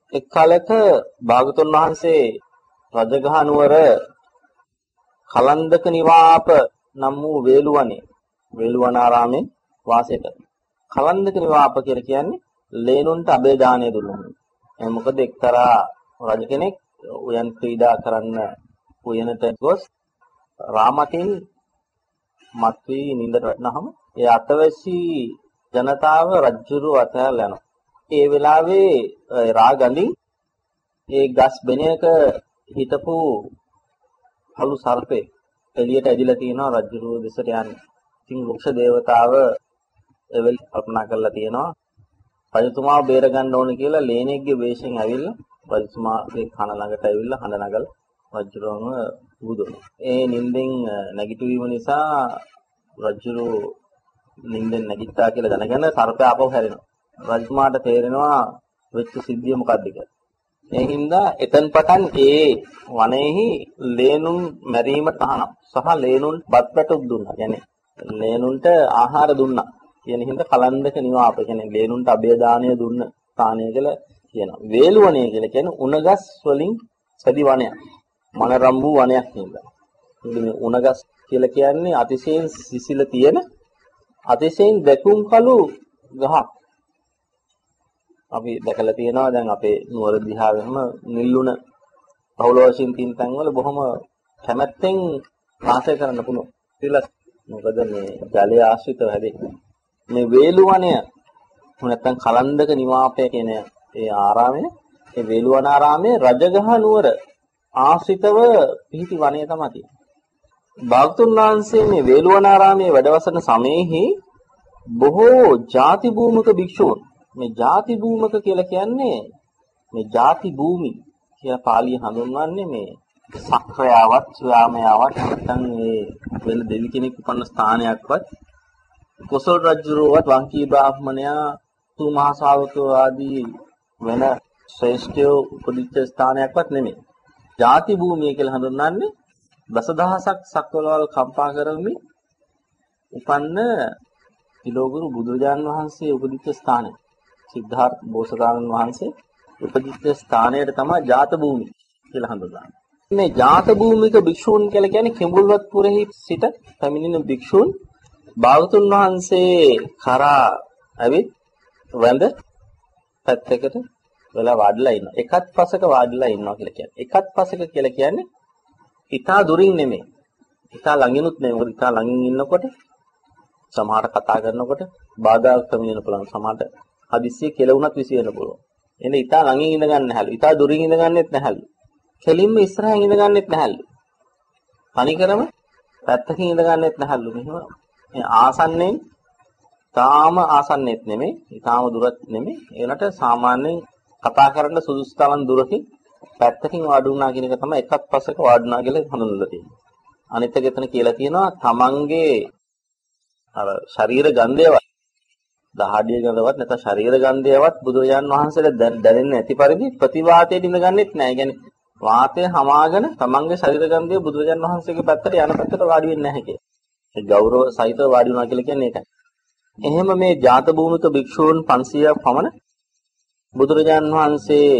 එක් කාලයක භාගතුන් වහන්සේ රජගහ නුවර කලන්දක නිවාප නම් වූ වේළුවනාරාමේ වාසය කරනවා. කලන්දක නිවාප කියලා කියන්නේ ලේනුන්ට අබේ දාණය දුන්නා. මොකද එක්තරා රජ කෙනෙක් උයන් ක්‍රීඩා කරන්න උයනට ගොස් රාමතින් මත්වී නින්දට වැටෙනහම ඒ අතවැසි ජනතාව රජුරු අතහැරලා යනවා. ඒ වෙලාවේ රාගඳින් ඒ ගස් බෙනයක හිටපු අලු සර්පේ එළියට ඇදිලා තියෙනවා රජුරු දෙසට යන්නේ. ඉතින් වෘක්ෂ දේවතාව එවල් කල්පනා කරලා තියෙනවා රජතුමාව බේර ගන්න ඕන කියලා ලේනෙක්ගේ වේශයෙන් ඇවිල්ලා රජතුමාගේ කන ළඟට ඇවිල්ලා හඬ නගලා රජුරුවම බුදුනවා. ඒ නිින්දෙන් නැගිටවීම නිසා රජුරු නිින්දෙන් නැගිට්ටා කියලා දැනගෙන සර්පය ආපහු හැරෙනවා. රජතුමාට තේරෙනවා වෙච්ච සිද්ධිය මොකක්ද කියලා. ඒ හින්දා එතෙන් පටන් ඒ වනයේහි ලේනුන් මැරීමට තහනම් සහ ලේනුන් බත් පැටුක් දුන්නා. කියන්නේ ලේනුන්ට ආහාර දුන්නා. කියන හින්දා කලන්දක නිවාප කියන්නේ ලේනුන්ට අබේ දාණය දුන්න ස්ථානය කියලා කියනවා. වේළුවණය කියලා කියන්නේ උණගස් වලින් සැදි වනයක්. මනරම්බු වනයක් නේද? මේ උණගස් කියලා කියන්නේ අතිශයින් සිසිල තියෙන අතිශයින් දැකුම් කළු ගහක්. අපි දැකලා තියෙනවා දැන් අපේ නුවර දිහාවෙම නිල්ලුණ බහුල වශයෙන් තියෙන තැන්වල බොහොම කැමැත්තෙන් වාසය කරන්න පුළුවන්. මොකද මේ ජලය ආශ්‍රිතව හැදෙන්නේ. මේ වේළුවණය නැත්නම් කලන්දක නිවාපය කියන ඒ ආරාමය ඒ වේළුවනාරාමයේ රජගහ නුවර ආශ්‍රිතව පිහිටි වනය තමයි තියෙන්නේ. භාගතුන් වහන්සේ මේ වේළුවනාරාමයේ වැඩවසන සමයේහි බොහෝ ಜಾති භූමික භික්ෂූන් මේ ಜಾති භූමික කියලා කියන්නේ මේ ಜಾති භූමි කියලා පාලිය හඳුන්වන්නේ මේ සක්‍රයාවත් ස්වාමයාවත් නැත්නම් මේ වෙන දෙවි කෙනෙක් උපන්න ස්ථානයක්වත් කොසල් රජුරුවත් වංකී බ්‍රාහ්මණයා තුමහා ශාවකෝ ආදී වෙන ශ්‍රේෂ්ඨයෝ උපදිච්ච ස්ථානයක්වත් නෙමෙයි. ಜಾති භූමිය කියලා හඳුන්වන්නේ දසදහසක් සක්වලවල් කම්පා කරමින් උපන්න තිලෝගුරු බුදුරජාන් වහන්සේ උපදිච්ච ස්ථානය. සිද්ධාර්ථ බෝසතාණන් වහන්සේ උපදිච්ච ස්ථානයට තමයි ජාත භූමි කියලා හඳුන්වන්නේ. මේ ජාත භූමික භික්ෂූන් කියලා කියන්නේ කිඹුල්වත් පුරෙහි සිට පැමිණෙන භික්ෂූන් භාගතුන් වහන්සේ කරා ඇවිත් වැඳ පැත්තකට වෙලා වාඩිලා ඉන්නවා. එකත් පසක වාඩිලා ඉන්නවා කියලා කියන්නේ. එකත් පසක කියලා කියන්නේ ඊටා දුරින් නෙමෙයි. ඊටා ළඟිනුත් නෙමෙයි. මොකද ඊටා ළඟින් ඉන්නකොට සමහරට කතා කරනකොට බාධාක් පැමිණෙන්න පුළුවන්. සමහරට හදිස්සිය කෙලුණත් විසිරෙන්න පුළුවන්. එහෙනම් ඊටා ළඟින් ඉඳ ගන්න නැහැලු. ඊටා දුරින් ඉඳ ගන්නෙත් නැහැලු. කෙලින්ම ඉස්සරහින් ඉඳ ගන්නෙත් නැහැලු. තනිකරම පැත්තකින් ඉඳ ගන්නෙත් නැහැලු. මෙහෙම ආසන්නෙන් තාම ආසන්නෙත් නෙමෙයි, ඊටාම දුරත් නෙමෙයි. ඒකට සාමාන්‍යයෙන් කතා කරන්න සුදුසු තරම් දුරකින් පැත්තකින් වාඩි වුණා කියන එක තමයි එකත් පස්සක වාඩි වුණා කියලා හඳුන්වලා තියෙන්නේ. අනිත් එක එතන කියලා තියෙනවා තමන්ගේ අර ශරීර ගන්ධයවත් දහඩිය ගඳවත් නැත්නම් ශරීර ගන්ධයවත් බුදුරජාන් වහන්සේට දැනෙන්නේ නැති පරිදි ප්‍රතිවාතයට ඉඳ ගන්නෙත් නැහැ. ඒ කියන්නේ වාතය හමාගෙන තමන්ගේ ශරීර ගන්ධය බුදුරජාන් වහන්සේගේ පැත්තට යන පැත්තට වාඩි වෙන්නේ නැහැ කියලා. ඒ ගෞරව සහිතව වාඩි වුණා කියලා කියන්නේ ඒකයි. එහෙම මේ ජාත භූමික භික්ෂූන් 500ක් පමණ බුදුරජාන් වහන්සේ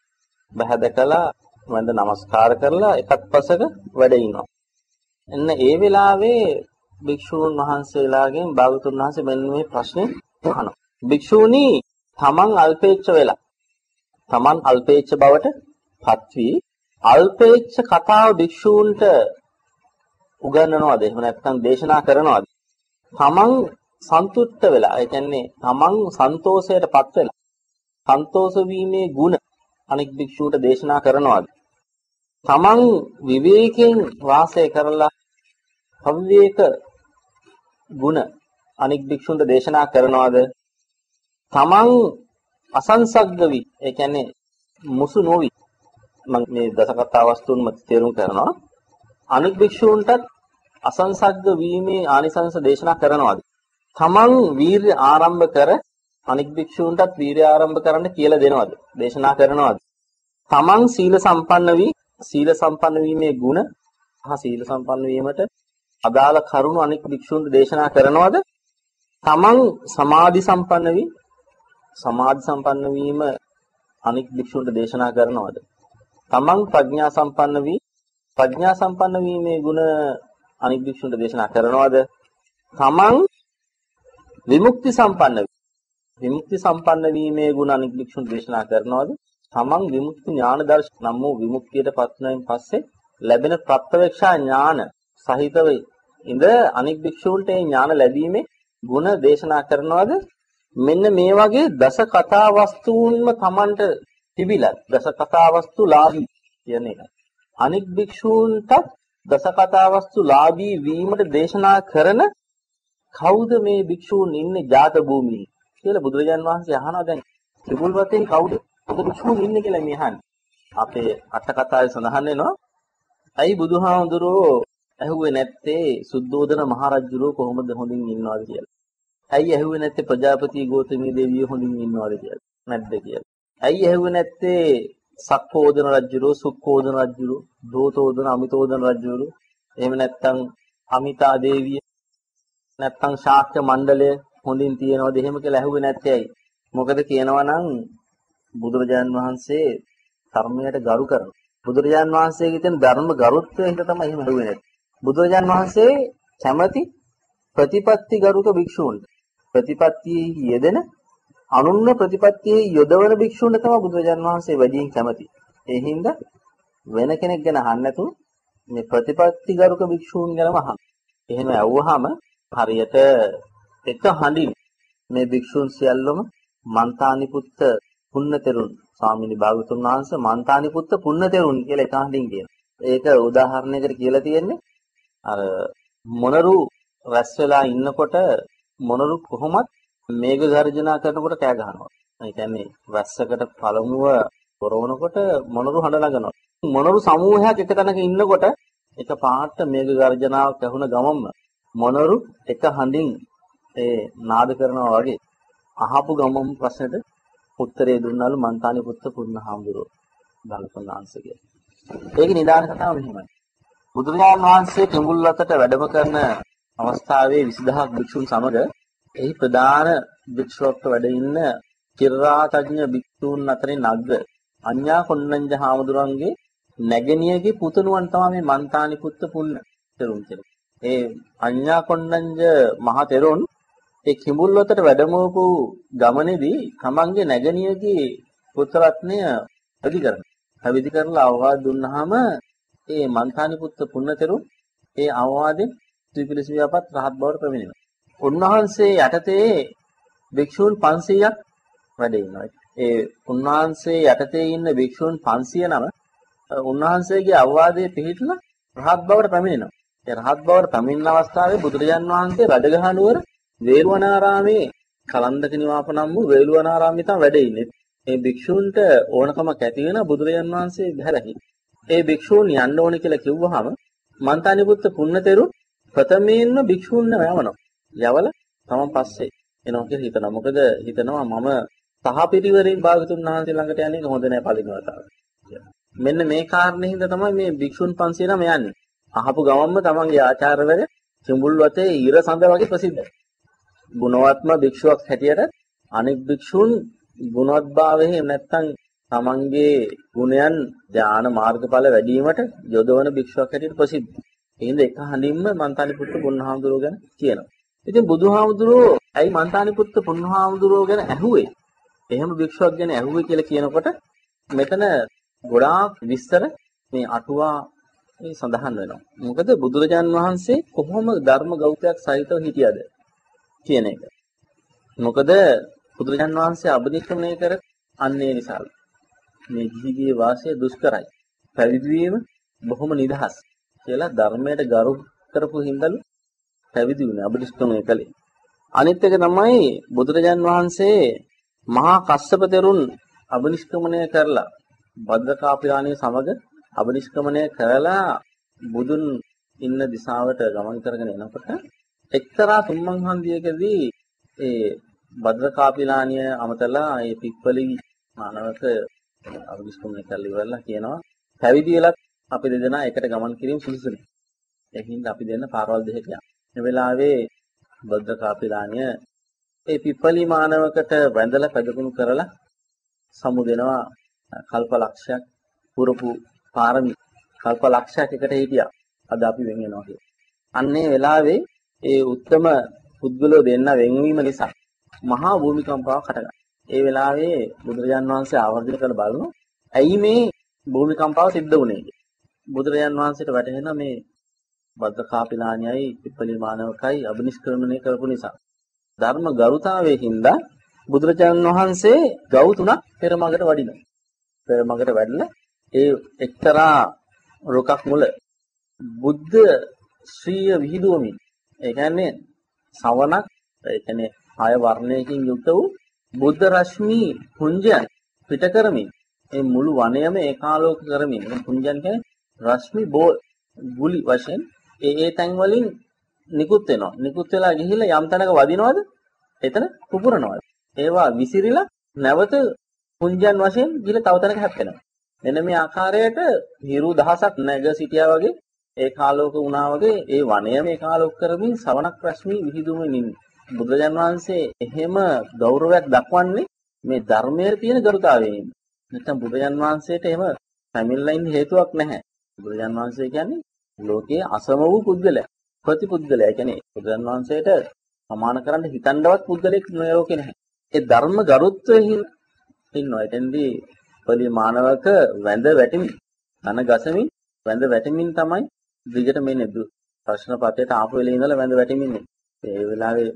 බහැදකලා වන්ද නමස්කාර කරලා එකත් පසක වැඩ ඉනවා. එන්න ඒ වෙලාවේ භික්ෂූන් වහන්සේලාගෙන් භාගතුන් වහන්සේ මෙන්න මේ ප්‍රශ්නේ අහනවා. භික්ෂූනි තමන් අල්පේච්ඡ වෙලා තමන් අල්පේච්ඡ බවට පත් වී අල්පේච්ඡ කතාව භික්ෂූන්ට උගන්වනවාද? එහෙම නැත්නම් දේශනා කරනවාද? තමන් සන්තුෂ්ට වෙලා, ඒ කියන්නේ තමන් සන්තෝෂයටපත් වෙලා සන්තෝෂ වීමේ ගුණ අනෙක් භික්ෂුවට දේශනා කරනවාද? තමන් විවේකයෙන් වාසය කරලා අවිවේක ගුණ අනෙක් භික්ෂුන්ට දේශනා කරනවාද? තමන් අසංසග්ග වී, ඒ කියන්නේ මුසු නොවි, මම මේ දසකතා වස්තුන් මත තේරුම් කරනවා. අනෙක් භික්ෂුන්ටත් අසංසග්ග වීමේ ආනිසංස දේශනා කරනවාද? තමන් වීර්ය ආරම්භ කර අනෙක් භික්ෂුන්ටත් වීර්ය ආරම්භ කරන්න කියලා දෙනවද? දේශනා කරනවද? තමන් සීල සම්පන්න වී සීල සම්පන්න වීමේ ගුණ සහ සීල සම්පන්න වීමට අදාළ කරුණු අනෙක් භික්ෂුන්ට දේශනා කරනවද? තමන් සමාධි සම්පන්න වී සමාධි සම්පන්න වීම අනික් භික්ෂුන්ට දේශනා කරනවද? තමන් ප්‍රඥා සම්පන්න වීමේ ගුණ අනික් භික්ෂුන්ට දේශනා කරනවද? තමන් විමුක්ති සම්පන්න වීමේ ගුණ අනික් භික්ෂුන්ට දේශනා කරනවද? තමන් විමුක්ති ඥාන දර්ශන නම් වූ විමුක්තියට පත්වීමෙන් පස්සේ ලැබෙන ප්‍රත්‍යවේක්ෂා ඥාන සහිතව ඉඳ අනික් භික්ෂුන්ට ඒ ඥාන ලැබීමේ ගුණ දේශනා කරනවද? මෙන්න මේ වගේ දස කතා වස්තුන්ම තමන්ට තිබිලා දස කතා වස්තු ලාභී කියන එක. අනික් භික්ෂූන්ට දස කතා වස්තු ලාභී වීමට දේශනා කරන කවුද මේ භික්ෂූන් ඉන්නේ ජාත භූමියේ කියලා බුදුරජාන් වහන්සේ අහනවා. දැන් ත්‍රිපුල් වතෙන් කවුද භික්ෂූන් ඉන්නේ කියලා මේ අහන්නේ. අපේ අට කතාවේ සඳහන් වෙනවා. ඇයි බුදුහාමුදුරෝ ඇහුවේ නැත්තේ සුද්ධෝදන මහරජුරෝ කොහොමද හොඳින් ඉන්නවද කියලා? ඇයි ඇහුවේ නැත්තේ ප්‍රජාපති ගෝතමී දේවිය හොඳින් ඉන්නවද කියලා? නැද්ද කියලා? ඇයි ඇහුවේ නැත්තේ සක්කෝදන රජුරෝ, සුක්කෝදන රජුරෝ, දෝතෝදන, අමිතෝදන රජුරෝ, එහෙම නැත්නම් අමිතා දේවිය, නැත්නම් ශාක්‍ය මණ්ඩලය හොඳින් තියනවද එහෙම කියලා ඇහුවේ නැත්තේ ඇයි? මොකද කියනවා නම් බුදුරජාන් වහන්සේ ධර්මයට ගරු කරනවා. බුදුරජාන් වහන්සේගේ තියෙන ධර්ම ගරුත්වය හින්දා තමයි එහෙම ඇහුවේ නැත්තේ. බුදුරජාන් වහන්සේ කැමැති ප්‍රතිපත්ති ගරුක භික්ෂූන්ට ප්‍රතිපත්තියේ යෙදෙන අනුන්න ප්‍රතිපත්තියේ යොදවන භික්ෂූන්ට තමයි බුදුරජාන් වහන්සේ වැඩියෙන් කැමති. ඒ හින්දා වෙන කෙනෙක් ගැන අහන්න නැතුව මේ ප්‍රතිපත්ති ගරුක භික්ෂූන් ගැනම අහන්න. එහෙම ඇහුවාම හරියට එක හඬින් මේ භික්ෂූන් සියල්ලම මන්තානිපුත්ත පුන්නතෙරුන් ස්වාමීනි භාගතුන් වහන්සේ මන්තානිපුත්ත පුන්නතෙරුන් කියලා එක හඬින් කියනවා. ඒක උදාහරණයකට කියලා තියෙන්නේ අර මොනරු රැස් වෙලා ඉන්නකොට මොනරු කොහොමත් මේඝ ගර්ජනා කරනකොට කෑ ගහනවා. ඒ කියන්නේ වැස්සකට පළමුව පොරවනකොට මොනරු හඬ නගනවා. මොනරු සමූහයක් එක තැනක ඉන්නකොට එක පාට මේඝ ගර්ජනාවක් ඇහුණ ගමන්ම මොනරු එක හඬින් ඒ නාද කරනවා වගේ අහපු ගමන් ප්‍රශ්නෙට උත්තරේ දුන්නලු මන්තානි පුත්ත පුන්නහාමුදුරුවෝ ධම්සනාංශය කියලා. ඒකේ නිදාන කතාව මෙහෙමයි. බුදුරජාණන් වහන්සේ කිඹුල්වතට වැඩම කරන අවස්ථාවේ 20000 භික්ෂුන් සමග එහි ප්‍රධාන භික්ෂුවක්ව වැඩ ඉන්න චිරාතඥ භික්ෂුන් අතරින් නග්ග අඤ්ඤා කොණ්ණඤ්ඤ හාමුදුරන්ගේ නැගණියගේ පුතණුවන් තමයි මේ මන්තානි පුත්ත පුන්න තෙරුන් කියලා. ඒ අඤ්ඤා කොණ්ණඤ්ඤ මහ තෙරුන් ඒ කිඹුල්වතට වැඩමවපු ගමනේදී තමන්ගේ නැගණියගේ පුත්‍රරත්නය පැවිදි කරලා අවවාද දුන්නාම ඒ මන්තානි පුත්ත පුන්න තෙරුන් ඒ අවවාදෙන් ත්‍රිපිලිස් ව්‍යාපත් රහත් බවට පැමිණෙනවා. උන්වහන්සේ යටතේ භික්ෂූන් 500ක් වැඩ ඉන්නවා. ඒ උන්වහන්සේ යටතේ ඉන්න භික්ෂූන් 500 නම උන්වහන්සේගේ අවවාදයේ පිළිහිట్లా රහත් බවට පැමිණෙනවා. ඒ රහත් බවට පැමිණෙන අවස්ථාවේ බුදුරජාන් වහන්සේ රජගහ නුවර වේළුවනාරාමේ කලන්දක නිවාප නම් වූ වේළුවනාරාමේ තමයි වැඩ ඉන්නේ. මේ භික්ෂූන්ට ඕනකමක් ඇති වෙන බුදුරජාන් වහන්සේ බැහැරහි. ඒ භික්ෂූන් යන්න ඕනේ කියලා කිව්වහම මන්තානිපුත්ත පුන්නතෙරුන් ප්‍රථමයෙන්ම භික්ෂූන්ව යවනවා. යවලා තමන් පස්සේ එනවා කියලා හිතනවා. මොකද හිතනවා මම සහපිරිවරින් භාගතුන් වහන්සේ ළඟට යන්නේ හොඳ නැහැ පළවෙනිවතාව. මෙන්න මේ කාරණේ හින්දා තමයි මේ භික්ෂුන් 500 නම යන්නේ. අහපු ගමන්ම තමන්ගේ ආචාර්යවරය කිඹුල්වතේ ඊර සඳ වගේ ප්‍රසිද්ධයි. ගුණවත්ම භික්ෂුවක් හැටියට අනෙක් භික්ෂුන් ගුණවත්භාවයෙන් නැත්තම් තමන්ගේ ගුණයන් ඥාන මාර්ගඵල වැඩි වීමට යොදවන භික්ෂුවක් හැටියට ප්‍රසිද්ධයි. ඒ හින්දා එක හඬින්ම මන්තානිපුත්ත පුන්නහාමුදුරුවෝ ගැන කියනවා. ඉතින් බුදුහාමුදුරුවෝ ඇයි මන්තානිපුත්ත පුන්නහාමුදුරුවෝ ගැන ඇහුවේ? එහෙම භික්ෂුවක් ගැන ඇහුවේ කියලා කියනකොට මෙතන ගොඩාක් විස්තර මේ අටුවා සඳහන් වෙනවා. මොකද බුදුරජාන් වහන්සේ කොහොම ධර්ම ගෞතමයක් සහිතව හිටියද කියන එක. මොකද බුදුරජාන් වහන්සේ අබිනික්‍රමණය කර අන්නේ නිසා මේ ජීවිතයේ වාසය දුෂ්කරයි. පැවිදි වීම බොහොම නිදහස් කියලා ධර්මයට ගරු කරපු හින්දලු පැවිදි වුණේ අබිනික්‍රමණය කළේ. අනිත් එක තමයි බුදුරජාන් වහන්සේ මහා කස්සප තෙරුන් අබිනික්‍රමණය කරලා භද්‍රකාපිරාණිය සමග අබිනිෂ්ක්‍මණය කරලා බුදුන් ඉන්න දිශාවට ගමන් කරගෙන එනකොට එක්තරා තුම්මන් හන්දියකදී ඒ භද්‍රකාපිරාණිය අමතලා ඒ පිප්පලි මානවක අබිනිෂ්ක්‍මණය කරලා ඉවරලා කියනවා පැවිදි වෙලත් අපි දෙදෙනා එකට ගමන් කිරීම සුදුසුයි. ඒ හින්දා අපි දෙන්න පාරවල් දෙකක් යනවා. මේ වෙලාවේ භද්‍රකාපිරාණිය ඒ පිප්පලි මානවකට වැඳලා පැදකුණු කරලා සමුදෙනවා කල්ප ලක්ෂයක් පුරපු පාරමී කල්ප ලක්ෂයක් එකට හිටියා. අද අපි වෙන් වෙනවා කියලා. අන්නේ වෙලාවේ ඒ උත්තම පුද්ගලෝ දෙන්න වෙන්වීම නිසා මහා භූමිකම්පාවක් හටගන්නවා. ඒ වෙලාවේ බුදුරජාන් වහන්සේ ආවර්ජන කළ බලනවා. ඇයි මේ භූමිකම්පාව සිද්ධ වුනේ කියලා. බුදුරජාන් වහන්සේට වැටහෙන මේ බද්දකාපිලාණියයි පිප්පලිමානවකයි අබිනිෂ්ක්‍රමණය කරපු නිසා. ධර්ම ගරුතාවයේ හින්දා බුදුරජාණන් වහන්සේ ගව් තුනක් පෙරමගට වඩිනවා. පෙරමගට වැඩලා ඒ එක්තරා රුකක් මුල බුද්ධ ශ්‍රීය විහිදුවමින් ඒ කියන්නේ සවනක් ඒ කියන්නේ ආය වර්ණයකින් යුක්ත වූ බුද්ධ රශ්මි පුංජයන් පිට කරමින් මේ මුළු වනයම ඒකාලෝක කරමින් පුංජයන් කියන්නේ රශ්මි බෝල් ගුලි වශයෙන් ඒ තැන් වලින් නිකුත් වෙනවා. නිකුත් වෙලා ගිහිල්ලා යම් තැනක වදිනවද? එතන පුපුරනවා. ඒවා විසිරිලා නැවත පුංජයන් වශයෙන් ගිහිල්ලා තව තැනක හැප්පෙනවා. මෙන්න මේ ආකාරයට හිරු දහසක් නැග සිටියා වගේ ඒකාලෝක වුණා වගේ ඒ වනයම ඒකාලෝක කරමින් සවනක් රශ්මි විහිදුවමින් ඉන්නේ. බුදුරජාන් වහන්සේ එහෙම ගෞරවයක් දක්වන්නේ මේ ධර්මයේ තියෙන ගරුතාවයෙන්. නැත්නම් බුදුරජාන් වහන්සේට එහෙම පැමිණලා ඉන්න හේතුවක් නැහැ. බුදුරජාන් වහන්සේ කියන්නේ ලෝකයේ අසම වූ පුද්ගලයා. ප්‍රතිපුද්ගලයා. කියන්නේ බුදුරජාන් වහන්සේට සමාන කරන්න හිතන්නවත් පුද්ගලෙක් මේ ලෝකේ නැහැ. ඒ ධර්ම ගරුත්වයෙන් ඉන්නවා. එතෙන්දී පරිමානවක වැඳ වැටෙමින් ධන ගසමින් වැඳ වැටෙමින් තමයි දිගට මේ නෙදු ප්‍රශ්න පත්‍රයට ආපු වෙලේ ඉඳලා වැඳ වැටෙමින් ඉන්නේ. ඒ වෙලාවේ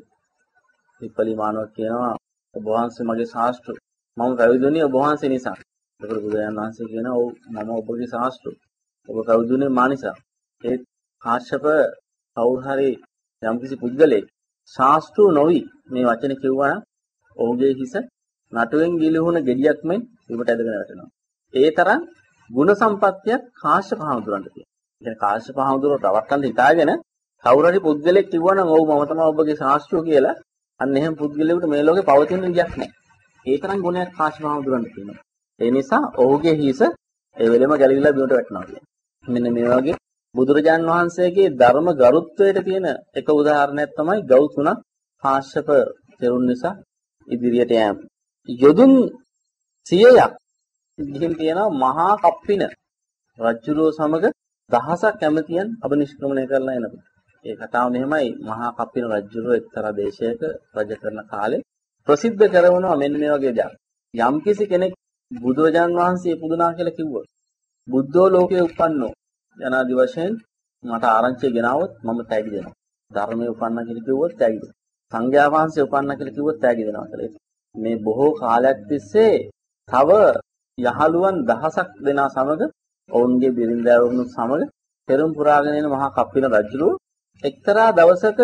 පරිමානවක කියනවා ඔබ වහන්සේ මගේ ශාස්ත්‍ර මම පැවිදුනේ ඔබ වහන්සේ නිසා. ඒකට බුදුරජාණන් වහන්සේ කියනවා ඔව් මම ඔබගේ ශාස්ත්‍ර. ඔබ පැවිදුනේ මා නිසා. ඒ කාශ්‍යප කවුරු හරි යම්කිසි පුද්ගලෙක් ශාස්ත්‍ර නොවි මේ වචනේ කිව්වා නම් ඔහුගේ හිස නටුවෙන් ගිලිහුණ ගෙඩියක් මෙන් ඉබට ඇදගෙන වැටෙනවා. ඒ තරම් ගුණ සම්පත්තියක් කාශ්‍යප හාමුදුරන්ට තියෙනවා. ඉතින් කාශ්‍යප හාමුදුරුවෝ රවට්ටන්න හිතාගෙන කවුරු හරි පුද්ගලෙක් කිව්වා නම් ඔව් මම තමයි ඔබගේ ශාස්ත්‍රය කියලා අන්න එහෙම පුද්ගලයෙකුට මේ ලෝකේ පවතින විදියක් නැහැ. ඒ තරම් ගුණයක් කාශ්‍යප හාමුදුරන්ට තියෙනවා. ඒ නිසා ඔහුගේ හිස ඒ වෙලෙම ගැලවිලා බිමට වැටෙනවා කියන්නේ. මෙන්න මේ වගේ බුදුරජාන් වහන්සේගේ ධර්ම ගරුත්වයට තියෙන එක උදාහරණයක් තමයි ගව් තුනක් කාශ්‍යප තෙරුන් නිසා ඉදිරියට යෑම. යොදුන් 100ක් ගිහින් තියෙනවා මහා කප්පින රජුරෝ සමග දහසක් කැමතියන් අබනිෂ්ක්‍රමණය කරලා එනකොට. ඒ කතාව මෙහෙමයි මහා කප්පින රජුරෝ එක්තරා දේශයක රජ කරන කාලේ ප්‍රසිද්ධ කරනවා මෙන්න මේ වගේ දෙයක්. යම්කිසි කෙනෙක් බුදුරජාන් වහන්සේ පුදුනා කියලා කිව්වොත් බුද්ධෝ ලෝකේ උපන්නෝ යනාදි වශයෙන් මට ආරංචිය ගෙනාවොත් මම තෑගි දෙනවා. ධර්මයේ උපන්නා කියලා කිව්වොත් තෑගි දෙනවා. සංඝයා වහන්සේ උපන්නා කියලා කිව්වොත් තෑගි දෙනවා කියලා. මේ බොහෝ කාලයක් තිස්සේ තව යහළුවන් දහසක් දෙනා සමග ඔවුන්ගේ බිරින්දෑවරුන් සමග පෙරම් පුරාගෙන යන මහා කප්පින රජුරෝ එක්තරා දවසක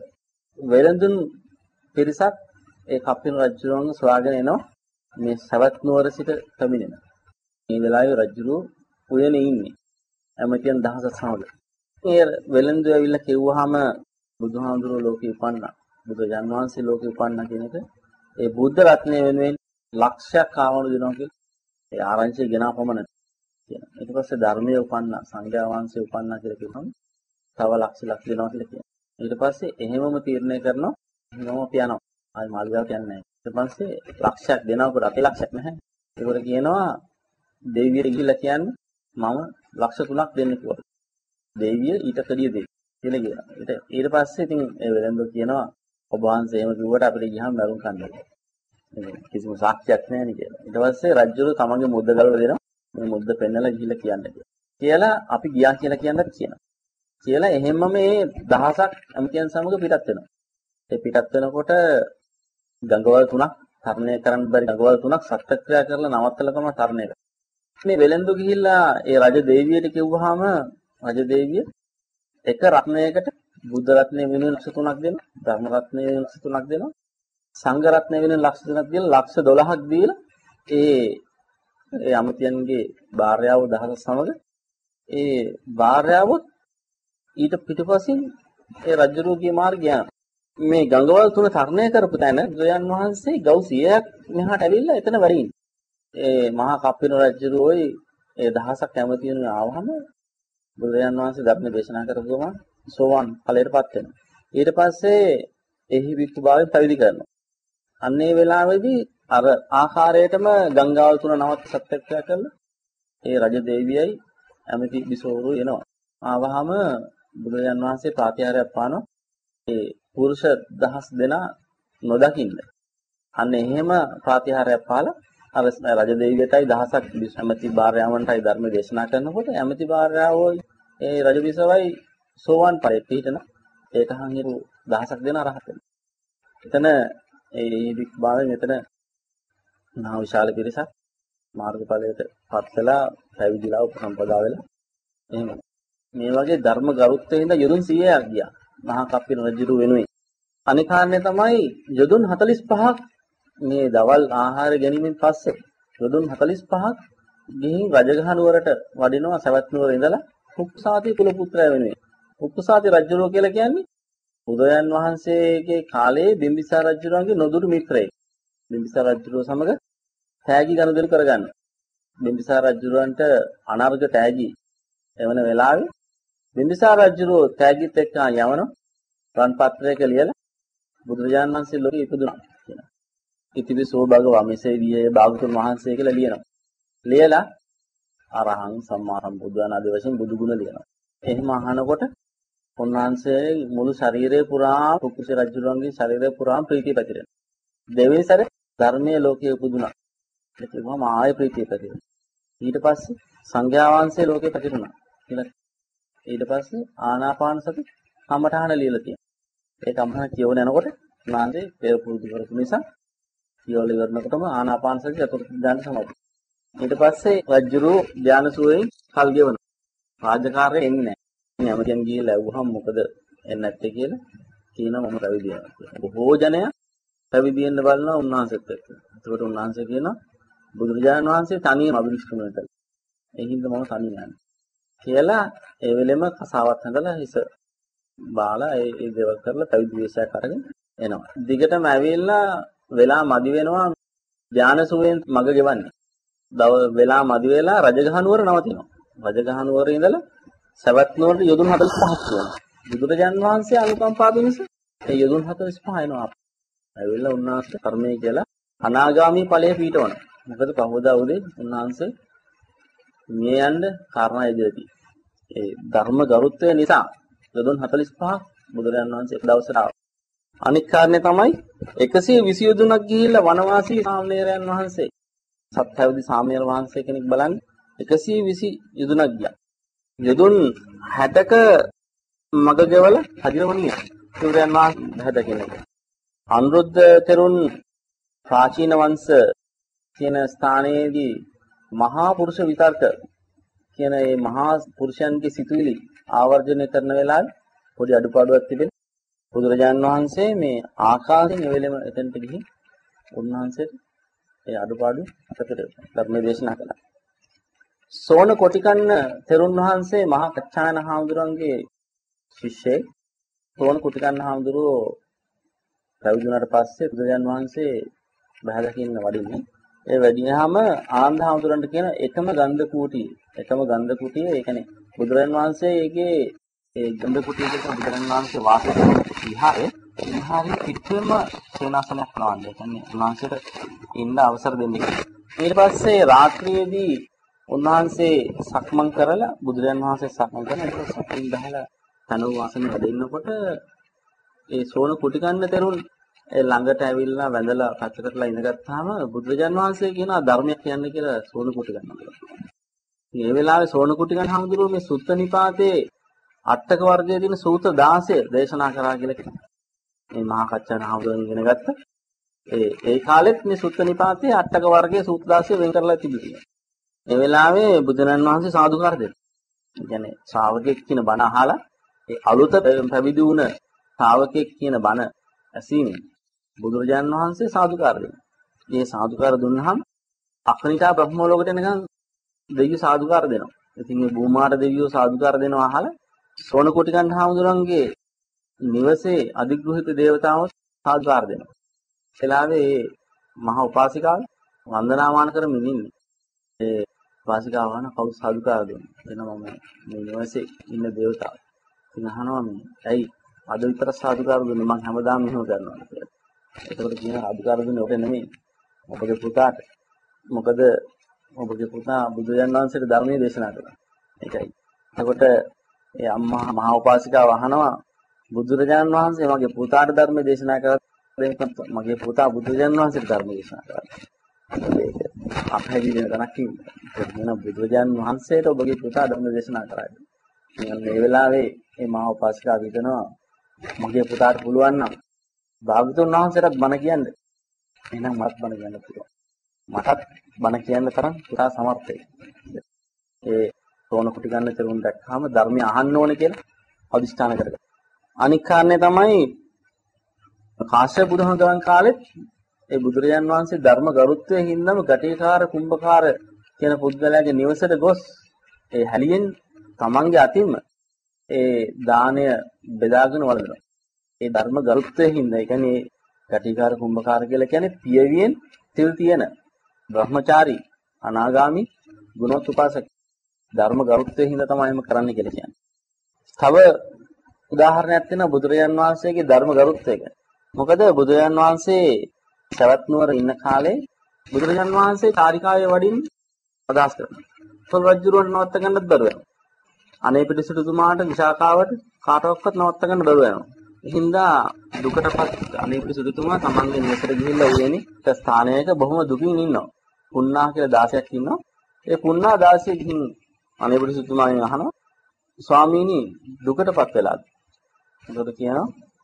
වෙළඳුන් පිරිසක් ඒ කප්පින රජුරවන්ව සොයාගෙන එනවා මේ සවැත් නුවර සිට පැමිණෙන. මේ වෙලාවේ රජුරෝ උයනේ ඉන්නේ. ඇමතියන් දහසක් සමග. මේ වෙළඳු ඇවිල්ලා කිව්වහම බුදුහාමුදුරුවෝ ලෝකේ උපන්නා. බුදුජාන් වහන්සේ ලෝකේ උපන්නා කියන එක ඒ බුද්ධ රත්නය වෙනුවෙන් ලක්ෂයක් ආවණු දෙනවා කියලා ඒ ආරංචිය ගෙනා පමණ කියනවා. ඊට පස්සේ ධර්මයේ උපන්නා සංඝයා වහන්සේ උපන්නා කියලා කියනවා. තව ලක්ෂ දෙනවා කියලා කියනවා. ඊට පස්සේ එහෙමම තීරණය කරනවා එහෙමම පියනවා. ආයි මාළිගාවට යන්නේ නැහැ. ඊට පස්සේ ලක්ෂයක් දෙනකොට අපේ ලක්ෂයක් නැහැ. ඒකට කියනවා දෙවියන්ට ගිහිල්ලා කියන්නේ මම ලක්ෂ 3ක් දෙන්න කිව්වා. දෙවිය ඊට කඩිය දෙයි කියලා කියනවා. ඊට පස්සේ ඉතින් ඒ වෙලෙන්ද කියනවා ඔබ වහන්සේ එහෙම කිව්වට අපිට ගියහම මරුන් කන්නවා. කිසිම සාක්ෂියක් නැහැ නේ කියලා. ඊට පස්සේ රජුරු තමන්ගේ මුද්ද ගලවලා දෙනවා. මේ මුද්ද පෙන්නලා ගිහිල්ලා කියන්න කියලා අපි ගියා කියලා කියන්නත් කියනවා. කියලා එහෙම්ම මේ දහසක් ඇමතියන් සමග පිටත් වෙනවා. ඒ පිටත් වෙනකොට ගංගවල් තුනක් තරණය කරන්න බැරි ගංගවල් තුනක් සත්‍යක්‍රියා කරලා නවත්තලා තමයි තරණය කරන්නේ. මේ වෙලෙන්දු ගිහිල්ලා ඒ රජ දේවියට කිව්වහම රජ දේවිය එක රත්නයකට බුද්ධ රත්නය වෙනුවෙන් ලක්ෂ 3ක් දෙනවා. ධර්ම රත්නය වෙනුවෙන් ලක්ෂ 3ක් දෙනවා. සංඝ රත්නය වෙනුවෙන් ලක්ෂ 3ක් දීලා ලක්ෂ 12ක් දීලා ඒ අමතියන්ගේ භාර්යාව දහස සමග ඒ භාර්යාව ඊට පිටුපසින් ඒ රජුරුගේ මාර්ගය මේ ගංගවල් තුන තරණය කරපු තැන බුදුන් වහන්සේ ගව් 100ක් මෙහාට ඇවිල්ලා එතන වැඩ ඉන්නේ. ඒ මහා කප්පින රජුරෝයි ඒ දහසක් කැමතියන් ආවහම බුදුන් වහන්සේ ධර්ම දේශනා කරපුවම සෝවන් ඵලයටපත් වෙනවා. ඊට පස්සේ එහි වික්ඛභාවයෙන් පැවිදි කරනවා. අන්න ඒ වෙලාවේදී අර ආකාරයටම ගංගාව තුන නවත් සත්‍යක්‍රියා කළා. ඒ රජ දෙවියයි ඇමති බිසෝරු එනවා. ආවහම බුදුරජාන් වහන්සේ ප්‍රාතිහාර්යයක් පානවා. ඒ පුරුෂ 1000 දෙනා නොදකින්න. අන්න එහෙම ප්‍රාතිහාර්යයක් පාලා අර රජ දෙවියටයි 1000ක් ඇමති භාර්යාවන්ටයි ධර්ම දේශනා කරනකොට ඇමති භාර්යාවෝයි ඒ රජ බිසවයි සෝවන් ඵලෙට පිහිටන ඒකහන් හිරු 1000ක් දෙනා රහත් වෙනවා. එතන ඒ වික්බාවෙන් එතන මහා විශාල පිරිසක් මාර්ගඵලයට පත් වෙලා පැවිදිලා උපසම්පදා වෙලා එහෙම. මේ වගේ ධර්ම ගරුත්වයෙන් ඉඳ යොදුන් 100ක් ගියා. මහා කප්පින රජු වෙනුවෙන්. අනික කාරණේ තමයි යොදුන් 45ක් මේ දවල් ආහාර ගැනීමෙන් පස්සේ යොදුන් 45ක් ගිහින් රජගහ නුවරට වඩිනවා සවැත් නුවර ඉඳලා කුක්කුසාති කුල පුත්‍රයා වෙනුවෙන්. කුක්කුසාති රජුරෝ කියලා කියන්නේ බුදුරජාන් වහන්සේගේ කාලේ බිම්බිසාර රජුරන්ගේ නොදුරු මිත්‍රයෙක්. බිම්බිසාර රජුරෝ සමග තෑගි ගනුදෙනු කරගන්න. බිම්බිසාර රජුරන්ට අනර්ග තෑගි එවන වෙලාවේ බිම්බිසාර රජුරෝ තෑගිත් එක්ක යවන රන් පත්‍රයක ලියලා බුදුරජාණන් වහන්සේ ලෝකෙ ඉපදුණා කියලා. ඉතිවිසෝ භගවා මෙසේ විය භාගතුන් වහන්සේ කියලා ලියනවා. ලියලා අරහං සම්මා සම්බුද්ධාන ආදී වශයෙන් බුදු ගුණ ලියනවා. එහෙම අහනකොට උන්වහන්සේ මුළු ශරීරය පුරා කුකුසේ රජුරන්ගේ ශරීරය පුරාම ප්‍රීතිය පැතිරෙනවා. දෙවෙනි සැරේ ධර්මයේ ලෝකයේ උපදුණා. ඒක වහම ආය ප්‍රීතිය පැතිරෙනවා. ඊට පස්සේ සංඝයා වහන්සේ ලෝකේ පැතිරුණා කියලා. ඊට පස්සේ ආනාපාන සති කමඨහන ලියලා තියෙනවා. ඒ කමඨහන කියවන යනකොට උන්වහන්සේ පෙර පුරුදු කරපු නිසා කියවල ඉවරනකොටම ආනාපාන සති චතුර්ථ ධ්‍යාන සමාධි. ඊට පස්සේ රජුරු ධ්‍යානසුවයෙන් කල් ගෙවනවා. රාජකාරිය එන්නේ නැහැ. යමකින් ගිහිල්ලා ඇහුවහම මොකද එන්නේ නැත්තේ කියලා කියනවා මම පැවිදි වෙනවා කියලා. බොහෝ ජනයා පැවිදි වෙන්න බලනවා උන්වහන්සේත් එක්ක. ඒකට උන්වහන්සේ කියනවා බුදුරජාණන් වහන්සේ තනියම අභිනිෂ්ක්‍රමණය කළා. ඒ හින්දා මම තනියම යන්නේ. කියලා ඒ වෙලෙම කසාවත් හඳලා හිස බාලා ඒ දේවල් කරලා පැවිදි වේශයක් අරගෙන එනවා. දිගටම ඇවිල්ලා වෙලා මදි වෙනවා ධානසුවෙන් මග ගෙවන්නේ. වෙලා මදි වෙලා රජගහ නුවර නවතිනවා. රජගහ නුවර ඉඳලා සවැත් නුවරට යොදුන් 45ක් වෙනවා. බුදුරජාන් වහන්සේ අනුකම්පා පිණිස ඒ යොදුන් 45 එනවා. ඇවිල්ලා උන්වහන්සේ කර්මයේ කියලා අනාගාමී ඵලයේ පීඨවන. මොකද පහවදා උදේ උන්වහන්සේ මේ යන්න කාරණා ඉදිරියදී. ඒ ධර්ම ගරුත්වය නිසා යොදුන් 45ක් බුදුරජාන් වහන්සේ එක දවසට ආවා. අනික් කාරණේ තමයි 120 යොදුනක් ගිහිල්ලා වනවාසී සාමණේරයන් වහන්සේ සත්‍යවදී සාමණේර වහන්සේ කෙනෙක් බලන්නේ 120 යොදුනක් ගියා. යොදුන් 60ක මග ගෙවල හදිරවන්නේ බුදුරජාන් වහන්සේ හැදගෙන. අනුරුද්ධ තෙරුන් ප්‍රාචීන වංශ කියන ස්ථානයේදී මහා පුරුෂ විතර්ක කියන මේ මහා පුරුෂයන්ගේ සිතුවිලි ආවර්ජනය කරන වෙලාවේ පොඩි අඩුපාඩුවක් තිබෙන බුදුරජාන් වහන්සේ මේ ආකාශයෙන් එවෙලෙම එතනට ගිහින් උන්වහන්සේට ඒ අඩුපාඩු අපට ධර්ම දේශනා කළා. සෝන කොටිකන්න තෙරුන් වහන්සේ මහා කච්චායන හාමුදුරන්ගේ ශිෂ්‍යෙක්. සෝන කොටිකන්න හාමුදුරුවෝ පැවිදි වුණාට පස්සේ බුදුරජාන් වහන්සේ බහැ දකින්න වඩින්නේ. ඒ වැඩියාම ආනන්ද හාමුදුරන්ට කියන එකම ගන්ධ කුටිය. ඒ කියන්නේ බුදුරජාන් වහන්සේ ඒකේ ඒ ගන්ධ කුටියක බුදුරජාන් වහන්සේ වාසය කරන විහාරයේ පිටුවම සේනාසනයක් නවන්නේ. ඒ කියන්නේ උන්වහන්සේට ඉන්න අවසර දෙන්නේ. ඊට පස්සේ රාත්‍රියේදී උන්වහන්සේ සක්මන් කරලා බුදුරජාන් වහන්සේ සක්මන් කරන ඒක සක්මින් ගහලා තනු වාසනේ වැඩ ඉන්නකොට ඒ සෝන කුටිකන්න තෙරුන් ඒ ළඟට ඇවිල්ලා වැඳලා පැත්තකටලා ඉඳගත්තාම බුදුරජාන් වහන්සේ කියනවා ධර්මයක් කියන්න කියලා සෝන කුටිකන්න. මේ වෙලාවේ සෝන කුටිකන්න හඳුරුවෝ මේ සුත්ත නිපාතේ අටක වර්ගයේ තියෙන සූත 16 දේශනා කරා කියලා කියනවා. මේ මහා කච්චායන හඳුරුවෝ ඉගෙන ගත්ත ඒ කාලෙත් මේ සුත්ත නිපාතේ අටක වර්ගයේ සූත 16 වෙන් කරලා තිබුණා. මේ වෙලාවේ බුදුරජාන් වහන්සේ සාදුකාර දෙනවා. ඒ කියන්නේ ශ්‍රාවකෙක් කියන බණ අහලා ඒ අලුත පැවිදි වුණ ශ්‍රාවකෙක් කියන බණ ඇසීමෙන් බුදුරජාන් වහන්සේ සාදුකාර දෙනවා. මේ සාදුකාර දුන්නාම අක්නිතා බ්‍රහ්ම ලෝකයට එනකන් දෙවියෝ සාදුකාර දෙනවා. ඉතින් මේ භූමාට දෙවියෝ සාදුකාර දෙනවා අහලා සෝන කොටිකන් හාමුදුරන්ගේ නිවසේ අධිග්‍රහිත දේවතාවෝ සාදුකාර දෙනවා. එලාවේ මහා උපාසිකාව වන්දනාමාන කරමින් ඉන්නේ. ඒ උපාසිකාව වහන කවුරු සාදුකාර දෙන්නේ? එනවා මම මේ නිවසේ ඉන්න දේවතාව. ඉතින් අහනවා මේ ඇයි අද විතර සාදුකාර දුන්නේ මම හැමදාම මෙහෙම කරනවා කියලා. එතකොට කියනවා අදුකාර දුන්නේ ඔක නෙමෙයි. ඔබගේ පුතාට. මොකද ඔබගේ පුතා බුදුරජාණන් වහන්සේට ධර්මයේ දේශනා කළා. ඒකයි. එතකොට ඒ අම්මා මහා උපාසිකාව අහනවා බුදුරජාණන් වහන්සේ මගේ පුතාට ධර්මයේ දේශනා කළා. මගේ පුතා බුදුරජාණන් වහන්සේට ධර්මයේ දේශනා කළා. ඒක අපහැදී වෙන තැනක් තියෙනවා. බුදුරජාණන් වහන්සේට ඔබගේ පුතා ධර්ම දේශනා කරා. මේ වෙලාවේ මේ මහා උපාසිකාව හිතනවා මගේ පුතාට පුළුවන් නම් භාගතුන් වහන්සේටත් බණ කියන්න. එහෙනම් මත් බණ කියන්න පුළුවන්. මටත් බණ කියන්න තරම් පුතා සමර්ථයි. ඒ තෝන කුටි ගන්න තරුණ දැක්කම ධර්මය අහන්න ඕනේ කියලා අදිෂ්ඨාන කරගත්තා. අනික් කාරණේ තමයි කාශ්‍යප බුදුහමගන් කාලෙත් ඒ බුදුරජාන් වහන්සේ ධර්ම ගරුත්වයෙන් හින්දාම ගටිකාර කුම්භකාර කියන පුද්ගලයාගේ නිවසට ගොස් ඒ හැලියෙන් තමන්ගේ අතින්ම ඒ දාණය බෙදාගෙන වළඳනවා. ඒ ධර්ම ගරුත්වයෙන් හින්දා ඒ කියන්නේ ගටිකාර කුම්භකාර කියලා කියන්නේ පියවියෙන් තිල් තියෙන බ්‍රහ්මචාරී අනාගාමි ගුණවත් උපාසක ධර්ම ගරුත්වයෙන් හින්දා තමයි එහෙම කරන්න කියලා කියන්නේ. තව උදාහරණයක් තියෙනවා බුදුරජාන් වහන්සේගේ ධර්ම ගරුත්වය ගැන. මොකද බුදුරජාන් වහන්සේ සවැත් නුවර ඉන්න කාලේ බුදුරජාන් වහන්සේ චාරිකාවේ වඩින් අදහස් කරනවා. තොල් රජුරවන්ට නවත්ත ගන්නත් බැරුව යනවා. අනේ පිටිසිටුතුමාට විශාකාවට කාටවත් නවත්ත ගන්න බැරුව යනවා. ඒ හින්දා දුකටපත් අනේ පිටිසිටුතුමා තමන්ගේ නිවසට ගිහිල්ලා උයනේ ස්ථානයක බොහොම දුකින් ඉන්නවා. පුන්නා කියලා දාසයක් ඉන්නවා. ඒ පුන්නා දාසිය ගිහින් අනේ පිටිසිටුතුමාගෙන් අහනවා ස්වාමීනි දුකටපත් වෙලාද? ඒකට කියනවා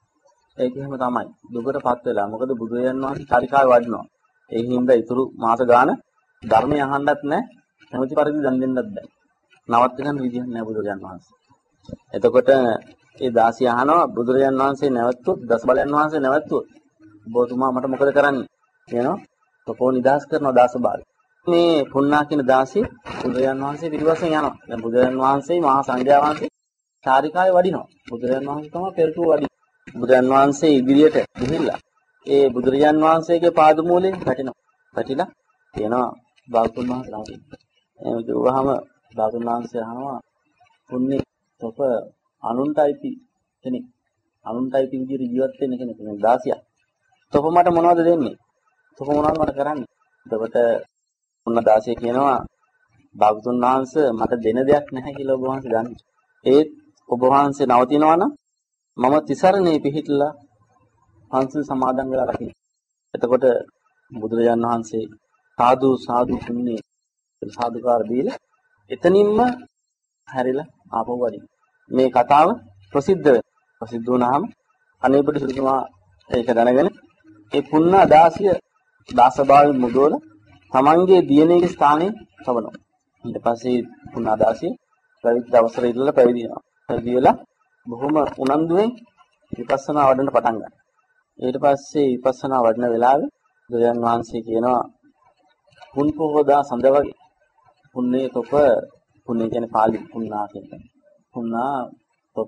ඒක එහෙම තමයි. දුකටපත් වෙලා. මොකද බුදුරජාන් වහන්සේ චාරිකාවේ වඩිනවා. ඒ හින්දා ඊතුරු මාස ගාන ධර්මය අහන්නත් නැහැ. නැමැති පරිදි දන් දෙන්නත් බෑ. නවත් ගන්න විදියක් නැහැ බුදුරජාන් වහන්සේ. එතකොට ඒ දාසිය අහනවා බුදුරජාන් වහන්සේ නැවතුත් දස බලයන් වහන්සේ නැවතුත් ඔබතුමා මට මොකද කරන්නේ? කියනවා. තපෝ නිදාස් කරනවා දාස බාල. මේ පුන්නා කියන දාසිය බුදුරජාන් වහන්සේ පිටිපස්සෙන් යනවා. දැන් බුදුරජාන් වහන්සේ මහා සංඝයා වහන්සේ චාරිකාවේ වඩිනවා. බුදුරජාන් වහන්සේ තමයි පෙරටුව වඩින්නේ. බුදුරජාන් වහන්සේ ඉදිරියට ගිහිල්ලා ඒ බුදුරජාන් වහන්සේගේ පාදමූලයෙන් වැටෙනවා. වැටිලා කියනවා භාගතුන් වහන්සේ ළඟට. එහෙම කිව්වහම භාගතුන් වහන්සේ අහනවා පුන්නේ තොප අනුන්ටයිති කෙනෙක්. අනුන්ටයිති විදිහට ජීවත් වෙන්න කෙනෙක් නේ 16ක්. තොප මට මොනවද දෙන්නේ? තොප මොනවද මට කරන්නේ? එතකොට උන්න 16 කියනවා භාගතුන් වහන්සේ මට දෙන දෙයක් නැහැ කියලා ඔබ වහන්සේ දන්නේ. ඒත් ඔබ වහන්සේ නවතිනවා නම් මම තිසරණේ පිහිටලා පන්සල් සමාදන් වෙලා රකින්න. එතකොට බුදුරජාන් වහන්සේ සාදු සාදු කියන්නේ සාදුකාර දීලා එතනින්ම හැරිලා ආපහු වඩින්න. මේ කතාව ප්‍රසිද්ධ වෙනවා. ප්‍රසිද්ධ වුණාම අනේපිට සිටුමා ඒක දැනගෙන ඒ පුන්නා දාසිය දාසභාවයෙන් මුදවල තමන්ගේ දියණියගේ ස්ථානයේ තබනවා. ඊට පස්සේ පුන්නා දාසිය පැවිදි අවසර ඉල්ලලා පැවිදි වෙනවා. පැවිදි වෙලා බොහොම උනන්දුවෙන් විපස්සනා වඩන්න පටන් ගන්නවා. ඊට පස්සේ විපස්සනා වඩන වෙලාවේ බුදුන් වහන්සේ කියනවා පුන් පොහොදා සඳ වගේ පුන්නේ තොප පුන්නේ කියන්නේ පාලි පුන්නා කියන්නේ. පුන්නා තොප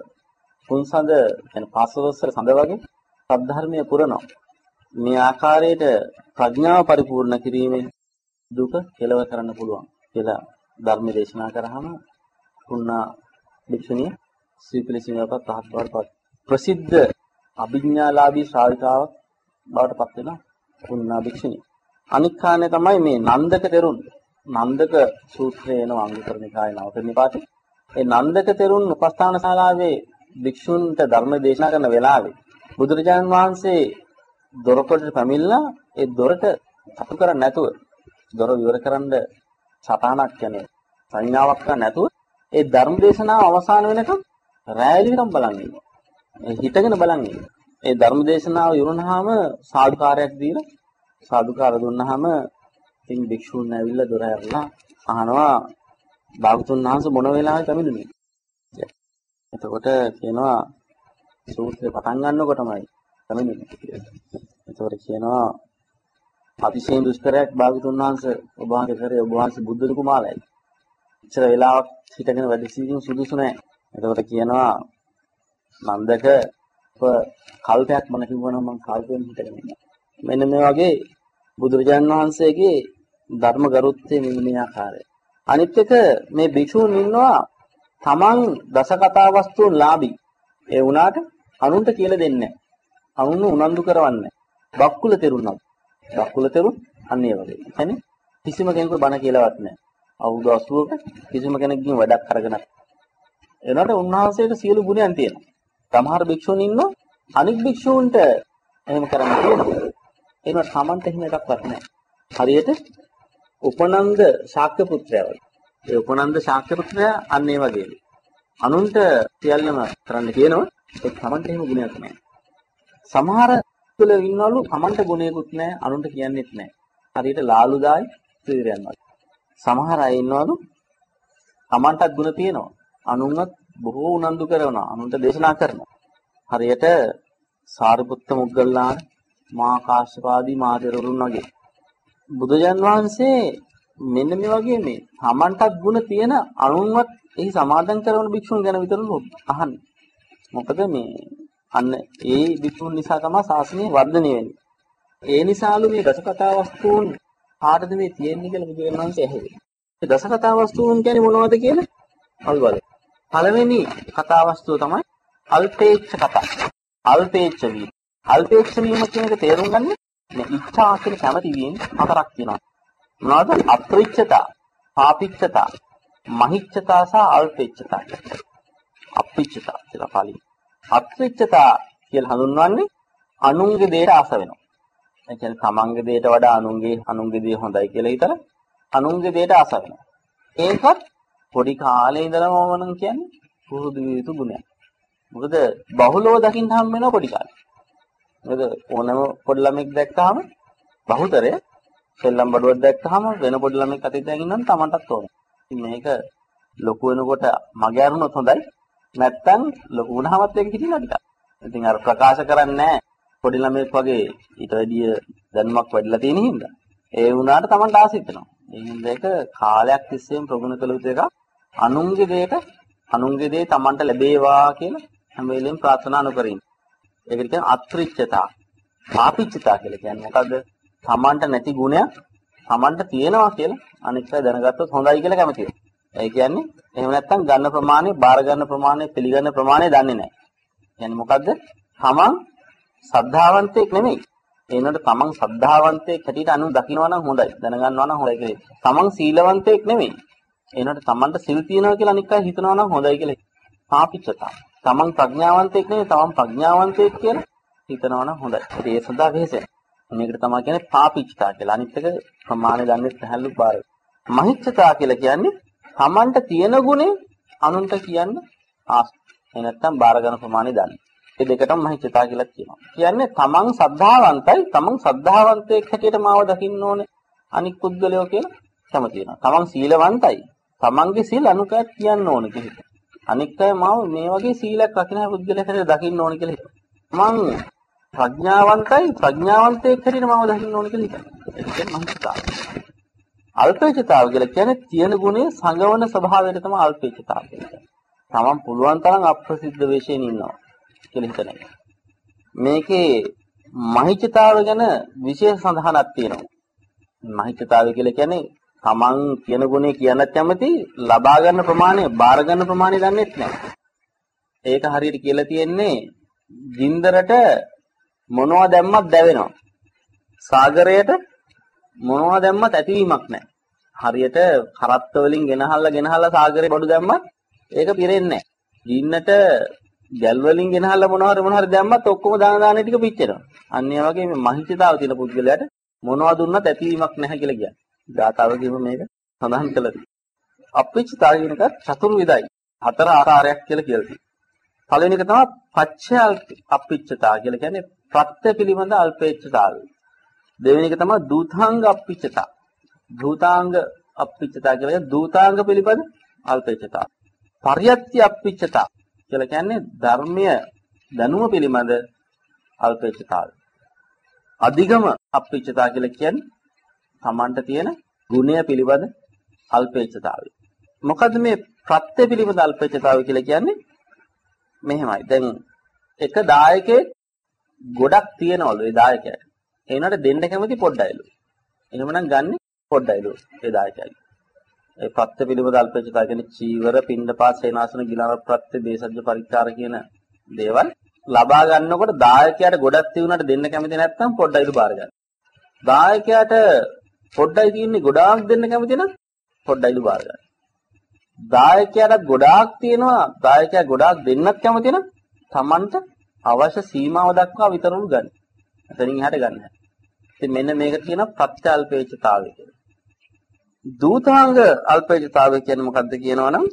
පුන් සඳ කියන්නේ පාසවස්සර සඳ වගේ සද්ධර්මයේ පුරනවා. මේ ආකාරයට ප්‍රඥාව පරිපූර්ණ කිරීමෙන් දුක කෙලවර කරන්න පුළුවන් කියලා ධර්ම දේශනා කරාම පුන්නා භික්ෂුණිය සීපලිසිනවපත් පහත්වරපත් ප්‍රසිද්ධ අභිඥාලාභී ශ්‍රාවිකාවක් බවට පත් වෙන පුන්නා භික්ෂුණිය. අනික් කාරණේ තමයි මේ නන්දක තෙරුන්. නන්දක සූත්‍රය එන අංගුත්තර නිකායේ නවක නිපාතේ. ඒ නන්දක තෙරුන් උපස්ථාන ශාලාවේ භික්ෂුන්ට ධර්ම දේශනා කරන වෙලාවේ බුදුරජාණන් වහන්සේ දොරකඩට පැමිණලා ඒ දොරට සතු කරන්නේ නැතුව දොර විවර කරන්න සටහනක් කියන්නේ සංඥාවක් ගන්න නැතුව ඒ ධර්ම දේශනාව අවසන් වෙනකම් රැයලිකම් බලන් ඉන්නවා. හිතගෙන බලන් ඉන්නවා. ඒ ධර්ම දේශනාව ඉවරනහම සාදුකාරයක් දීලා සාදුකාර දුන්නාම ඉතින් භික්ෂුන් ඇවිල්ලා දොර ඇරලා අහනවා භාගතුන් වහන්සේ මොන වෙලාවෙ පැමිණුනේ? එතකොට කියනවා සූත්‍රය පටන් ගන්නකොටමයි පැමිණුනේ කියලා. එතකොට කියනවා අතිශයින් දුෂ්කරයක් භාගතුන් වහන්සේ ඔබ වහන්සේ කරේ ඔබ වහන්සේ බුද්ධ කුමාරයයි. ඉතර වෙලාවක් හිටගෙන වැඩ සිටින්න සුදුසු නැහැ. එතකොට කියනවා නන්දක කල්පයක් මම කිව්වනම් මම කල්පයෙන් හිටගෙන ඉන්නවා. මෙන්න මේ වගේ බුදුරජාන් වහන්සේගේ ධර්ම ගරුත්වයේ මෙන්න ආකාරය. අනිත් එක මේ භික්ෂුන් ඉන්නවා තමන් දසකතා වස්තුන් ලාභී. ඒ වුණාට අනුන්ට කියලා දෙන්නේ නැහැ. අනුන් උනන්දු කරවන්නේ නැහැ. බක්කුල තෙරුණා. බක්කුල තෙරුන් අන්න ඒ වගේ. يعني කිසිම කෙනෙකුට බණ කියලාවත් නැහැ. අවුරුදු 80ක කිසිම කෙනෙක්ගෙන් වැඩක් අරගෙන එනකොට උන්වහන්සේට සියලු ගුණයන් තියෙනවා. සමහර භික්ෂුන් ඉන්නවා අනික් භික්ෂූන්ට එහෙම කරන්න තියෙනවා. ඒකට සමන්ත එහෙම එකක්වත් නැහැ. හරියට උපනන්ද ශාක්‍ය පුත්‍රයා වගේ. ඒ උපනන්ද ශාක්‍ය පුත්‍රයා අන්න ඒ වගේ. අනුන්ට සියල්ලම කරන්න කියනවා. ඒ සමන්ත එහෙම ගුණයක් නැහැ. සමහර තුල ඉන්නවලු සමන්ත ගුණයකුත් නැහැ අනුන්ට කියන්නෙත් නැහැ. හරියට ලාලුදායි ස්ත්‍රීයන් වගේ. සමහර අය ඉන්නවලු සමන්තත් ගුණ තියෙනවා. අනුන්වත් බොහෝ උනන්දු කරනවා. අනුන්ට දේශනා කරනවා. හරියට සාරිපුත්ත මොග්ගල්ලාන මහා කාශ්‍යපාදී මහ තෙරුන් වගේ. බුදුජන් වහන්සේ මෙන්න මේ වගේ මේ සමන්තත් ගුණ තියෙන අනුන්වත් එහි සමාදන් කරන භික්ෂුන් ගැන විතරලු අහන්නේ. මොකද මේ අන්න ඒ භික්ෂුන් නිසා තමයි ශාසනය වර්ධනය වෙන්නේ. ඒ නිසාලු මේ දසකථා වස්තුන් කාටද මේ තියෙන්නේ කියලා බුදුන් වහන්සේ ඇහුවේ. මේ දසකථා වස්තුන් කියන්නේ මොනවද කියලා අල්වල. පළවෙනි කතා වස්තුව තමයි අල්පේච්ඡ කතා. අල්පේච්ඡ වීම. අල්පේච්ඡ වීම කියන එක තේරුම් ගන්න මේ ඉච්ඡා කියන කැමැති වීම හතරක් තියෙනවා. මොනවද? අප්‍රිච්ඡතා, පාපිච්ඡතා, මහිච්ඡතා සහ අල්පේච්ඡතා. අප්‍රිච්ඡතා කියලා පාලියෙන්. අප්‍රිච්ඡතා කියලා හඳුන්වන්නේ අනුන්ගේ දේට ආස වෙනවා. ඒ කියන්නේ තමන්ගේ දේට වඩා අනුන්ගේ දේ හොඳයි කියලා හිතලා අනුන්ගේ දේට ආස වෙනවා. ඒකත් පොඩි කාලේ ඉඳලම වමනම් කියන්නේ පුරුදු විය යුතු ගුණයක්. මොකද බහුලව දකින්න හම් වෙනවා පොඩි කාලේ. මොකද ඕනම පොඩි ළමෙක් දැක්කහම බහුතරය සෙල්ලම් බඩුවක් දැක්කහම වෙන පොඩි ළමෙක් අතේ දැන් ඉන්නනම් Tamanටත් ඕනේ. ඉතින් මේක ලොකු වෙනකොට මගේ අරුණොත් හොඳයි. නැත්තම් ලොකු වුණාමත් ඒක හිටිනවා ටිකක්. ඉතින් අර ප්‍රකාශ කරන්නේ නැහැ පොඩි ළමෙක් වගේ ඊට වැඩිය දැනුමක් වැඩිලා තියෙන හින්දා. ඒ වුණාට Tamanට ආසිත වෙනවා. ඒ හින්දා ඒක කාලයක් තිස්සේම ප්‍රගුණ කළ යුතු එකක්. අනුන්ගේ දේ Tamanට ලැබේවා කියලා හැම වෙලෙම ප්‍රාර්ථනා නොකරින්. ඒකට කියන්නේ අත්‍රිච්ඡතා. පාපිච්ඡතා කියලා කියන්නේ මොකද්ද? Tamanට නැති ගුණයක් Tamanට තියෙනවා කියලා අනිත් අය දැනගත්තොත් හොඳයි කියලා කැමතියි. ඒ කියන්නේ එහෙම නැත්නම් ගන්න ප්‍රමාණය, බාර ගන්න ප්‍රමාණය, පිළිගන්න ප්‍රමාණය දන්නේ නැහැ. කියන්නේ මොකද්ද? Taman සද්ධාවන්තයෙක් නෙමෙයි. ඒනට Taman සද්ධාවන්තයෙක් හැටියට අනු දකින්නවා නම් හොඳයි. දැනගන්නවා නම් හොඳයි කියලා. Taman සීලවන්තයෙක් නෙමෙයි. ඒනට Tamanට සිල් තියනවා කියලා අනිත් අය හිතනවා නම් හොඳයි කියලා. පාපිච්ඡතා. Taman ප්‍රඥාවන්තයෙක් නෙමෙයි, Taman ප්‍රඥාවන්තයෙක් කියලා හිතනවා නම් හොඳයි. ඒ සඳහා වෙහෙසෙන. මේකට තමයි කියන්නේ පාපිච්ඡතා කියලා. අනිත් එක ප්‍රමාණය දන්නේ නැහැලු බාර. මහිච්ඡතා කියලා කියන්නේ Tamanට තියෙන ගුණේ අනුන්ට කියන්න ආස. ඒ නැත්තම් බාර ගන්න ප්‍රමාණය දන්නේ. මේ දෙකටම මහිච්ඡතා කියලා කියනවා. කියන්නේ Taman සද්ධාවන්තයි, Taman සද්ධාවන්තයෙක් හැටියට මාව දකින්න ඕනේ. අනික් පුද්ගලයෝ කියලා කැමති වෙනවා. Taman සීලවන්තයි. Tamanගේ සීල අනුකයට කියන්න ඕනේ කියලා. අනික් අය මාව මේ වගේ සීලයක් රකින්න පුද්ගලයෙක් හැටියට දකින්න ඕනේ කියලා හිතනවා. මං ප්‍රඥාවන්තයි, ප්‍රඥාවන්තයෙක් හැටියට මාව දකින්න ඕනේ කියලා හිතනවා. ඒක තමයි මහිච්ඡතාව. අල්පේච්ඡතාව කියලා කියන්නේ තියෙන ගුණේ සංගවන ස්වභාවයට තමයි අල්පේච්ඡතාව කියන්නේ. Taman පුළුවන් තරම් අප්‍රසිද්ධ වෙෂයෙන් ඉන්නවා කියලා හිතන එක. මේකේ මහිච්ඡතාව ගැන විශේෂ සඳහනක් තියෙනවා. මහිච්ඡතාව කියලා කියන්නේ Taman කියන ගුණේ කියන්නත් කැමති, ලබා ගන්න ප්‍රමාණය, බාර ගන්න ප්‍රමාණය දන්නේ නැහැ. ඒක හරියට කියලා තියෙන්නේ ගින්දරට මොනවා දැම්මත් දැවෙනවා. සාගරයට මොනවා දැම්මත් ඇතිවීමක් නැහැ. හරියට කරත්ත වලින් ගෙනහල්ලා සාගරේ බඩු දැම්මත් ඒක පිරෙන්නේ නැහැ. ගින්නට ගැල් වලින් ගෙනහල්ලා මොනවා හරි දැම්මත් ඔක්කොම දාන ටික පිච්චෙනවා. අන්න ඒ වගේ මේ මහිච්ඡතාව තියෙන පුද්ගලයාට මොනවා දුන්නත් ඇතිවීමක් නැහැ කියලා කියන්නේ. ධාතාවකෙම මේක සඳහන් කළා. අප්‍රිච්ඡතාව කියන එක චතුර්විධයි. හතර ආකාරයක් කියලා කියනවා. පළවෙනි එක තමයි පච්චය අප්‍රිච්ඡතාව කියලා කියන්නේ ප්‍රත්‍ය පිළිබඳ අල්පේච්ඡතාවය. දෙවෙනි එක තමයි දූතාංග අප්‍රිච්ඡතාව. දූතාංග අප්‍රිච්ඡතාව කියලා කියන්නේ දූතාංග පිළිබඳ අල්පේච්ඡතාව. පරියත්‍ය අප්‍රිච්ඡතාව කියලා කියන්නේ ධර්මීය දැනුම පිළිබඳ අල්පේච්ඡතාව. අධිගම අප්‍රිච්ඡතාව කියලා කියන්නේ Tamanට තියෙන ගුණය පිළිබඳ අල්පේච්ඡතාවය. මොකද මේ ප්‍රත්‍ය පිළිබඳ අල්පේච්ඡතාවය කියලා කියන්නේ මෙහෙමයි. දැන් එක දායකයෙක් ගොඩක් තියනවලු ඒ දායකයාට. ඒ උනාට දෙන්න කැමති පොඩ්ඩයිලු. එහෙමනම් ගන්න පොඩ්ඩයිලු ඒ දායකයාගේ. ඒ ප්‍රත්‍ය පිළිබඳ අල්පේච්ඡතාව කියන්නේ චීවර, පින්ඩපාත, සේනාසන, ගිලන ප්‍රත්‍ය, දේශජ්‍ය පරික්කාර කියන දේවල් ලබා ගන්නකොට දායකයාට ගොඩක් තියුණාට දෙන්න කැමති නැත්නම් පොඩ්ඩයිලු බාර ගන්න. දායකයාට පොඩ්ඩයි තියෙන්නේ ගොඩාක් දෙන්න කැමති නම් පොඩ්ඩයිලු බාර ගන්න. දායකයාට ගොඩාක් තියෙනවා දායකයා ගොඩාක් දෙන්නත් කැමති නම් Tamanට අවශ්‍ය සීමාව දක්වා විතරලු ගන්න. එතනින් එහාට ගන්න. ඉතින් මෙන්න මේකට කියනවා ප්‍රත්‍යල්පේච්ඡතාවය කියලා. දූතාංග අල්පේච්ඡතාවය කියන්නේ මොකක්ද කියනවනම්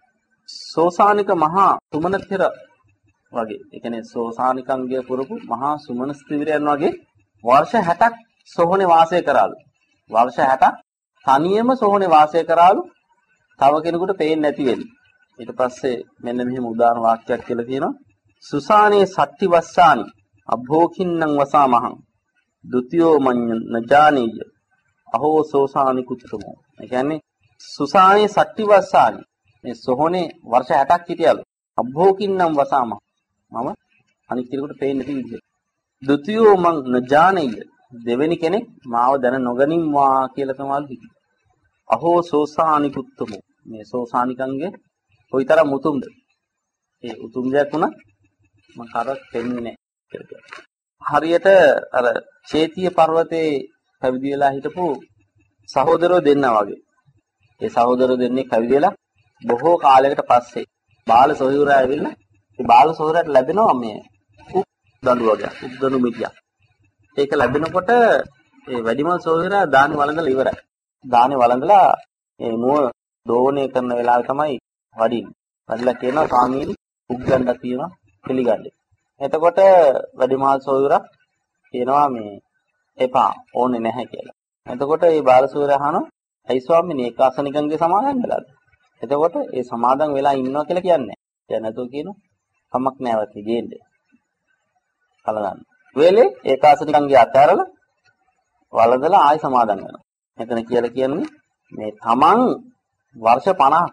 සෝසානික මහා සුමනතිර වගේ. ඒ කියන්නේ සෝසානිකංගය පුරපු මහා සුමන ස්ත්‍රීවරයන් වගේ වර්ෂ 60ක් සොහොනේ වාසය කරාලු. වර්ෂ 60ක් තනියම සොහොනේ වාසය කරාලු. තව කෙනෙකුට පේන්නේ නැති වෙලි. ඊට පස්සේ මෙන්න මෙහෙම උදාන වාක්‍යයක් කියලා තියෙනවා. සුසානේ සත්‍ති වස්සානි අභෝකින්නම් වසාමහං ဒ ුතියෝ මඤ්ඤ නජානීය අහෝ සෝසානි කුච්චමෝ. ඒ කියන්නේ සුසානේ සත්‍ති වස්සානි මේ සොහොනේ වර්ෂ 60ක් හිටියලු. අභෝකින්නම් වසාමහං මම අනිත් කෙනෙකුට පේන්නේ නැති විදිහට. ဒ ුතියෝ මං නජානීය දෙවෙනි කෙනෙක් මාව දැන නොගනින්වා කියලා තමයි හිතුවේ. අහෝ සෝසානි කුච්චමෝ මේ සෝසානිකංගේ කොයිතරම් උතුම්ද? ඒ උතුම් දෙයක් උනා මම කරක් දෙන්නේ නැහැ. හරියට අර චේතිය පර්වතයේ පැවිදි වෙලා හිටපු සහෝදරයෝ දෙන්නා වගේ. ඒ සහෝදරයෝ දෙන්නේ පැවිදි වෙලා බොහෝ කාලයකට පස්සේ බාල සොහොයුරා ඇවිල්ලා ඒ බාල සොහොයුරාට ලැබෙනවා මේ උක් දඬු වගේ උක් දඬු මිටියක්. ඒක ලැබෙනකොට ඒ වැඩිමල් සොහොයුරා දානි වළඳලා ඉවරයි. දානි වළඳලා ඒ නුව දෝණය කරන වෙලාවේ තමයි වඩින්නේ. වඩලා කියනවා ස්වාමීනි උක් ගන්නක් තියෙනවා පිළිගන්න. එතකොට වැඩිමහල් සොහොයුරා කියනවා මේ එපා ඕනේ නැහැ කියලා. එතකොට මේ බාල සොහොයුරා අහනවා ඇයි ස්වාමීනි ඒකාසනිකංගේ සමාදන් වෙලාද? එතකොට ඒ සමාදන් වෙලා ඉන්නවා කියලා කියන්නේ. දැන් නැතෝ කියනවා කමක් නැවති ගේන්නේ. කලගන්න. වෙලේ ඒකාසනිකංගේ අතහැරලා වළඳලා ආයි සමාදන් වෙනවා. මෙතන කියලා කියන්නේ මේ තමන් වර්ෂ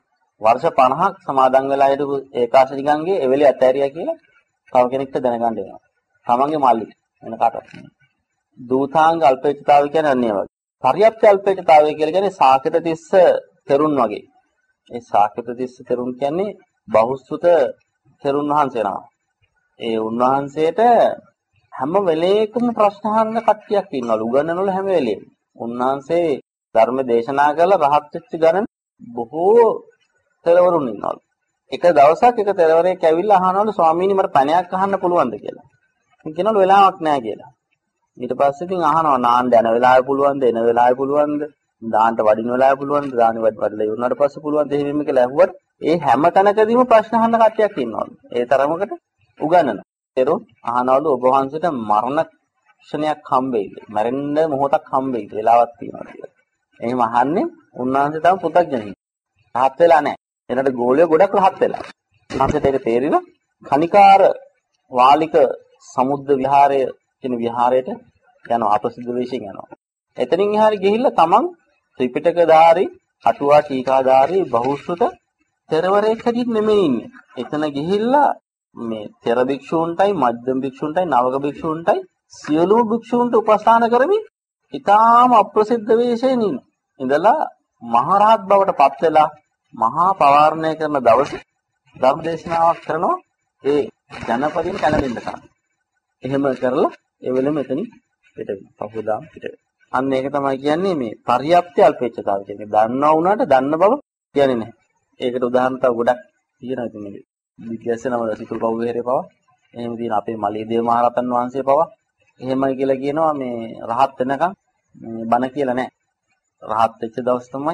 50ක් සමාදන් වෙලා හිටපු ඒකාසනිකංගේ ඒ වෙලේ අතහැරියා කියලා තව කෙනෙක්ට දැනගන්න වෙනවා. තමන්ගේ මල්ලි වෙන කාටවත් නෙමෙයි. දූතාංග අල්පේච්ඡතාවය කියන්නේ අන්නේ වගේ. පර්යාප්ත අල්පේච්ඡතාවය කියලා කියන්නේ සාකත තිස්ස තෙරුන් වගේ. ඒ සාකත තිස්ස තෙරුන් කියන්නේ බහුසුත තෙරුන් වහන්සේ නම. ඒ උන්වහන්සේට හැම වෙලේකම ප්‍රශ්න අහන්න කට්ටියක් ඉන්නවලු. උගන්වනවල හැම වෙලේම. උන්වහන්සේ ධර්ම දේශනා කරලා රහත් වෙච්ච ගණන් බොහෝ තෙරවරුන් ඉන්නවලු. එක දවසක් එක තෙරවරයෙක් ඇවිල්ලා අහනවලු ස්වාමීනි මට පණයක් අහන්න පුළුවන්ද කියලා. ඉතින් කියනවලු වෙලාවක් නැහැ කියලා. ඊට පස්සේ ඉතින් අහනවා නාන්න යන වෙලාවෙ පුළුවන්ද එන වෙලාවෙ පුළුවන්ද දාන්නට වඩින වෙලාවෙ පුළුවන්ද දාන්න වඩලා ඉවරනට පස්සේ පුළුවන්ද එහෙම කියලා ඇහුවට ඒ හැම තැනකදීම ප්‍රශ්න අහන්න කට්ටියක් ඉන්නවලු. ඒ තරමකට උගන්වනවා. තෙරුන් අහනවලු ඔබ වහන්සේට මරණ ක්ෂණයක් හම්බෙයිද? මැරෙන්න මොහොතක් හම්බෙයිද? වෙලාවක් තියෙනවා කියලා. එහෙම අහන්නේ උන්වහන්සේ තමයි පුතග්ජනෙක්. රහත් වෙලා නැහැ. එනට ගෝලිය ගොඩක් රහත් වෙලා. උන්වහන්සේට ඒක තේරිලා කනිකාර වාලික සමුද්ද විහාරය කියන විහාරයට යනවා අප්‍රසිද්ධ වෙෂයෙන් යනවා. එතනින් එහාට ගිහිල්ලා තමන් ත්‍රිපිටකධාරී, අටුවා ටීකාධාරී බහුශ්‍රත තෙරවරයෙක් හැටියට නෙමෙයි ඉන්නේ. එතන ගිහිල්ලා මේ තෙර භික්ෂූන්ටයි, මධ්‍යම භික්ෂූන්ටයි, නවක භික්ෂූන්ටයි සියලුම භික්ෂූන්ට උපස්ථාන කරමින් ඊටාම අප්‍රසිද්ධ වෙෂයෙන් ඉඳලා මහරහත් බවට පත් වෙලා මහා පවාරණය කරන දවසේ ධර්ම දේශනාවක් කරනවා ඒ ජනපදින කැළඹෙන්න තරම්. එහෙම කරලා ඒ වෙලෙම එතනින් පිට වෙනවා. පහුදාම පිට වෙනවා. අන්න ඒක තමයි කියන්නේ මේ පර්යාප්ති අල්පේච්ඡතාවය කියන්නේ. දන්නවා වුණාට දන්න බව කියන්නේ නැහැ. ඒකට උදාහරණ තව ගොඩක් තියෙනවා ඉතින් මේ විද්‍යාසනම සිතුල් පව් විහෙරේ පව. එහෙම තියෙන අපේ මලීදේව මහරහතන් වහන්සේ පව. එහෙමයි කියලා කියනවා මේ රහත් වෙනකන් මේ බණ කියලා නැහැ. රහත් වෙච්ච දවස් තමයි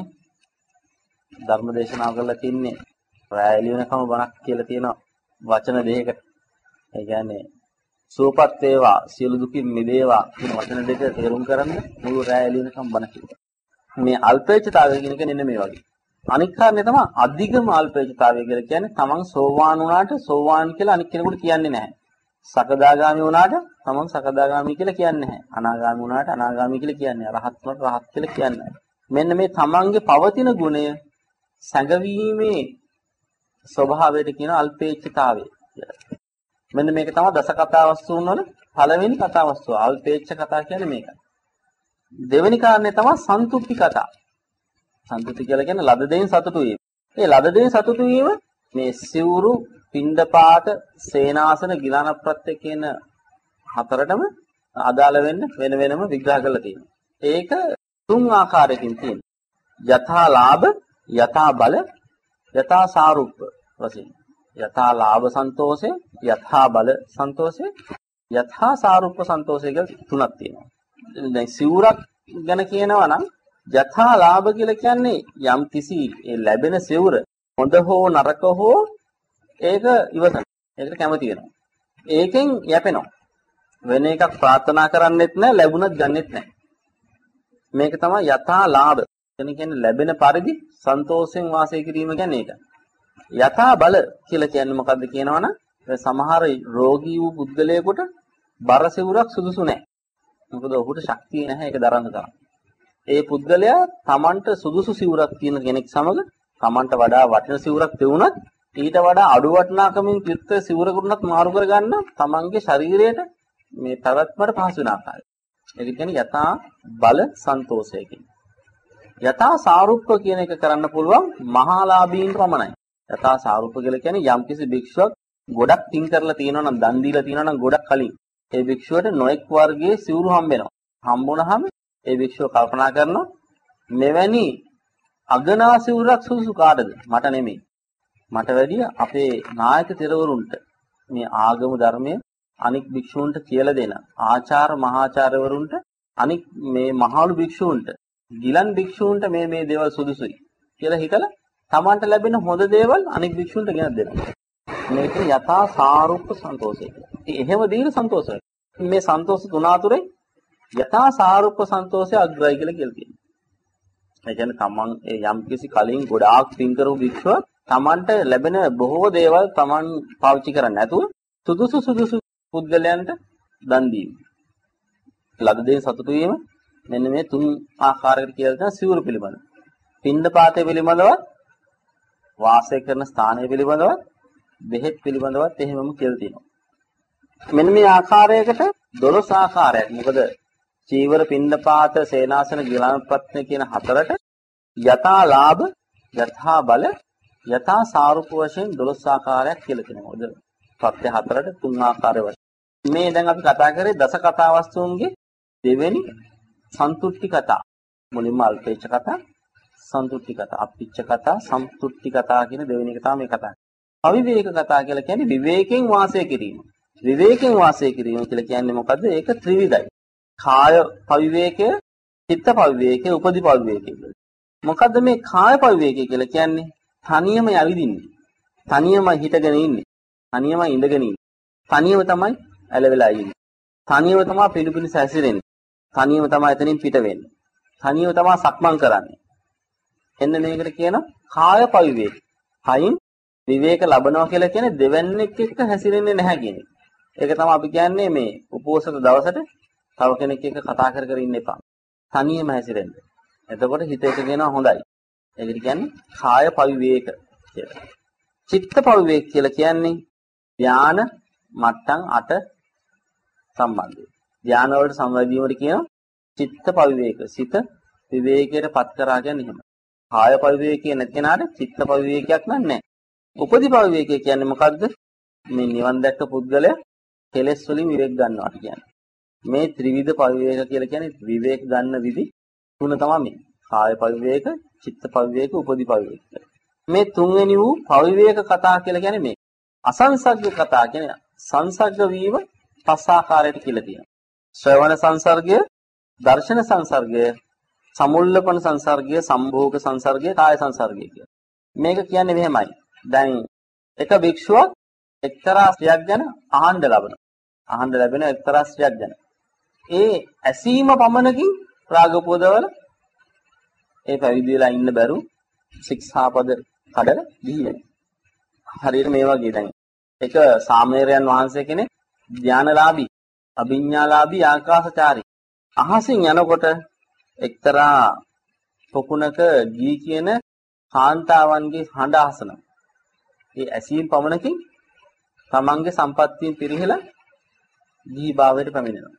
ධර්ම දේශනාව කරලා තින්නේ. රැය එළියනකම බණක් කියලා තියෙනවා වචන දෙකකට. ඒ කියන්නේ සුවපත් වේවා සියලු දුකින් මිදේවා කියන වචන දෙක තේරුම් කරන්න මුළු රැය එළියනකම් බණ කියනවා. මේ අල්පේච්ඡතාවය කියන එක නෙන්න මේ වගේ. අනික් කාරණේ තමයි අධිගම අල්පේච්ඡතාවය කියලා කියන්නේ තමන් සෝවාන් වුණාට සෝවාන් කියලා අනික් කෙනෙකුට කියන්නේ නැහැ. සකදාගාමි වුණාට තමන් සකදාගාමි කියලා කියන්නේ නැහැ. අනාගාමි වුණාට අනාගාමි කියලා කියන්නේ නැහැ. රහත් වුණාට රහත් කියලා කියන්නේ නැහැ. මෙන්න මේ තමන්ගේ පවතින ගුණය සංගවීමේ ස්වභාවයට කියන අල්පේච්ඡතාවය කියලා. මෙන්න මේක තමයි දස කතා වස්තුන් වල පළවෙනි කතා වස්තුව. අල්පේච්ඡ කතා කියන්නේ මේක. දෙවෙනි කාරණේ තමයි සන්තුට්ටි කතා. සන්තුට්ටි කියලා කියන්නේ ලද දෙයින් සතුටු වීම. මේ ලද දෙයින් සතුටු වීම මේ සිවුරු, පිණ්ඩපාත, සේනාසන, ගිලන ප්‍රත්‍ය කියන හතරටම අදාළ වෙන්න වෙන වෙනම විග්‍රහ කරලා තියෙනවා. ඒක තුන් ආකාරයකින් තියෙනවා. යථා ලාභ, යථා බල, යථා සාරුප්ප වශයෙන්. යථා ලාභ සන්තෝෂය, යථා බල සන්තෝෂය, යථා සාරුප්ප සන්තෝෂය කියලා තුනක් තියෙනවා. දැන් සිවුරක් ගැන කියනවා නම් යථා ලාභ කියලා කියන්නේ යම් කිසි ලැබෙන සිවුර හොඳ හෝ නරක හෝ ඒක ඉවසන. ඒකට කැමති වෙනවා. ඒකෙන් යැපෙනවා. වෙන එකක් ප්‍රාර්ථනා කරන්නෙත් නැහැ, ලැබුණත් ගන්නෙත් නැහැ. මේක තමයි යථා ලාභ. කියන්නේ ලැබෙන පරිදි සන්තෝෂයෙන් වාසය කිරීම කියන්නේ ඒක. යථා බල කියලා කියන්නේ මොකද්ද කියනවනම් සමහර රෝගී වූ පුද්ගලයෙකුට බර සිවුරක් සුදුසු නැහැ. මොකද ඔහුට ශක්තිය නැහැ ඒක දරන්න තරම්. ඒ පුද්ගලයා Tamanට සුදුසු සිවුරක් තියෙන කෙනෙක් සමග Tamanට වඩා වටින සිවුරක් තියුණත් ඊට වඩා අඩු වටිනාකමින් යුක්ත සිවුරකුණත් මාරු කර ගන්න Tamanගේ ශරීරයට මේ පැවැත්මට පහසු වෙන ආකාරය. ඒක කියන්නේ යථා බල සන්තෝෂය කියන්නේ. යථා සාරුප්ප කියන එක කරන්න පුළුවන් මහාලාභීන් පමණයි. යථා සාරුප්ප කියලා කියන්නේ යම්කිසි භික්ෂුවක් ගොඩක් පින් කරලා තියෙනවා නම් දන් දීලා තියෙනවා නම් ගොඩක් කලින් ඒ භික්ෂුවට නොඑක් වර්ගයේ සිවුරු හම්බ වෙනවා. හම්බුනහම ඒ භික්ෂුව කල්පනා කරනවා මෙවැනි අගනා සිවුරක් සුසු කාටද? මට නෙමෙයි. මට වැඩිය අපේ නායක තෙරවරුන්ට මේ ආගම ධර්මය අනික් භික්ෂූන්ට කියලා දෙන ආචාර මහාචාර්යවරුන්ට අනික් මේ මහලු භික්ෂූන්ට ගිලන් භික්ෂූන්ට මේ දේවල් සුදුසුයි කියලා හිතලා Tamanට ලැබෙන හොඳ දේවල් අනික් භික්ෂූන්ට ගෙනත් දෙනවා. මේක යථා සාරුප්ප සන්තෝෂය. එහෙම දීලා සන්තෝෂයි. මේ සන්තෝෂ තුන අතුරේ යථා සාරුප්ප සන්තෝෂය අග්‍රයි කියලා කියනවා. ඒ කියන්නේ Taman යම් කිසි කලින් ගොඩාක් පින් කරපු භික්ෂුව Tamanට ලැබෙන බොහෝ දේවල් Taman පාවිච්චි කරන්නේ නැතුව සුදුසු පුද්ගලයන්ට දන් දීම. ලද දෙයින් සතුටු වීම මෙන්න මේ තුන් ආකාරයකට කියලා තියෙන සිවුරු පිළිබඳ. පින්ඩපාතය පිළිබඳවත් වාසය කරන ස්ථානය පිළිබඳවත් බෙහෙත් පිළිබඳවත් එහෙමම කියලා තියෙනවා. මෙන්න මේ ආකාරයකට 12 ආකාරයක්. මොකද චීවර පින්ඩපාත සේනාසන ගිලන්පත්න කියන හතරට යථා ලාභ යථා බල යථා සාරුප වශයෙන් 12 ආකාරයක් කියලා තියෙනවා. මොකද සත්‍ය හතරට තුන් ආකාරය වශයෙන්. මේ දැන් අපි කතා කරේ දස කතා වස්තුන්ගේ දෙවෙනි සන්තුට්ටි කතා. මුලින්ම අල්පේච්ඡ කතා, සන්තුට්ටි කතා, අප්පිච්ඡ කතා, සම්තුට්ටි කතා කියන දෙවෙනි එක තමයි මේ කතා. අවිවේක කතා කියලා කියන්නේ විවේකයෙන් වාසය කිරීම. විවේකයෙන් වාසය කිරීම කියලා කියන්නේ මොකද්ද? ඒක ත්‍රිවිධයි. කාය පවිවේකය, චිත්ත පවිවේකය, උපදි පවිවේකය කියලා. මොකද්ද මේ කාය පවිවේකය කියලා කියන්නේ? තනියම යවිදින්නේ. තනියම හිටගෙන ඉන්නේ. තනියම ඉඳගෙන ඉන්නේ. තනියම තමයි ඇලවෙලා ඉන්නේ. තනියම තමයි පිළිපිලි සැසිරෙන්නේ. තනියම තමයි එතනින් පිට වෙන්නේ. තනියම තමයි සක්මන් කරන්නේ. එන්න මේකට කියන කාය පවිවේක. හයින් විවේක ලබනවා කියලා කියන්නේ දෙවන්නේක් එක්ක හැසිරෙන්නේ නැහැ කියන එක. ඒක තමයි අපි කියන්නේ මේ උපෝසත දවසට තව කෙනෙක් එක්ක කතා කර ඉන්න එපා. තනියම හැසිරෙන්න. එතකොට හිත එකගෙන හොඳයි. ඒකට කියන්නේ කාය පවිවේක කියලා. චිත්ත පවිවේක කියලා කියන්නේ ධාන මට්ටම් 8 සම්බන්ධයි. ධාන වලට සම්බන්ධීමට කියන චිත්ත පවිවේක. සිත විවේකයට පත් කරා කියන්නේ එහෙම. කාය පවිවේකයේ නැති කෙනාට චිත්ත පවිවේකයක් නැහැ. උපදි පවිවේකය කියන්නේ මොකද්ද? මේ නිවන් දැක්ක පුද්ගලයා කෙලෙස් වලින් විවේක ගන්නවා කියන්නේ. මේ ත්‍රිවිධ පවිවේක කියලා කියන්නේ විවේක ගන්න විදි තුන තමයි මේ. කාය පවිවේක, චිත්ත පවිවේක, උපදි පවිවේක. මේ තුන්වෙනි වූ පවිවේක කතා කියලා කියන්නේ මේ. අසංසග්ග කතා කියන්නේ සංසග්ග වීම පස් ආකාරයට කියලා තියෙනවා. ශ්‍රවණ සංසර්ගය, දර්ශන සංසර්ගය, සමුල්ලපන සංසර්ගය, සම්භෝග සංසර්ගය, කාය සංසර්ගය කියලා. මේක කියන්නේ මෙහෙමයි. දැන් එක භික්ෂුවක් එක්තරා ස්ත්‍රියක් ගැන අහන්න ලබනවා. අහන්න ලැබෙන එක්තරා ස්ත්‍රියක් ගැන. ඒ ඇසීම පමණකින් රාගපෝදවල ඒ පැවිදි වෙලා ඉන්න බැරු ශික්ෂාපද කඩලා ගිහින්. හරියට මේ වගේ දැන් එක සාමණේරයන් වහන්සේ කෙනෙක් ධානලාභී, අභිඥාලාභී, ආකාශචාරී. අහසින් යනකොට එක්තරා පොකුණක ගී කියන කාන්තාවන්ගේ හඬ අහසනවා. ඒ ඇසීම් පමණකින් තමන්ගේ සම්පත්තියෙන් පිරිහෙලා ගිහි භාවයට පැමිණෙනවා.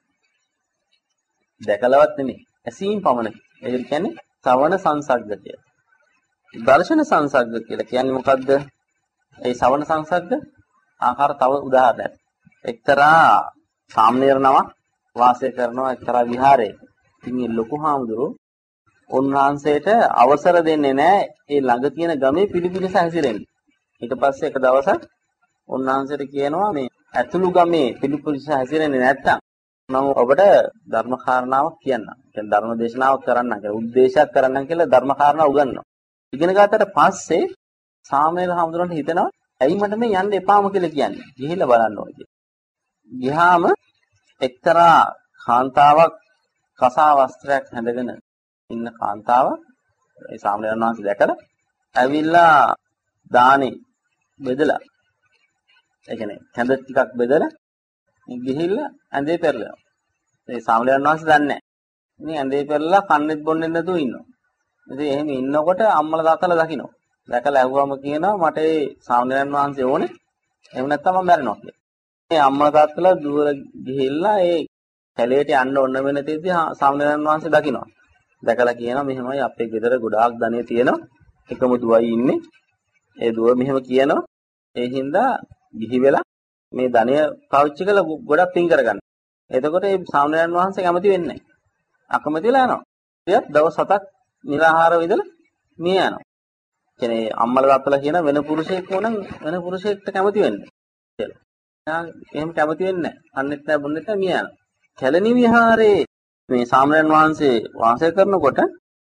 දැකලවත් නෙමෙයි, ඇසීම් පමණකින්. ඒ කියන්නේ ශ්‍රවණ සංසග්ග කියලා. දර්ශන සංසග්ග කියලා කියන්නේ මොකද්ද? ඒ ශ්‍රවණ සංසග්ග ආකාර තව උදාහරණයක්. එක්තරා සාමණේර නමක් වාසය කරනවා එක්තරා විහාරයක. ඉතින් මේ ලොකු හාමුදුරුවෝ උන්වහන්සේට අවසර දෙන්නේ නැහැ ඒ ළඟ තියෙන ගමේ පිළිපිලිස හැසිරෙන්න. ඊට පස්සේ එක දවසක් උන්වහන්සේට කියනවා මේ ඇතුළු ගමේ පිළිපිලිස හැසිරෙන්නේ නැත්තම් මම ඔබට ධර්ම කාරණාවක් කියන්නම්. කියන්නේ ධර්ම දේශනාවක් කරන්නම් කියලා උද්දේශයක් කරන්නම් කියලා ධර්ම කාරණා උගන්වනවා. ඉගෙන ගන්නට පස්සේ සාමණේර හාමුදුරන්ට හිතෙනවා ඇයි මට මේ යන්න එපාම කියලා කියන්නේ. ගිහිල්ලා බලන්න ඕනේ කියලා. ගියාම එක්තරා කාන්තාවක් කසා වස්ත්‍රයක් හැඳගෙන ඉන්න කාන්තාවක් ඒ සාමණේරයන් වහන්සේ දැකලා ඇවිල්ලා දානේ බෙදලා ඒ කියන්නේ කැඳ ටිකක් බෙදලා ගිහිල්ලා ඇඳේ පෙරලනවා. ඒ සාමණේරයන් වහන්සේ දන්නේ නැහැ. ඉතින් ඇඳේ පෙරලලා කන්නේත් බොන්නේ නැතුව ඉන්නවා. ඉතින් එහෙම ඉන්නකොට අම්මලා තාත්තලා දකින්න. දැකලා ඇහුවම කියනවා මට ඒ සාමණේරයන් වහන්සේ ඕනේ. එහෙම නැත්නම් මම මැරෙනවා කියලා. මේ අම්මලා තාත්තලා දුවලා ගිහිල්ලා ඒ කැලේට යන්න ඕන වෙන තෙද්දී සාමණේරයන් වහන්සේ දකින්නවා. දැකලා කියනවා මෙහෙමයි අපේ ගෙදර ගොඩාක් ධනෙ තියෙනවා. එකම දුවයි ඉන්නේ. ඒ දුව මෙහෙම කියනවා. ඒ හින්දා ගිහි වෙලා මේ ධනය පාවිච්චි කරලා ගොඩක් පින් කරගන්න. එතකොට මේ සාමණේරයන් වහන්සේ කැමති වෙන්නේ නැහැ. අකමැති වෙලා යනවා. ඊට දවස් 7ක් නිරාහාර විදලා මිය යනවා. කියන්නේ අම්මලා තාත්තලා කියන වෙන පුරුෂයෙක් වුණනම් වෙන පුරුෂයෙක්ට කැමති වෙන්නේ කියලා. එහෙම කැමති වෙන්නේ නැහැ. අන්නෙත් නැහැ බොන්නෙත් නැහැ මිය යනවා. කැලණි විහාරේ මේ සාමණේරයන් වහන්සේ වාසය කරනකොට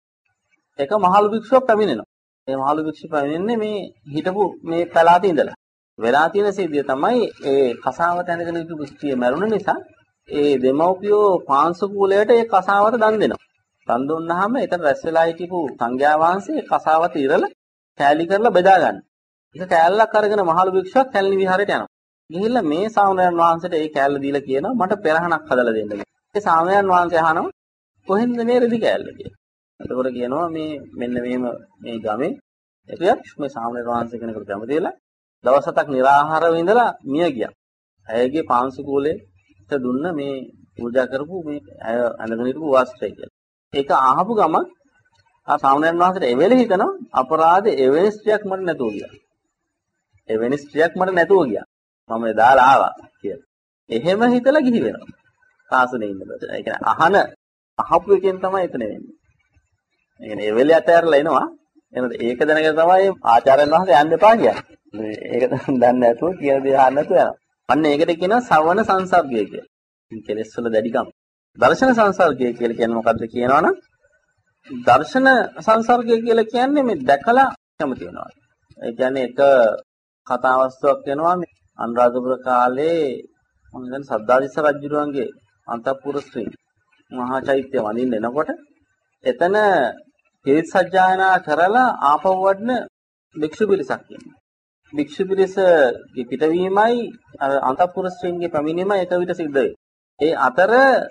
එක මහලු භික්ෂුවක් පැමිණෙනවා. මේ මහලු භික්ෂුව පැමිණෙන්නේ මේ හිටපු මේ පළාතේ ඉඳලා. වෙලා තියෙන සිද්ධිය තමයි ඒ කසාවත ඇඳගෙන ඉතු භික්ෂුව මැරුණ නිසා ඒ දෙමව්පියෝ පාංශු කුලයට ඒ කසාවත දන් දෙනවා. දන් දුන්නාම එතන රැස් වෙලා හිටපු සංඝයා වහන්සේ කසාවත ඉරලා කෑලි කරලා බෙදා ගන්න. ඒක කෑල්ලක් අරගෙන මහලු භික්ෂුවක් කැලණි විහාරයට යනවා. ගිහිල්ලා මේ සාමණේරයන් වහන්සේට ඒ කෑල්ල දීලා කියනවා මට පෙරහනක් හදලා දෙන්න. ඒ සාමණේරයන් වහන්සේ අහනවා කොහෙන්ද මේ රෙදි කෑල්ල කියලා. එතකොට කියනවා මේ මෙන්න මෙහෙම මේ ගමේ එක්කයක් මේ සාමණේර වහන්සේ කෙනෙකුට කැමති වෙලා දවස් 7ක් නිරාහාරව ඉඳලා මිය ගියා. ඇයගේ පාංශු කුලයට දුන්න මේ පූජා කරපු මේ ඇය අඳගෙන හිටපු වස්ත්‍රය කියලා. ඒක අහපු ගමන් ආ සාමණේර වහන්සේට එවෙලෙ හිතනවා අපරාධේ එවැනි ස්ත්‍රියක් මට නැතුව ගියා. එවැනි ස්ත්‍රියක් මට නැතුව ගියා. මම එදාලා ආවා කියලා. එහෙම හිතලා ගිහි වෙනවා. සාසනේ ඉඳලා. ඒ කියන්නේ අහපු එකෙන් තමයි එතන වෙන්නේ. ඒ කියන්නේ එවෙලෙ අතහැරලා එනවා. එහෙනම් ඒක දැනගෙන තමයි ආචාර්යයන් වහන්සේ යන්න එපා කියන්නේ. ඒක දන්නේ නැතුව කියන දේ අහන්න නැතුව යනවා. අන්න ඒකට කියනවා ශ්‍රවණ සංසර්ගය කියලා. කෙලෙස් වල දැඩිකම. දර්ශන සංසර්ගය කියලා කියන්නේ මොකද්ද කියනවනම් දර්ශන සංසර්ගය කියලා කියන්නේ මේ දැකලා කැමති වෙනවා. ඒ කියන්නේ එක කතාවස්තුවක් වෙනවා මේ අනුරාධපුර කාලේ මම හිතන්නේ සද්ධාතිස්ස රජුගේ අන්තපුර ස්ත්‍රී මහා චෛත්‍ය වඳින්න එනකොට එතන පිරිත් සජ්ජායනා කරලා ආපහු වඩන භික්ෂු පිරිසක් ඉන්නවා. භික්ෂු පිරිසගේ පිටවීමයි අර අන්තපුර ස්ත්‍රීන්ගේ පැමිණීමයි එක විට සිද්ධ වෙයි. ඒ අතර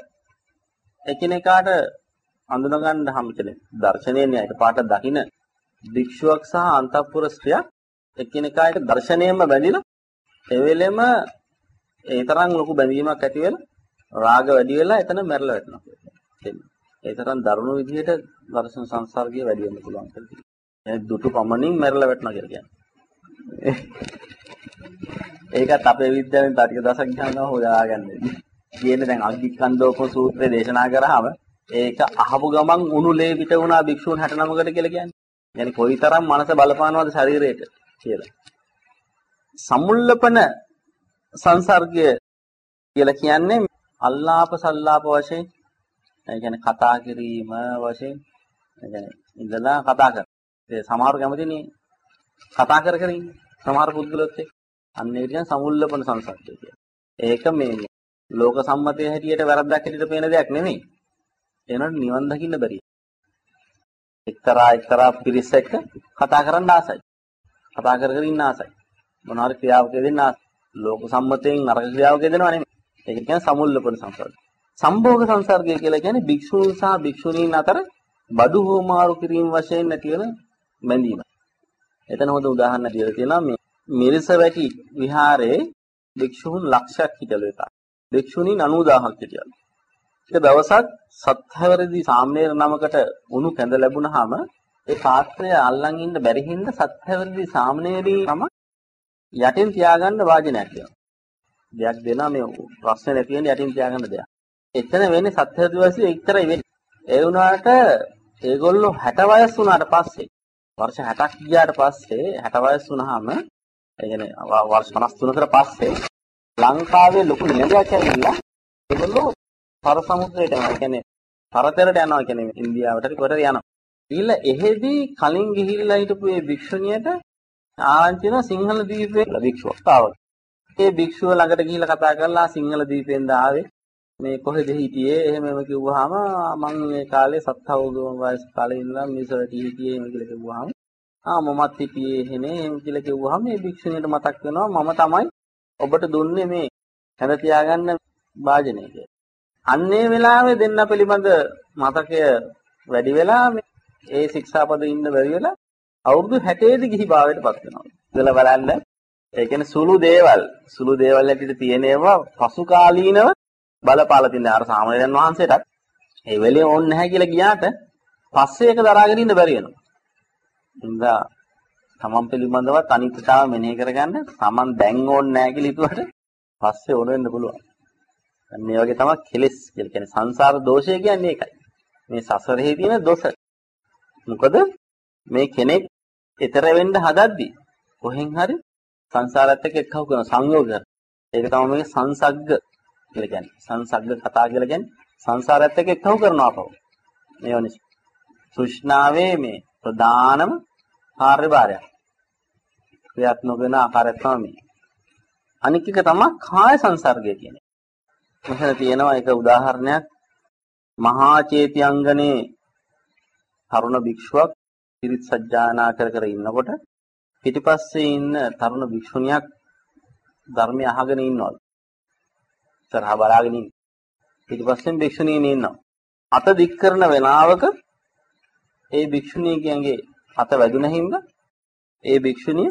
එකිනෙකාට අඳුන ගන්න හැමතැන දර්ශනයෙන් එකපාරට දකින්න භික්ෂුවක් සහ අන්තපුර ස්ත්‍රියක් එකිනෙකාට දර්ශනයෙන්ම බැඳිලා ඒ වෙලෙම ඒ තරම් ලොකු බැඳීමක් ඇති වෙලා රාග වැඩි වෙලා එතන මැරලා වැටෙනවා කියන්නේ. ඒ තරම් දරුණු විදිහට දර්ශන සංසර්ගය වැඩි වෙන්න පුළුවන් කියලා කියනවා. يعني දුටු පමණින් මැරලා වැටෙනවා කියලා කියන්නේ. ඒකත් අපේ විද්‍යාවෙන් තාටික දසක් ගන්නවා හොයාගන්නේ. කියන්නේ දැන් අග්ගිකන්දෝප සූත්‍රය දේශනා කරාම ඒක අහපු ගමන් උණුලේ පිට වුණා භික්ෂුන් 69කට කියලා කියන්නේ. يعني කොයිතරම් මනස බලපානවද ශරීරයට කියලා. සමුල්ලපන සංසර්ගය කියලා කියන්නේ අල්ලාප සල්ලාප වශයෙන් ඒ කියන්නේ කතා කිරීම වශයෙන් ඒ කියන්නේ ඉඳලා කතා කරන. ඒ සමහර කැමතිනේ කතා කර කර ඉන්නේ. සමහර පුද්ගලොත් එක්ක අන්න ඒ කියන සමුල්ලපන සංසර්ගය කියලා. ඒක මේ ලෝක සම්මතයේ හැටියට වැරද්දක් හැටියට පේන දෙයක් නෙමෙයි. එනොත් නිවන් දකින්න බැරි. එක්තරා පිරිස එක්ක කතා කරන්න ආසයි. කතා කර කර ඉන්න ආසයි. මොනවාරි ක්‍රියාවක යෙදෙන්න ආසයි. ලෝක සම්මතයෙන් නරක ක්‍රියාවක යෙදෙනවා නෙමෙයි. ඒක කියන්නේ සමුල්ලපන සංසර්ගය. සම්භෝග සංසර්ගය කියලා කියන්නේ භික්ෂුන් සහ භික්ෂුණීන් අතර බඩු හෝමාරු කිරීම වශයෙන් නැති වෙන බැඳීම. එතන හොඳ උදාහරණයක් දීලා තියෙනවා මේ මිරිසවැටි විහාරයේ භික්ෂුන් ලක්ෂයක් හිටලු එකක්. භික්ෂුණීන් 90000ක් හිටියලු. එක දවසක් සත්‍යවරදී සාමණේර නමකට උණු කැඳ ලැබුණාම ඒ පාත්‍රය අල්ලන් ඉන්න බැරි හින්දා සත්‍යවරදී සාමණේරී නම යටින් තියාගන්න වාජනයක් දෙනවා. දෙයක් දෙනවා මේ ප්‍රශ්න නැති වෙන යටින් තියාගන්න දෙයක්. එතන වෙන්නේ සත්‍යවරදී වාසිය එක්තරයි වෙන්නේ. ඒ වුණාට ඒගොල්ලෝ 60 වයස් වුණාට පස්සේ වර්ෂ 60ක් ගියාට පස්සේ 60 වයස් වුණාම ඒ කියන්නේ වර්ෂ 53කට පස්සේ ලංකාවේ ලොකු නිලධාරියෙක් ඇවිල්ලා ඒගොල්ලෝ පර සමුද්‍රයට යනවා. ඒ කියන්නේ පරතරට යනවා කියන්නේ ඉන්දියාවට කොට යනවා. ඊළ එහෙදී කලින් ගිහිල්ලා හිටපු ඒ භික්ෂුණියට ආරංචි වෙන සිංහල දීපේ භික්ෂුවක් ආවා. ඒ භික්ෂුව ළඟට ගිහිල්ලා කතා කරලා සිංහල දීපෙන්ද ආවේ මේ කොහෙද හිටියේ එහෙම කිව්වහම මම මේ කාලේ සත් අවුරුදු වයස් කාලේ ඉඳලා මිසරට හිටියේ එහෙම කියලා කිව්වහම මමත් හිටියේ එහෙනේ එහෙම කියලා කිව්වහම මේ භික්ෂුණියට මතක් වෙනවා මම තමයි ඔබට දුන්නේ මේ හැඳ තියාගන්න වාජනය කියලා. අන්නේ වෙලාවේ දෙන්න පිළිබඳ මතකය වැඩි වෙලා ඒ ශික්ෂාපද ඉන්න බැරි වෙලා අවුරුදු 60 දී ගිහි භාවයටපත් වෙනවා. ඉතලා බලන්න ඒ කියන්නේ සුළු දේවල් ඇතුළේ තියෙන ඒවා පසු කාලීනව බලපාලා තියෙන අර සාමණේරයන් වහන්සේටත් ඒ වෙලේ ඕනේ නැහැ කියලා ගියාට පස්සේ ඒක දරාගෙන ඉන්න බැරි වෙනවා. ඉඳා තමන් පිළිබඳව අනිත්‍යතාව මෙනෙහි කරගන්න තමන් දැන් ඕනේ නැහැ කියලා හිතුවට පස්සේ ඕන වෙන්න පුළුවන්. අන්න ඒ වගේ තමයි කෙලෙස් කියලා කියන්නේ සංසාර දෝෂය කියන්නේ ඒකයි. මේ සසරෙහි තියෙන දොස. මොකද මේ කෙනෙක් ඊතර වෙන්න හදද්දි කොහෙන් හරි සංසාරات එක්ක එක්කව කරන සංයෝග කරන. ඒක තමයි මේ සංසග්ග කියලා කියන්නේ. සංසග්ග කතා කියලා කියන්නේ සංසාරات එක්ක එක්කව කරනවා අපව. මේ වනිස්. සෘෂ්ණාවේ මේ ප්‍රධානම කාර්යභාරය. ක්‍රියාත්මක වෙන ආකාරය තමයි. අනික් එක තමයි කාය සංසර්ගය කියන්නේ. මෙතන තියෙනවා එක උදාහරණයක් මහා චේතිඅංගනේ තරුණ භික්ෂුවක් පිරිත් සජ්ජායනා කර ඉන්නකොට පිටිපස්සේ ඉන්න තරුණ භික්ෂුණියක් ධර්මය අහගෙන ඉන්නවලු. තරහ බලාගෙන ඉන්න. පිටිපස්සෙන් භික්ෂුණියනේ ඉන්නවා. අත දික් කරන වෙලාවක ඒ භික්ෂුණියගේ අත වැදුන හින්දා ඒ භික්ෂුණිය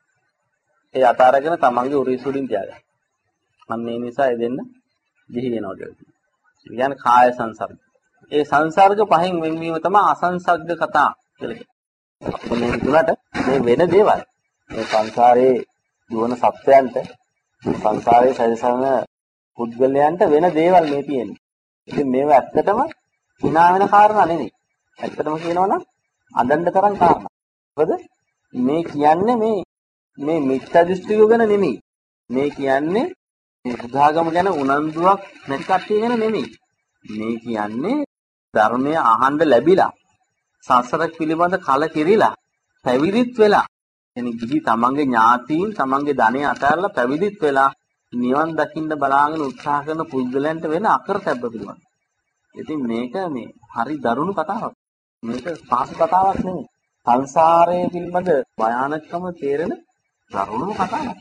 ඒ අත අරගෙන තමන්ගේ උරිසුලින් තියාගන්න. අන්න ඒ නිසා ඒ දෙන්න දිහි වෙනවා කියලා. ඒ කියන්නේ කාය සංසර්ග. ඒ සංසර්ග පහෙන් වෙන්වීම තමයි අසංසග්ග කතා කියලා කියන්නේ. මේ තුනට මේ වෙන දේවල්. මේ සංසාරේ දුවන සත්‍යයන්ට සංසාරේ සැරිසරන පුද්ගලයන්ට වෙන දේවල් මේ තියෙන්නේ. ඉතින් මේවා ඇත්තටම hina වෙන කාරණා නෙමෙයි. ඇත්තටම කියනවනම් අඳන්න තරම් කාරණා. මොකද මේ කියන්නේ මේ මිත්‍යා දෘෂ්ටිය ගැන නෙමෙයි. මේ කියන්නේ මේ බුද්ධාගම ගැන උනන්දුවක් නැති කට්ටිය ගැන නෙමෙයි. මේ කියන්නේ ධර්මය අහන්න ලැබිලා සසර පිළිබඳ කලකිරිලා පැවිදිත් වෙලා එනි ගිහි තමන්ගේ ඥාතීන් තමන්ගේ ධනෙ අතහැරලා පැවිදිත් වෙලා නිවන් දකින්න බලාගෙන උත්සාහ කරන පුද්ගලයන්ට වෙන අකරතැබ්බ පිළිබඳ. ඉතින් මේක මේ හරි දරුණු කතාවක්. මේක පහසු කතාවක් නෙමෙයි. සංසාරයේ පිළිබඳ භයානකම තේරෙන දරුණු කතාවක්.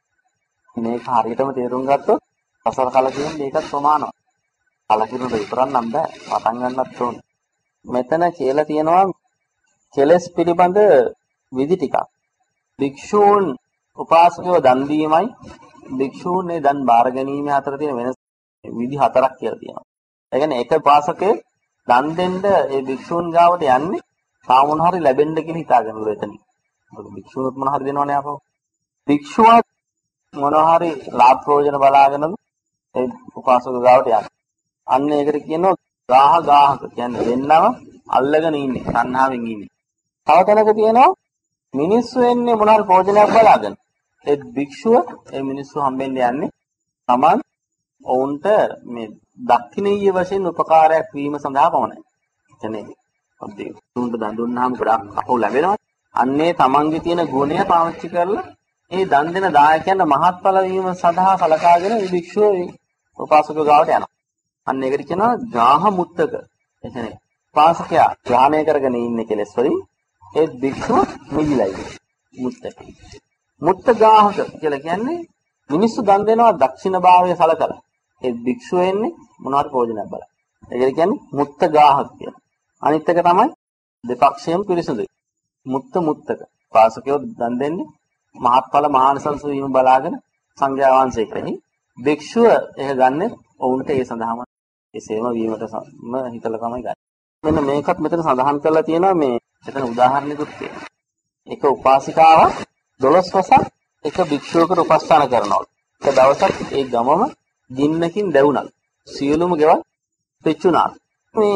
මේක හරියටම තේරුම් ගත්තොත් සසර කලකිරීම මේකත් ප්‍රමාණවත්. කලකිරුණ විතරක් නම් බෑ. පටන් ගන්නත් ඕනේ. මෙතන කියලා තියෙනවා කෙලස් පිළිබඳ විදි ටිකක්. භික්ෂූන් උපාසකව දන් දීමයි භික්ෂූන්ගේ දන් බාර ගැනීම අතර තියෙන වෙනස විදි හතරක් කියලා තියෙනවා. ඒ කියන්නේ එක උපාසකේ දන් දෙන්න ඒ භික්ෂූන් ගාවට යන්නේ තා මොන හරි ලැබෙන්න කියලා හිතාගෙනලු එතන. මොකද භික්ෂුණුත් මොන හරි දෙනවනේ අපෝ. භික්ෂුවත් මොන හරි ලාභ ප්‍රයෝජන බලාගෙනලු ඒ උපාසක ගාවට යන්නේ. අන්න ඒකට කියනවා ගාහක කියන්නේ දෙන්නම අල්ලගෙන ඉන්නේ තණ්හාවෙන් ඉන්නේ. තව තැනක තියෙනවා මිනිස්සු එන්නේ මොන හරි ප්‍රයෝජනයක් බලාගෙන. ඒ භික්ෂුව ඒ මිනිස්සු හම්බෙන්න යන්නේ Taman ඔවුන්ට මේ දක්ෂිනීය වශයෙන් උපකාරයක් වීම සඳහා පමණයි. එතනේ ඔබේ තුන්ට දන් දුන්නාම ගොඩක් අපෝ ලැබෙනවා. අන්නේ Tamanගේ තියෙන ගුණය පාවිච්චි කරලා ඒ දන් දෙන දායකයන්ට මහත්ඵල වීම සඳහා සලකාගෙන මේ භික්ෂුව උපාසකව ගාවට යනවා. අන්න ඒකට කියනවා ගාහ මුත්තක. එතනේ උපාසකයා ඥානය කරගෙන ඉන්නේ කෙලස් වලින් ඒ භික්ෂුව මිදිලා ඉන්නේ. මුත්තක. මුත්ත ගාහක කියලා කියන්නේ මිනිස්සු දන් දෙනවා දක්ෂින භාවය සලකලා. ඒ භික්ෂුව එන්නේ මොනවාට ප්‍රයෝජනයක් බලන්න. ඒක කියන්නේ මුත්ත ගාහක කියලා. අනිත් එක තමයි දෙපක්ෂයෙන් පිරිසුදුයි. මුත්තක. උපාසකයෝ දන් දෙන්නේ මහත්ඵල මහානිසංස වීම බලාගෙන සංඝයා වහන්සේ කෙරෙහි භික්ෂුව ඒක ගන්න ඔවුන්ට ඒ සඳහාම එසේම වීමට හිතලා තමයි ගන්න. මෙන්න මේකත් මෙතන සඳහන් කරලා තියෙනවා මේ එතන උදාහරණයකුත් තියෙනවා. එක උපාසිකාවක් 12 වසක් එක භික්ෂුවකට උපස්ථාන කරනවා. එක දවසක් ඒ ගමම ගින්නකින් දැවුණා. සියලුම ගෙවල් පෙච්චුණා. මේ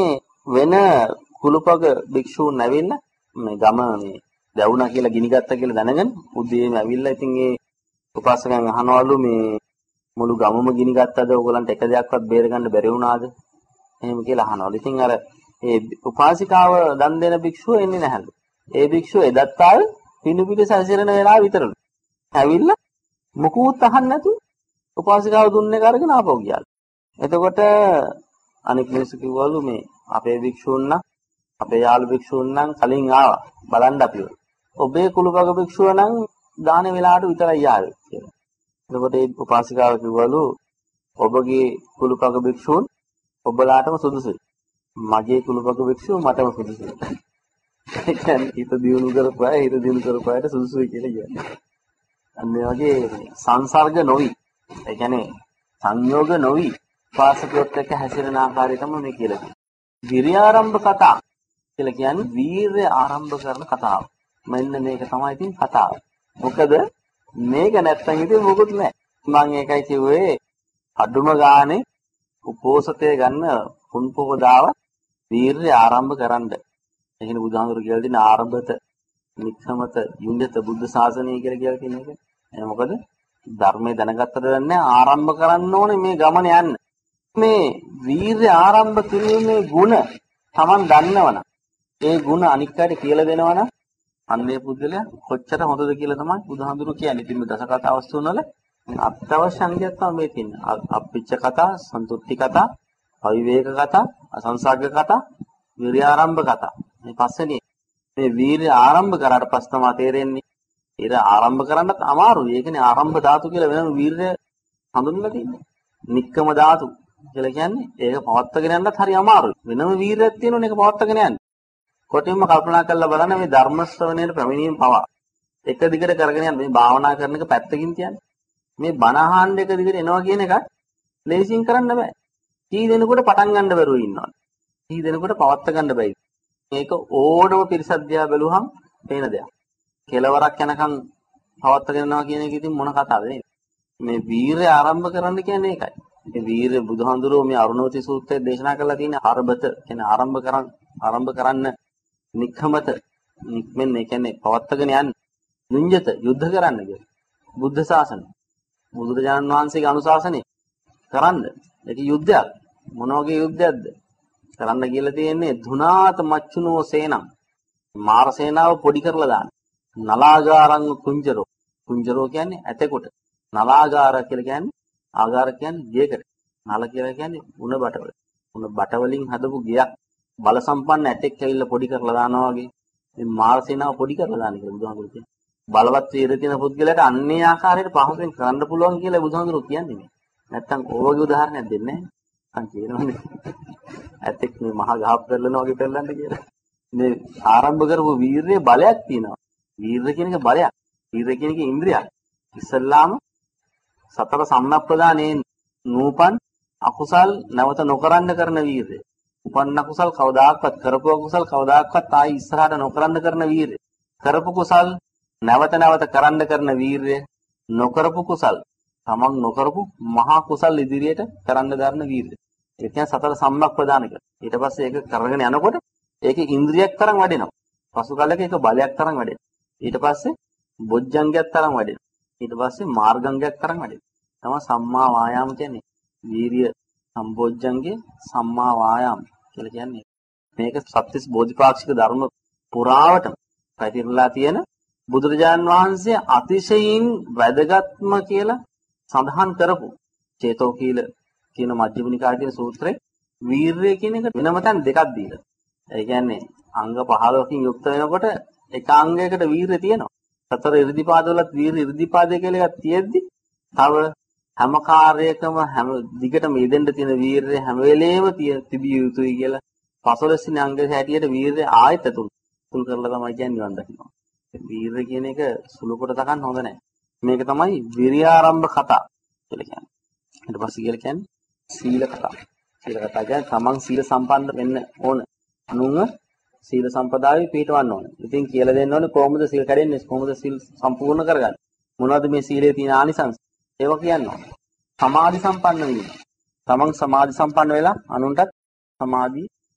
වෙන කුළුපග භික්ෂූන් ඇවිල්ලා මේ ගම මේ දැවුණා කියලා ගිනිගත්තා කියලා දැනගෙන උදේම ඇවිල්ලා ඉතින් ඒ උපාසකයන් අහනවලු මේ මුළු ගමම ගිනිගත්තද ඕගලන්ට එක දෙයක්වත් බේරගන්න බැරි වුණාද? එහෙම කියලා අහනවලු. ඉතින් අර ඒ උපාසිකාව දන් දෙන භික්ෂුව එන්නේ නැහැලු. ඒ භික්ෂුව එදත් ආවේ පිණුපිට සැසිරෙන වෙලාව විතරලු. ඇවිල්ලා මුකුත් අහන්න නැතුව උපාසිකාව දුන්නේ කරගෙන ආපහු ගියාලු. එතකොට අනික් මිනිස්සු කිව්වලු මේ අපේ භික්ෂූන් නම් අපේ යාළු භික්ෂූන් නම් කලින් ආවා බලන්න අපිව. ඔබේ කුළුපග භික්ෂුව නම් දාන වෙලාවට විතරයි ආවේ කියලා. එතකොට ඒ උපාසිකාව කිව්වලු ඔබගේ කුළුපග භික්ෂූන් ඔබලාටම සුදුසුයි. මගේ කුළුපග භික්ෂුව මටම සුදුසුයි. ඒ කියන්නේ හිත දියුණු කරපුවා හිත දියුණු කරපුවාට සුදුසුයි කියලා කියන්නේ. අන්න ඒ වගේ සංසර්ග නොවි. ඒ කියන්නේ සංයෝග නොවි උපාසකයොත් එක්ක හැසිරෙන ආකාරය තමයි මේ කියලා කියන්නේ. විරියාරම්භ කතා කියලා කියන්නේ වීරය ආරම්භ කරන කතාව. මෙන්න මේක තමයි ඉතින් කතාව. මොකද මේක නැත්තම් ඉතින් මොකුත් නැහැ. මම ඒකයි කිව්වේ අඩුම ගානේ උපෝසතේ ගන්න පුන්පොහදාව වීරය ආරම්භ කරන්න. ඒ කියන්නේ බුදුහාමුදුරු කියලා තියෙන ආරම්භත, නික්ඛමත, යුඤ්ජත බුද්ධ ශාසනය කියලා කියන එක. මොකද ධර්මයේ දැනගත්තට දැනන්නේ ආරම්භ කරන්න ඕනේ මේ ගමන යන්න. මේ වීරය ආරම්භ කිරීමේ ගුණ Taman දන්නවනම් ඒ ගුණ අනික් අයට කියලා දෙනවනම් අන්නේ පුද්ගලයා කොච්චර හොඳද කියලා තමයි බුදුහාමුදුරු කියන්නේ. ඉතින් මේ දසකතා අවස්ථුන් වල අත්‍යවශ්‍ය අංගයක් තමයි මේ තියෙන්නේ. අප්පිච්ච කතා, සන්තුට්ටි කතා, අවිවේක කතා, අසංසග්ග කතා, වීර්ය ආරම්භ කතා. මේ පස්වෙනි මේ වීර්ය ආරම්භ කරාට පස්සේ තමයි තේරෙන්නේ. ඒක ආරම්භ කරන්නත් අමාරුයි. ඒ කියන්නේ ආරම්භ ධාතු කියලා වෙනම වීර්ය හඳුන්වලා තියෙනවා. නික්කම ධාතු කියලා කියන්නේ ඒක පවත්වාගෙන යන්නත් හරි අමාරුයි. වෙනම වීර්යයක් තියෙනවනේ ඒක පවත්වාගෙන යන්න. කොටින්ම කල්පනා කරලා බලන්න මේ ධර්ම ශ්‍රවණයට පැමිණීම පවා එක දිගට කරගෙන යන මේ භාවනා කරන එක පැත්තකින් තියන්නේ. මේ බණ අහන්න එක දිගට එනවා කියන එක ලේසියෙන් කරන්න බෑ. කී දෙනෙකුට පටන් ගන්න බැරුව ඉන්නවා. කී දෙනෙකුට පවත්වා ගන්න බැයි. මේක ඕනම පිරිසද්දියා බැලුවහම පේන දෙයක්. කෙලවරක් යනකම් පවත්වාගෙන යනවා කියන එක ඉතින් මොන කතාවද නේද? මේ වීරය ආරම්භ කරන්න කියන්නේ ඒකයි. මේ වීරය බුදුහාඳුරෝ මේ අරුණවති සූත්‍රයේ දේශනා කරලා තියෙන ආරම්භත කියන්නේ ආරම්භ කරන්න නික්ඛමත නික්මෙන් ඒ කියන්නේ පවත්වාගෙන යන්න යුඤ්ජත යුද්ධ කරන්න කියලා. බුද්ධ ශාසනය. බුදුරජාණන් වහන්සේගේ අනුශාසනය කරන්න. ඒක යුද්ධයක්. මොන වගේ යුද්ධයක්ද? කරන්න කියලා තියෙන්නේ ධුනාත මච්චුනෝ සේනම්. මාර සේනාව පොඩි කරලා දාන්න. නලාගාරං කුංජරෝ. කුංජරෝ කියන්නේ ඇතෙකුට. නලාගාර කියලා කියන්නේ ආගාර කියන්නේ ගේකට. නල කියලා කියන්නේ උණ බටවල. උණ බටවලින් හදපු ගයක් බල සම්පන්න ඇටෙක් ඇවිල්ලා පොඩි කරලා දානවා වගේ. මේ මාර සේනාව පොඩි කරලා දාන කියලා බුදුහාමුදුරු කියන්නේ. බලවත් වීරිය තියෙන පුද්ගලයාට අන්නේ ආකාරයට පහසුවෙන් කරන්න පුළුවන් කියලා බුදුහාමුදුරු කියන්නේ මේ. නැත්තම් ඕවගේ උදාහරණයක් දෙන්නේ නැහැ. අන් කියනවනේ. ඇතෙක් මේ මහා ගහක් පෙරලනවා වගේ පෙරලන්න කියලා. මේ ආරම්භ කරපු වීරිය බලයක් තියෙනවා. වීරිය කියන එක බලයක්. වීරිය කියන එක ඉන්ද්‍රියක්. ඉස්සල්ලාම සතර සම්නප්පදානේ නූපන් අකුසල් නැවත නොකරන්න කරන වීරිය. උපන්න කුසල් කවදාකවත් කරපු කුසල් කවදාකවත් ආයි ඉස්සරහට නොකරන්න කරන වීරිය. කරපු කුසල් නැවත නැවත කරන්න කරන වීරිය. නොකරපු කුසල් තමන් නොකරපු මහා කුසල් ඉදිරියට කරන්න දරන වීරිය. ඒ කියන්නේ සතර සම්මප්පදාන කියලා. ඊට පස්සේ ඒක කරගෙන යනකොට ඒකේ ඉන්ද්‍රියක් තරම් වැඩෙනවා. පසු කාලයක ඒක බලයක් තරම් වැඩෙනවා. ඊට පස්සේ බොජ්ජංගයක් තරම් වැඩෙනවා. ඊට පස්සේ මාර්ගංගයක් තරම් වැඩෙනවා. තමයි සම්මා වායාම කියන්නේ. වීරිය සම්බොජ්ජංගේ සම්මා වායාම කියලා කියන්නේ. මේක සත්‍තිස් බෝධිපාක්ෂික ධර්ම පුරාවටම පැතිරලා තියෙන බුදුරජාන් වහන්සේ අතිශයින් වැදගත්ම කියලා සඳහන් කරපු චේතෝකීල කියන මජ්ක්‍ධිම නිකායේ තියෙන සූත්‍රේ වීරිය කියන එක වෙනම තැන් දෙකක් දීලා. ඒ කියන්නේ අංග 15කින් යුක්ත වෙනකොට එක අංගයකට වීරිය තියෙනවා. සතර ඉර්ධිපාදවලත් වීරිය ඉර්ධිපාදය කියලා එකක් තියෙද්දි තව හැම කාර්යයකම හැම දිගටම යෙදෙන්න තියෙන වීරිය හැම වෙලේම තිබිය යුතුයි කියලා 15 වෙනි අංගයේ හැටියට වීරිය ආයත තුල් කරලා තමයි කියන්නේ නිවන් දකින්න. වීරිය කියන එක සුළු කොට තකන්න හොඳ නැහැ. මේක තමයි විරියාරම්භ කතා කියලා කියන්නේ. ඊට පස්සේ කියලා කියන්නේ සීල කතා. සීල කතා කියන්නේ තමන් සීල සම්පන්න වෙන්න ඕන. අනුන්ව සීල සම්පදායේ පිටවන්න ඕන. ඉතින් කියලා දෙන්න ඕනේ කොහොමද සීල් කැඩෙන්නේ? කොහොමද සීල් සම්පූර්ණ කරගන්නේ? මොනවද මේ සීලේ තියෙන ආනිසංස? ඒවා කියනවා. සමාධි සම්පන්න වීම. තමන් සමාධි සම්පන්න වෙලා අනුන්ටත් සමාධිය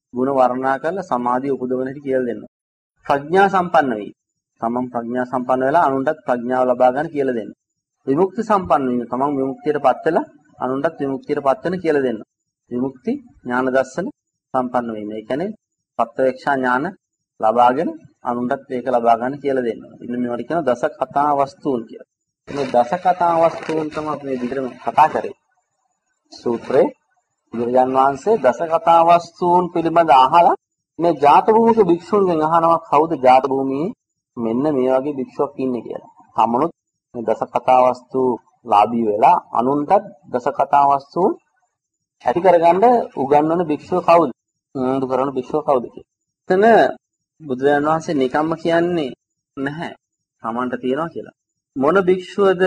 ಗುಣ වර්ණනා කරලා සමාධිය උපදවන හැටි කියලා දෙනවා. ප්‍රඥා සම්පන්න වෙයි. තමන් ප්‍රඥා සම්පන්න වෙලා අනුන්ටත් ප්‍රඥාව ලබා ගන්න කියලා දෙනවා. විමුක්ති සම්පන්න වෙන්න තමන් විමුක්තියටපත් වෙලා අනුන්ටත් විමුක්තියටපත් වෙන කියලා දෙනවා. විමුක්ති ඥාන දර්ශන සම්පන්න වෙන්න. ඒ කියන්නේ පත්වේක්ෂා ඥාන ලබාගෙන අනුන්ටත් ඒක ලබා ගන්න කියලා දෙනවා. ඉතින් මේවට කියනවා දස කතා වස්තුන් කියලා. මේ දස කතා වස්තුන් තමයි අපි මේ විදිහටම කතා කරේ. සූත්‍රේ බුදුරජාන් වහන්සේ දස කතා වස්තුන් පිළිබඳ අහලා මේ ජාත භූමික භික්ෂුන්ගෙන් අහනවා කවුද ජාත භූමියේ මෙන්න මේ වගේ භික්ෂුවක් ඉන්නේ කියලා. තමනුත් මේ දස කතා වස්තු ලාභී වෙලා අනුන්ටත් දස කතා වස්තු ඇති කරගන්න උගන්වන භික්ෂුව කවුද? උනන්දු කරන භික්ෂුව කවුද කියලා. එතන බුදුරජාන් වහන්සේ නිකම්ම කියන්නේ නැහැ. තමන්ට තියනවා කියලා. මොන භික්ෂුවද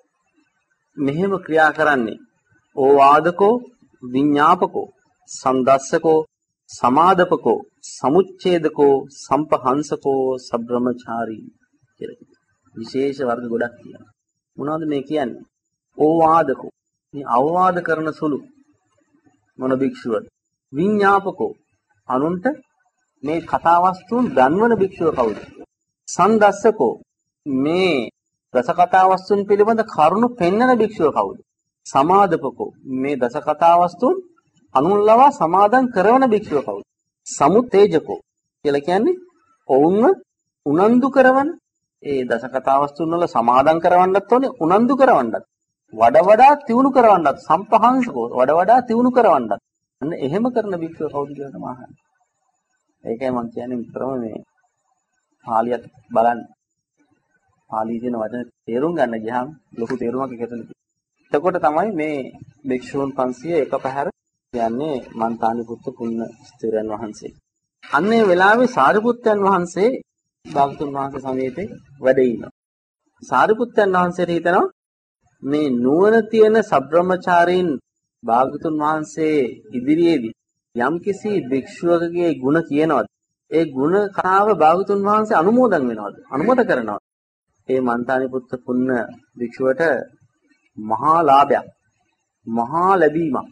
මෙහෙම ක්‍රියා කරන්නේ? ඕවාදකෝ විඤ්ඤාපකෝ සම්දස්සකෝ සමාදපකෝ සමුච්ඡේදකෝ සම්පහංසකෝ සබ්‍රමචාරී කියලා. විශේෂ වර්ග ගොඩක් තියෙනවා. මොනවද මේ කියන්නේ? ඕවාදකෝ මේ අවවාද කරන සුළු මොන භික්ෂුවද? විඤ්ඤාපකෝ අනුන්ට මේ කතා වස්තුන් දන්වන භික්ෂුව කවුද? සම්දස්සකෝ මේ දස කතා වස්තුන් පිළිබඳ කරුණු පෙන්වන භික්ෂුව කවුද? සමාදපකෝ මේ දස කතා වස්තුන් අනුන්ලවා සමාදන් කරන භික්ෂුව කවුද? සමුත්තේජකෝ කියලා කියන්නේ ඔවුන්ව උනන්දු කරවන ඒ දස කතා වස්තුන් වල සමාදන් කරවන්නත් ඕනේ උනන්දු කරවන්නත් වඩා තියුණු කරවන්නත් සම්පහංසකෝ වඩා තියුණු කරවන්නත් අන්න එහෙම කරන භික්ෂුව කවුද කියලා තමයි අහන්නේ. ඒකයි මම කියන්නේ විතරම මේ පාලියත් බලන්න. පාලියේ තියෙන වචන තේරුම් ගන්න ගියාම ලොකු තේරුමක් එකතු වෙනවා. එතකොට තමයි මේ භික්ෂූන් 500 එකපැහැර කියන්නේ මන්තානි පුත්තු පුන්න ස්ථිරයන් වහන්සේ. අන්නේ වෙලාවේ සාරිපුත්තයන් වහන්සේ භාගතුන් වහන්සේ සමීපේ වැඩ ඉන්නවා. සාරිපුත්තයන් වහන්සේට හිතනවා මේ නුවණ තියෙන සබ්‍රමචාරීන් භාගතුන් වහන්සේ ඉදිරියේදී යම්කිසි භික්ෂුවකගේ ಗುಣ කියනවාද? ඒ ಗುಣ කතාව භාගතුන් වහන්සේ අනුමෝදන් වෙනවද? අනුමත කරනවද? ඒ මන්තානි පුත්තු පුන්න භික්ෂුවට මහා ලාභයක්. මහා ලැබීමක්.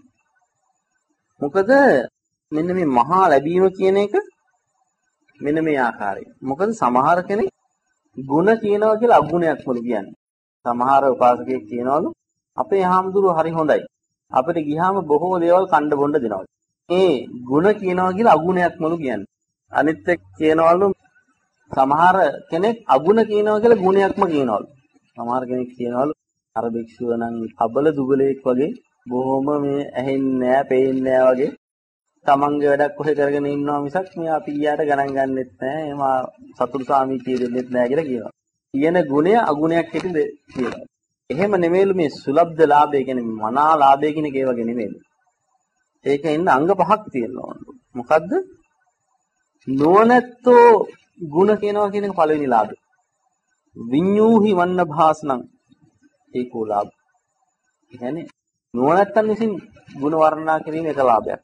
මොකද මෙන්න මේ මහා ලැබීම කියන එක මෙන්න මේ ආකාරයෙන්. මොකද සමහර කෙනෙක් ಗುಣ කියනවා කියලා අගුණයක්මලු කියන්නේ. සමහර උපාසකයෙක් කියනවලු අපේ හාමුදුරුවෝ හරි හොඳයි. අපිට ගියාම බොහෝ දේවල් කණ්ඩ බොණ්ඩ දෙනවා. ඒ ಗುಣ කියනවා කියලා අගුණයක්මලු කියන්නේ. අනිත් එක්ක කියනවලු සමහර කෙනෙක් අගුණ කියනවා කියලා ගුණයක්ම කියනවලු. සමහර කෙනෙක් කියනවලු අර භික්ෂුව නම් අබල දුබලෙක් වගේ බොහොම මේ ඇහෙන්නේ නැහැ, පේන්නේ නැහැ වගේ තමන්ගේ වැඩක් කොහෙ කරගෙන ඉන්නවා මිසක් මේ අපි ගියාට ගණන් ගන්නෙත් නැහැ. එහම සතුටු සාමිචිය දෙන්නෙත් නැහැ කියලා කියනවා. කියන ගුණය අගුණයක් හිටින්ද කියලා. එහෙම නෙමෙයිලු මේ සුලබ්ධ ලාභය කියන්නේ මනා ලාභය කියන එක ඒ වගේ නෙමෙයිලු. ඒකේ ඉන්න අංග පහක් තියෙනවා. මොකද්ද? නොනැත්තෝ ಗುಣ කියනවා කියන එක පළවෙනි ලාභය. විඤ්ඤූහි වන්න භාසනං ඒකෝ ලාභ. ඒ කියන්නේ නොනැත්තන් විසින් ಗುಣ වර්ණනා කිරීම එක ලාභයක්.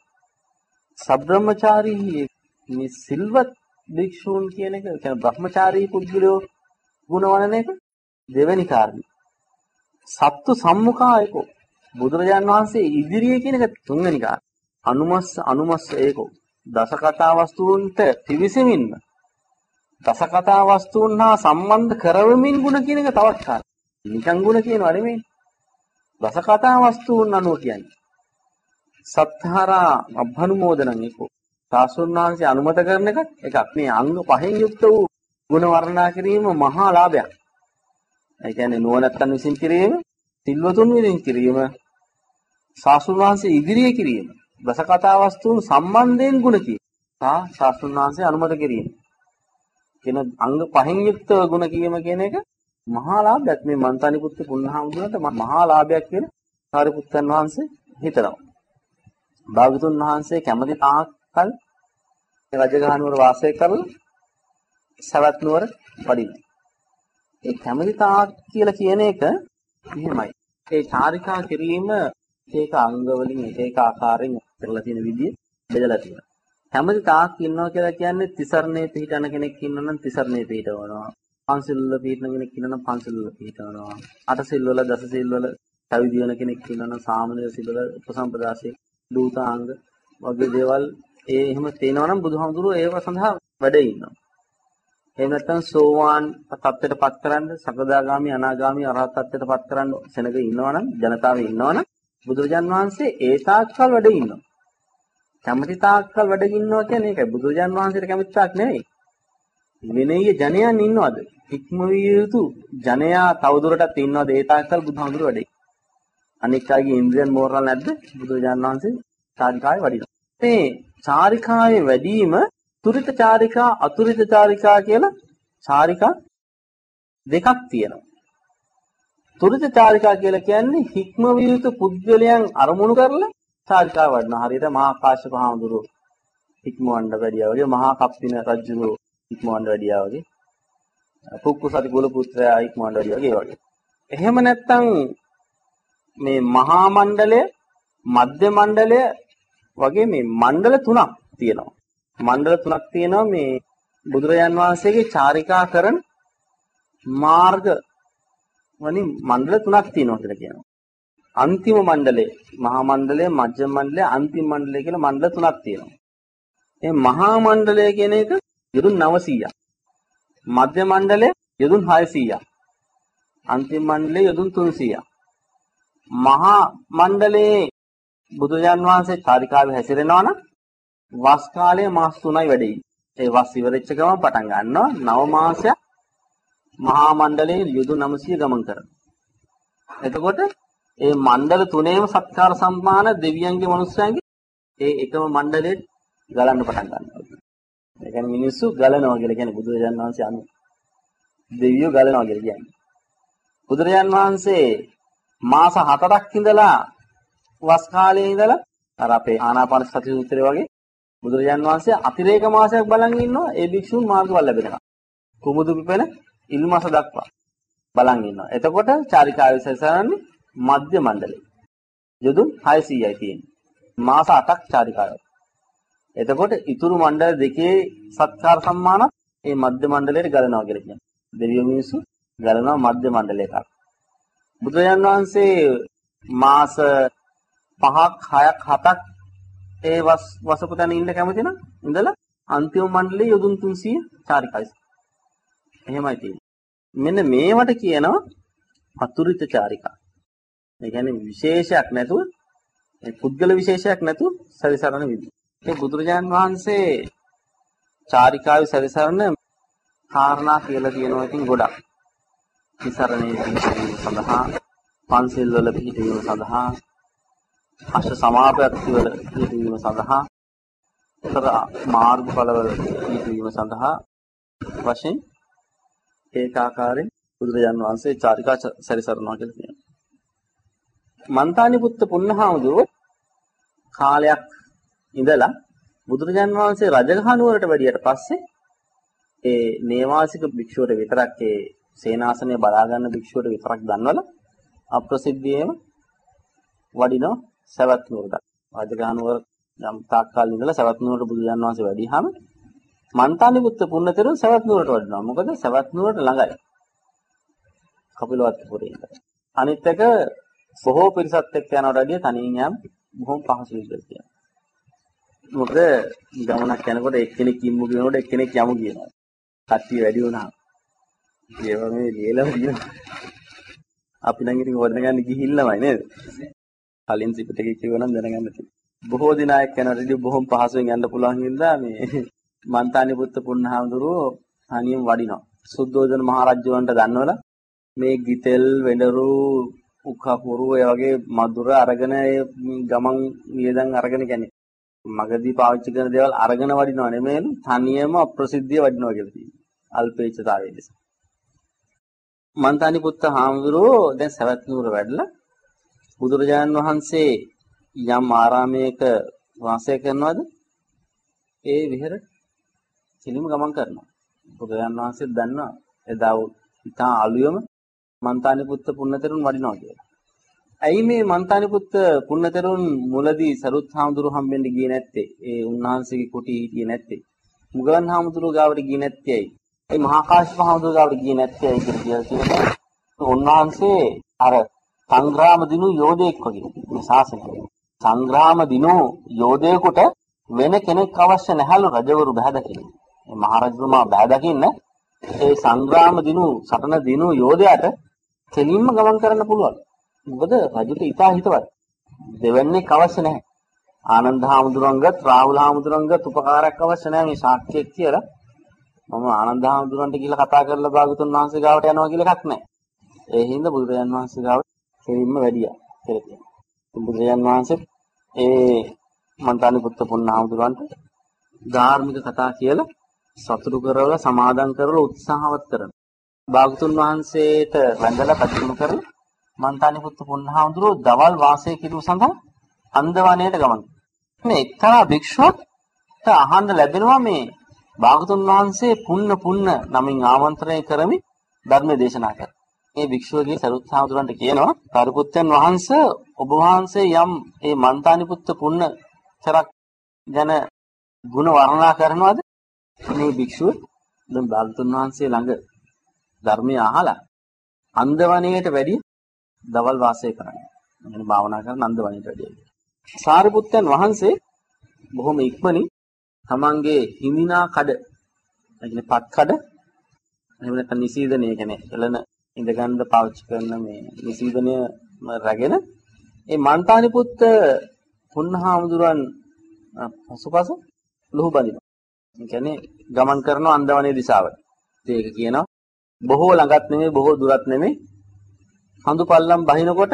සබ්‍රමචාරී මේ සිල්වත් භික්ෂූන් කියන එක කියන්නේ බ්‍රහ්මචාරී පුද්ගලයෝ ගුණ වනන එක දෙවෙනි කාරණේ. සත්තු සම්මුඛායකෝ බුදුරජාන් වහන්සේ ඉදිරියේ කියන එක තුන්වෙනි කාරණේ. අනුමස්ස ඒකෝ දස කතා වස්තුන්ට පිවිසෙමින් දස කතා වස්තුන් හා සම්බන්ධ කරවමින් ගුණ කියන එක තවත් කාරණා. නිකන් ගුණ කියනවා නෙමෙයි. දස කතා වස්තුන් අනුව කියන්නේ. සත්හාරා අභනුමෝදනං ඒකෝ. සාසුන්වහන්සේ අනුමත කරන එකක්. මේ අංග පහෙන් යුක්ත වූ ගුණ වර්ණනා කිරීම මහා ලාභයක්. ඒ කියන්නේ නුවණැත්තන් විසින් කිරීම, සිල්වතුන් විසින් කිරීම, සාසුන්වහන්සේ ඉදිරියේ කිරීම, දස කතා වස්තුන් සම්බන්ධයෙන් ගුණ කීම. සාසුන්වහන්සේ අනුමත කිරීම. කියන අංග පහෙන් යුක්ත ගුණ කීම කියන එක මහා ලාභයක්. මේ මන්තානි පුත්තු පුන්නහාමුදුරන්ට මහා ලාභයක් කියලා සාරිපුත්තන් වහන්සේ හිතනවා. භාගතුන් වහන්සේ කැමති තාක්කල් රජගහ නුවර වාසය කරලා සවැත් නුවර වඩිනවා. ඒ කැමති තාක් කියලා කියන එක එහෙමයි. ඒ චාරිකා කිරීම ඒක අංග වලින් ඒක ආකාරයෙන් කරලා තියෙන විදිය බෙදලා තියෙනවා. කැමති තාක් ඉන්නවා කියලා කියන්නේ තිසරණේ පිහිටන කෙනෙක් ඉන්නවා නම් තිසරණේ පිහිටවනවා. පන්සිල් වල පිහිටන කෙනෙක් ඉන්නවා නම් පන්සිල් වල පිහිටවනවා. අටසිල් වල දසසිල් වල පැවිදි වෙන කෙනෙක් ඉන්නවා නම් සාමනීර සිල් වල උපසම්පදාසේ දූතාංග වගේ දේවල් ඒ එහෙම තේනවා නම් බුදුහාමුදුරුවෝ ඒව සඳහා වැඩ ඉන්නවා. එහෙම නැත්නම් සෝවාන් තත්ත්වයටපත් කරන්න, සකදාගාමි, අනාගාමි, අරහත් තත්ත්වයටපත් කරන්න සෙනග ඉන්නවනම්, ජනතාවේ ඉන්නවනම් බුදුරජාන් වහන්සේ ඒ තාක්කල් වැඩ ඉන්නවා. කැමැති තාක්කල් වැඩ ඉන්නවා කියන්නේ ඒකයි. බුදුරජාන් වහන්සේට කැමැති තාක් නෙවෙයි. විනීය ජනයන් ඉන්නවද? හික්මවිය යුතු ජනයා තවදුරටත් ඉන්නවද? ඒ තාක්කල් බුදුහාමුදුරුවෝ වැඩේ. අනික් අයගේ ඉන්ද්‍රියන් මෝරලා නැද්ද? බුදුරජාන් වහන්සේ චාරිකාවේ වඩිනවා. මේ චාරිකාවේ වැඩිම තුරිත චාරිකා, අතුරිත චාරිකා කියලා චාරිකා දෙකක් තියෙනවා. තුරිත චාරිකා කියලා කියන්නේ හික්මවිය යුතු පුද්ගලයන් අරමුණු කරලා චාරිකාව වඩනවා. හරියට මහා කාශ්‍යප හාමුදුරුවෝ හික්මවන්න වැඩියා වගේ, මහා කප්පින රජුගේ හික්මවන්න වැඩියා වගේ, පුක්කුසති කුල පුත්‍රයා හික්මවන්න වැඩියා වගේ ඒ වගේ. එහෙම නැත්නම් මේ මහා මණ්ඩලය, මධ්‍ය මණ්ඩලය වගේ මේ මණ්ඩල තුනක් තියෙනවා. මණ්ඩල තුනක් තියෙනවා මේ බුදුරජාන් වහන්සේගේ චාරිකා කරන මාර්ග වලින් මණ්ඩල තුනක් තියෙනවා කියලා කියනවා. අන්තිම මණ්ඩලය, මහා මණ්ඩලය, මධ්‍යම මණ්ඩලය, අන්තිම මණ්ඩලය කියලා මණ්ඩල තුනක් තියෙනවා. මේ මහා මණ්ඩලය කියන එක යොදුන් 900ක්. මධ්‍ය මණ්ඩලය යොදුන් 600ක්. අන්තිම මණ්ඩලය යොදුන් 300ක්. මහා මණ්ඩලයේ බුදුරජාන් වහන්සේ චාරිකාවේ හැසිරෙනවා නම් වස් කාලයේ මාස 3යි වැඩේ. ඒ වස් ඉවරෙච්ච ගමන් පටන් ගන්නවා 9 මාසයක් මහා මණ්ඩලයේ යොදුන් 900 ගමන් කරනවා. එතකොට ඒ මණ්ඩල තුනේම සත්කාර සම්මාන දෙවියන්ගේ මනුස්සයන්ගේ ඒ එකම මණ්ඩලයේ ගලන්න පටන් ගන්නවා. ඒ කියන්නේ මිනිස්සු ගලනවා කියලා කියන්නේ බුදුරජාන් වහන්සේ අනුව. දෙවියෝ ගලනවා කියලා කියන්නේ. බුදුරජාන් වහන්සේ මාස 4ක් ඉඳලා වස් කාලයේ ඉඳලා අර අපේ ආනාපාන සති සූත්‍රය වගේ බුදුරජාන් වහන්සේ අතිරේක මාසයක් බලන් ඉන්නවා ඒ භික්ෂුන් මාර්ගඵල ලැබෙනවා. කුමුදු පිපෙන ඉල්මස දක්වා බලන් ඉන්නවා. එතකොට චාරිකාවේ සැසරන්නේ මධ්‍ය මණ්ඩලය. යොදුන් 600යි තියෙන්නේ. මාස 8ක් චාරිකාවයි. එතකොට ඊතුරු මණ්ඩල දෙකේ සත්කාර සම්මාන මේ මධ්‍ය මණ්ඩලයට ගලනවා කියලා කියනවා. දෙවියෝ මිනිස්සු ගලනවා මධ්‍ය මණ්ඩලයට. බුදුරජාන් වහන්සේ මාස 5ක් 6ක් 7ක් ඒ වසපතන ඉන්න කැමති නම් ඉඳලා අන්තිම මණ්ඩලයේ යොදුන් 300 චාරිකායි. එහෙමයි තියෙන්නේ. මෙන්න මේවට කියනවා අතුරිත චාරිකා. ඒ කියන්නේ විශේෂයක් නැතුව, ඒ පුද්ගල විශේෂයක් නැතුව සැරිසරන විදිහ. මේ බුදුරජාන් වහන්සේ චාරිකාවේ සැරිසරන කාරණා කියලා තියෙනවා ඉතින් ගොඩක්. විසරණේ පිහිටීම සඳහා, පන්සිල් වල පිහිටීම සඳහා, අෂ්ට සමාපatti වල පිහිටීම සඳහා, උතර මාර්ගඵල වල පිහිටීම සඳහා වශයෙන් ඒකාකාරයෙන් බුදුරජාන් වහන්සේ චාරිකා සැරිසරනවා කියලා කියනවා. මන්තානි පුත්ත පුන්නහාමුදුරුවෝ කාලයක් ඉඳලා බුදුරජාන් වහන්සේ රජගහ නුවරට වැඩියට පස්සේ ඒ නේවාසික භික්ෂුවට විතරක් ඒ සේනාසනය බලා ගන්න භික්ෂුවට විතරක් දන්වලා අප්‍රසිද්ධියේම වඩිනවා සවැත් නුවරට. රජගහ නුවර යම් තාක් කාලෙ ඉඳලා සවැත් නුවරට බුදුරජාන් වහන්සේ වැඩිහම මන්තානි පුත්ත පුන්නතෙරුන් සවැත් නුවරට වඩිනවා. මොකද සවැත් නුවරට ළඟයි. කපිලවත්ත පුරේ ඉඳලා. අනිත් එක බොහෝ පිරිසත් එක්ක යනවට වැඩිය තනියෙන් යම් බොහොම පහසුයි කියලා කියනවා. මොකද ගමනක් යනකොට එක්කෙනෙක් ඉම්මු කියනකොට එක්කෙනෙක් යමු කියනවා. කට්ටිය වැඩි වුණා. ඒ වගේ ලියලා තියෙනවා. අපි නම් ඉතින් වර්ණ ගන්න ගිහිල්ලාමයි නේද? කලින් ත්‍රිපිටකය කියවනම් දැනගන්න තියෙනවා. බොහෝ දිනයක් යනකොටදී බොහොම පහසුවෙන් යන්න පුළුවන් හින්දා මේ මන්තානි පුත්ත පුන්නහාමුදුරුවෝ තනියම වඩිනවා. සුද්ධෝදන මහරජුන්ට දන්වලා මේ ගිතෙල් වෙඬරු උකපුරු ඒ වගේ මధుර අරගෙන ඒ ගමන් නියදන් අරගෙන කියන්නේ මගදී පාවිච්චි කරන දේවල් අරගෙන වඩිනව නෙමෙයිලු තනියම අප්‍රසිද්ධිය වඩිනවා කියලා තියෙනවා. අල්පේච්ඡතාවය නිසා. මන්තානි පුත්ත හාමුදුරුවෝ දැන් සවැත් නුවර වැඩලා බුදුරජාණන් වහන්සේ යම් ආරාමයක වාසය කරනවද ඒ විහෙරට සිලිම ගමන් කරනවා. බුදුරජාණන් වහන්සේ දන්නවා එදා ඉතා අලුයම මන්තානි පුත්ත පුන්නතෙරුන් වඩිනවා කියලා. ඇයි මේ මන්තානි පුත්ත පුන්නතෙරුන් මුලදී සරුත් හාමුදුරුවෝ හම්බෙන්න ගියේ නැත්තේ? ඒ උන්වහන්සේගේ කුටි හිටියේ නැත්තේ? මුගලන් හාමුදුරුවෝ ගාවට ගියේ නැත්තේ ඇයි? ඒ මහා කාශ්‍යප හාමුදුරුවෝ ගාවට ගියේ නැත්තේ ඇයි කියලා කියනවා. උන්වහන්සේ අර සංග්‍රාම දිනු යෝධයෙක් වගේ මේ ශාසනය. සංග්‍රාම දිනු යෝධයෙකුට වෙන කෙනෙක් අවශ්‍ය නැහැලු රජවරු බහැ දකින්න. මේ මහරජතුමා බහැ දකින්න ඒ සංග්‍රාම දිනු සටන දිනු යෝධයාට කෙලින්ම ගමන් කරන්න පුළුවන්. මොකද රජුට ඉතා හිතවත්. දෙවන්නේක් අවශ්‍ය නැහැ. ආනන්ද හාමුදුරන්ගත් රාහුල හාමුදුරන්ගත් උපකාරයක් අවශ්‍ය නැහැ මේ ශාක්‍යයක් කියලා. මම ආනන්ද හාමුදුරන්ට කියලා කතා කරලා භාගතුන් වහන්සේ ගාවට යනවා කියලා එකක් නැහැ. ඒ හින්දා බුදුරජාන් වහන්සේ ගාවට කෙලින්ම වැඩියා කියලා කියනවා. බුදුරජාන් වහන්සේ ඒ මන්තානි පුත්ත පුන්නහාමුදුරන්ට ධාර්මික කතා කියලා සතුටු කරවලා සමාදම් කරලා උත්සාහවත් කරනවා. භාගතුන් වහන්සේට වැඳලා කටයුතු කරලා මන්තානි පුත්ත පුන්නහාමුදුරෝ දවල් වාසය කිරීම සඳහා අන්දවණයට ගමන්. මේ එක්තරා භික්ෂුවට අහන්න ලැබෙනවා මේ භාගතුන් වහන්සේ පුන්න නමින් ආමන්ත්‍රණය කරමින් ධර්ම දේශනා කරා. මේ භික්ෂුවගේ සරුත් හාමුදුරන්ට කියනවා කාර්යපුත්යන් වහන්සේ ඔබ වහන්සේ යම් මේ මන්තානි පුත්ත පුන්න චරක් ගැන ගුණ වර්ණනා කරනවාද? මේ භික්ෂුව දැන් භාගතුන් වහන්සේ ළඟ ධර්මය අහලා අන්දවණයට වැඩි දවල් වාසය කරන්නේ. يعني භාවනා කරන අන්දවණයට වැඩි. සාරිපුත්තයන් වහන්සේ බොහොම ඉක්මනින් තමන්ගේ හිඳිනා කඩ, يعني පත් කඩ, එහෙම නැත්නම් නිසීදනය කියන්නේ එළන ඉඳගන්න පාවිච්චි කරන මේ නිසීදනය රැගෙන ඒ මන්තානි පුත්ත පුන්නහාමුදුරන් පසුපස ලුහු බඳිනවා. ඒ කියන්නේ ගමන් කරන අන්දවණේ දිශාවට. ඒක කියනවා බොහෝ ළඟත් නෙමෙයි බොහෝ දුරත් නෙමෙයි හඳු පල්ලම් බහිනකොට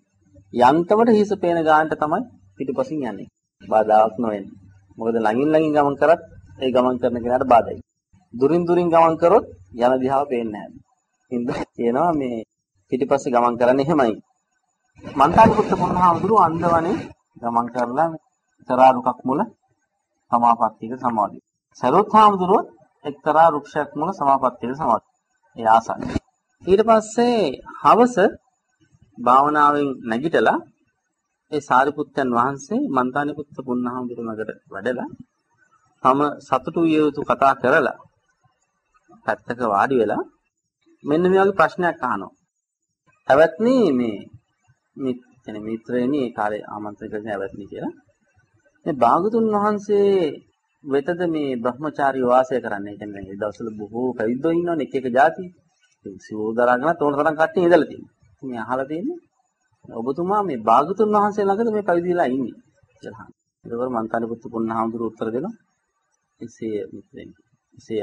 යන්තමට හිස පේන ගානට තමයි පිටපසින් යන්නේ. බාධාවක් නොවෙන්නේ. මොකද ළඟින් ගමන් කරත් ඒ ගමන් කරන කෙනාට බාධායි. දුරින් ගමන් කරොත් යන දිහාව පේන්නේ නැහැ. හින්ද කියනවා මේ පිටපස්සේ ගමන් කරන්නේ එහෙමයි. මන්තානි පුත්ත පුන්නහාමුදුරුවෝ අන්දවනේ ගමන් කරලා එක්තරා රුකක් මුල සමාපත්තියක සමාධිය. සරුත් හාමුදුරුවෝ එක්තරා වෘක්ෂයක් මුල සමාපත්තියක සමාධිය. ඒ ආසන්න. ඊට පස්සේ හවස භාවනාවෙන් නැගිටලා ඒ සාරිපුත්තයන් වහන්සේ මන්තානි පුත්ත පුන්නහාමුදුරුවෝ වැඩලා තම සතුටු විය යුතු කතා කරලා පැත්තක වාඩි වෙලා මෙන්න මේ වගේ ප්‍රශ්නයක් අහනවා. හැවත්නි මේ කියන්නේ මිත්‍රයනි ඒ කාලේ ආමන්ත්‍රණය කරගෙන හැවත්නි කියලා. මේ භාගතුන් වහන්සේ වෙතද මේ බ්‍රහ්මචාරී වාසය කරන්නේ. කියන්නේ ඒ දවස්වල බොහෝ පැවිද්දෝ ඉන්නවනේ එක ಜಾති. ඒ සිවුදරාගෙන තෝරන තරම් කට්ටිය ඉඳලා තියෙනවා. මේ අහලා තියෙන්නේ ඔබතුමා මේ භාගතුන් වහන්සේ ළඟද මේ පැවිදිලා ඉන්නේ කියලා. ඒකවල මන්තානි පුත්තු පුන්නහාමුදුරුවෝ උත්තර දෙනවා. එසේ මිත්‍රයනි. එසේ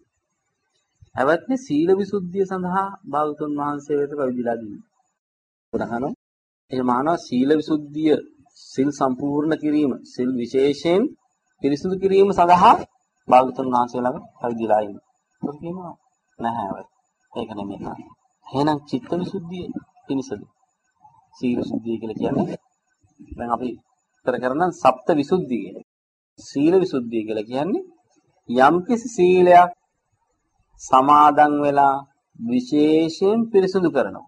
හැවත්නේ සීල විසුද්ධිය සඳහා භාගතුන් වහන්සේ වෙත පැවිදිලා දින්නේ. උදාහරණ එහෙම අහනවා සීල විසුද්ධිය සිල් සම්පූර්ණ කිරීම සිල් විශේෂයෙන් පිරිසුදු කිරීම සඳහා භාගතුන් වහන්සේ ළඟ පැවිදිලා ඉන්නේ. ඒක කියනවා නැහැ. ඒක නෙමෙයි. එහෙනම් චිත්ත විසුද්ධිය පිණිසද සීල විසුද්ධිය කියලා කියන්නේ දැන් අපි උත්තර කරන සප්ත විසුද්ධිය කියන. සීල විසුද්ධිය කියලා කියන්නේ යම්කිසි සීලයක් සමාදන් වෙලා විශේෂයෙන් පිරිසුදු කරනවා.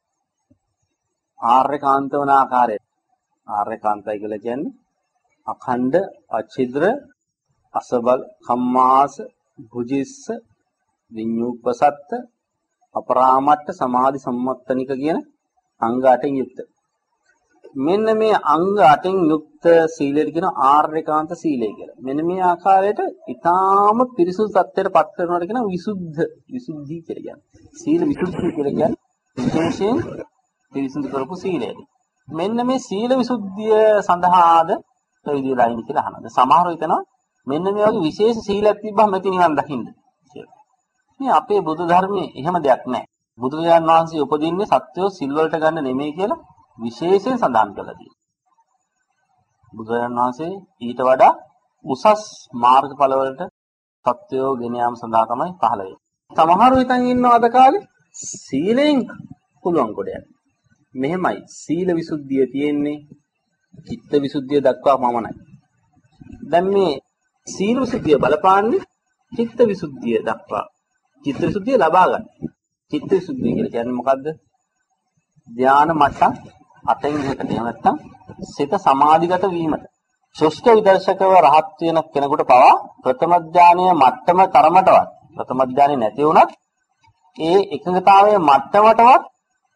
ආර්යකාන්ත වන ආකාරයට. ආර්යකාන්තයි කියලා කියන්නේ අඛණ්ඩ, අචිද්‍ර, අසබල්, කම්මාස, භුජිස්ස, විඤ්ඤුප්පසත්ත, අපරාමට්ට, සමාධි සම්මත්තනික කියන අංග 8න් යුක්ත. මෙන්න මේ අංග 8න් යුක්ත සීලයට කියන ආර්යකාන්ත සීලය කියලා. මෙන්න මේ ආකාරයට ඊටාම පිරිසුදු තත්ත්වයට පත් කරනවට කියන විසුද්ධි කියලා කියන්නේ. සීල විසුද්ධිය කියලා කියන්නේ විශේෂයෙන් පිරිසුදු කරපු සීලය. මෙන්න මේ සීල විසුද්ධිය සඳහාද පැවිදිලා ඉන්නේ කියලා අහනවා. සමහරව හිතනවා මෙන්න මේ වගේ විශේෂ සීලයක් තිබ්බම මෙති නිවන් දකින්න කියලා. මේ අපේ බුදු ධර්මයේ එහෙම දෙයක් නැහැ. බුදුරජාණන් වහන්සේ උපදින්නේ සත්‍යෝ සිල් වලට ගන්න නෙමෙයි කියලා විශේෂයෙන් සඳහන් කළා තියෙනවා. බුදුරජාණන් වහන්සේ ඊට වඩා උසස් මාර්ගඵල වලට සත්‍යෝ ගෙන යාම සඳහා තමයි පහළ වෙන්නේ. සමහරව හිතන් ඉන්නවා අද කාලේ සීලෙන් පුළුවන් කොට යන්න. මෙහෙමයි සීල විසුද්ධිය තියෙන්නේ චිත්ත විසුද්ධිය දක්වා පමණයි. දැන් මේ සීල විසුද්ධිය බලපාන්නේ චිත්ත විසුද්ධිය දක්වා. චිත්ත විසුද්ධිය ලබා ගන්න. චිත්ත විසුද්ධිය කියලා කියන්නේ මොකද්ද? ධාන මට්ටම් 8න් එකකට එහෙම නැත්නම් සිත සමාධිගත වීමට. ශුෂ්ඨ විදර්ශකව රහත් වෙන කෙනෙකුට පවා ප්‍රථම ඥානීය මට්ටම තරමටවත් ප්‍රථම ඥානෙ නැති වුණත් ඒ එකඟතාවයේ මට්ටමටවත්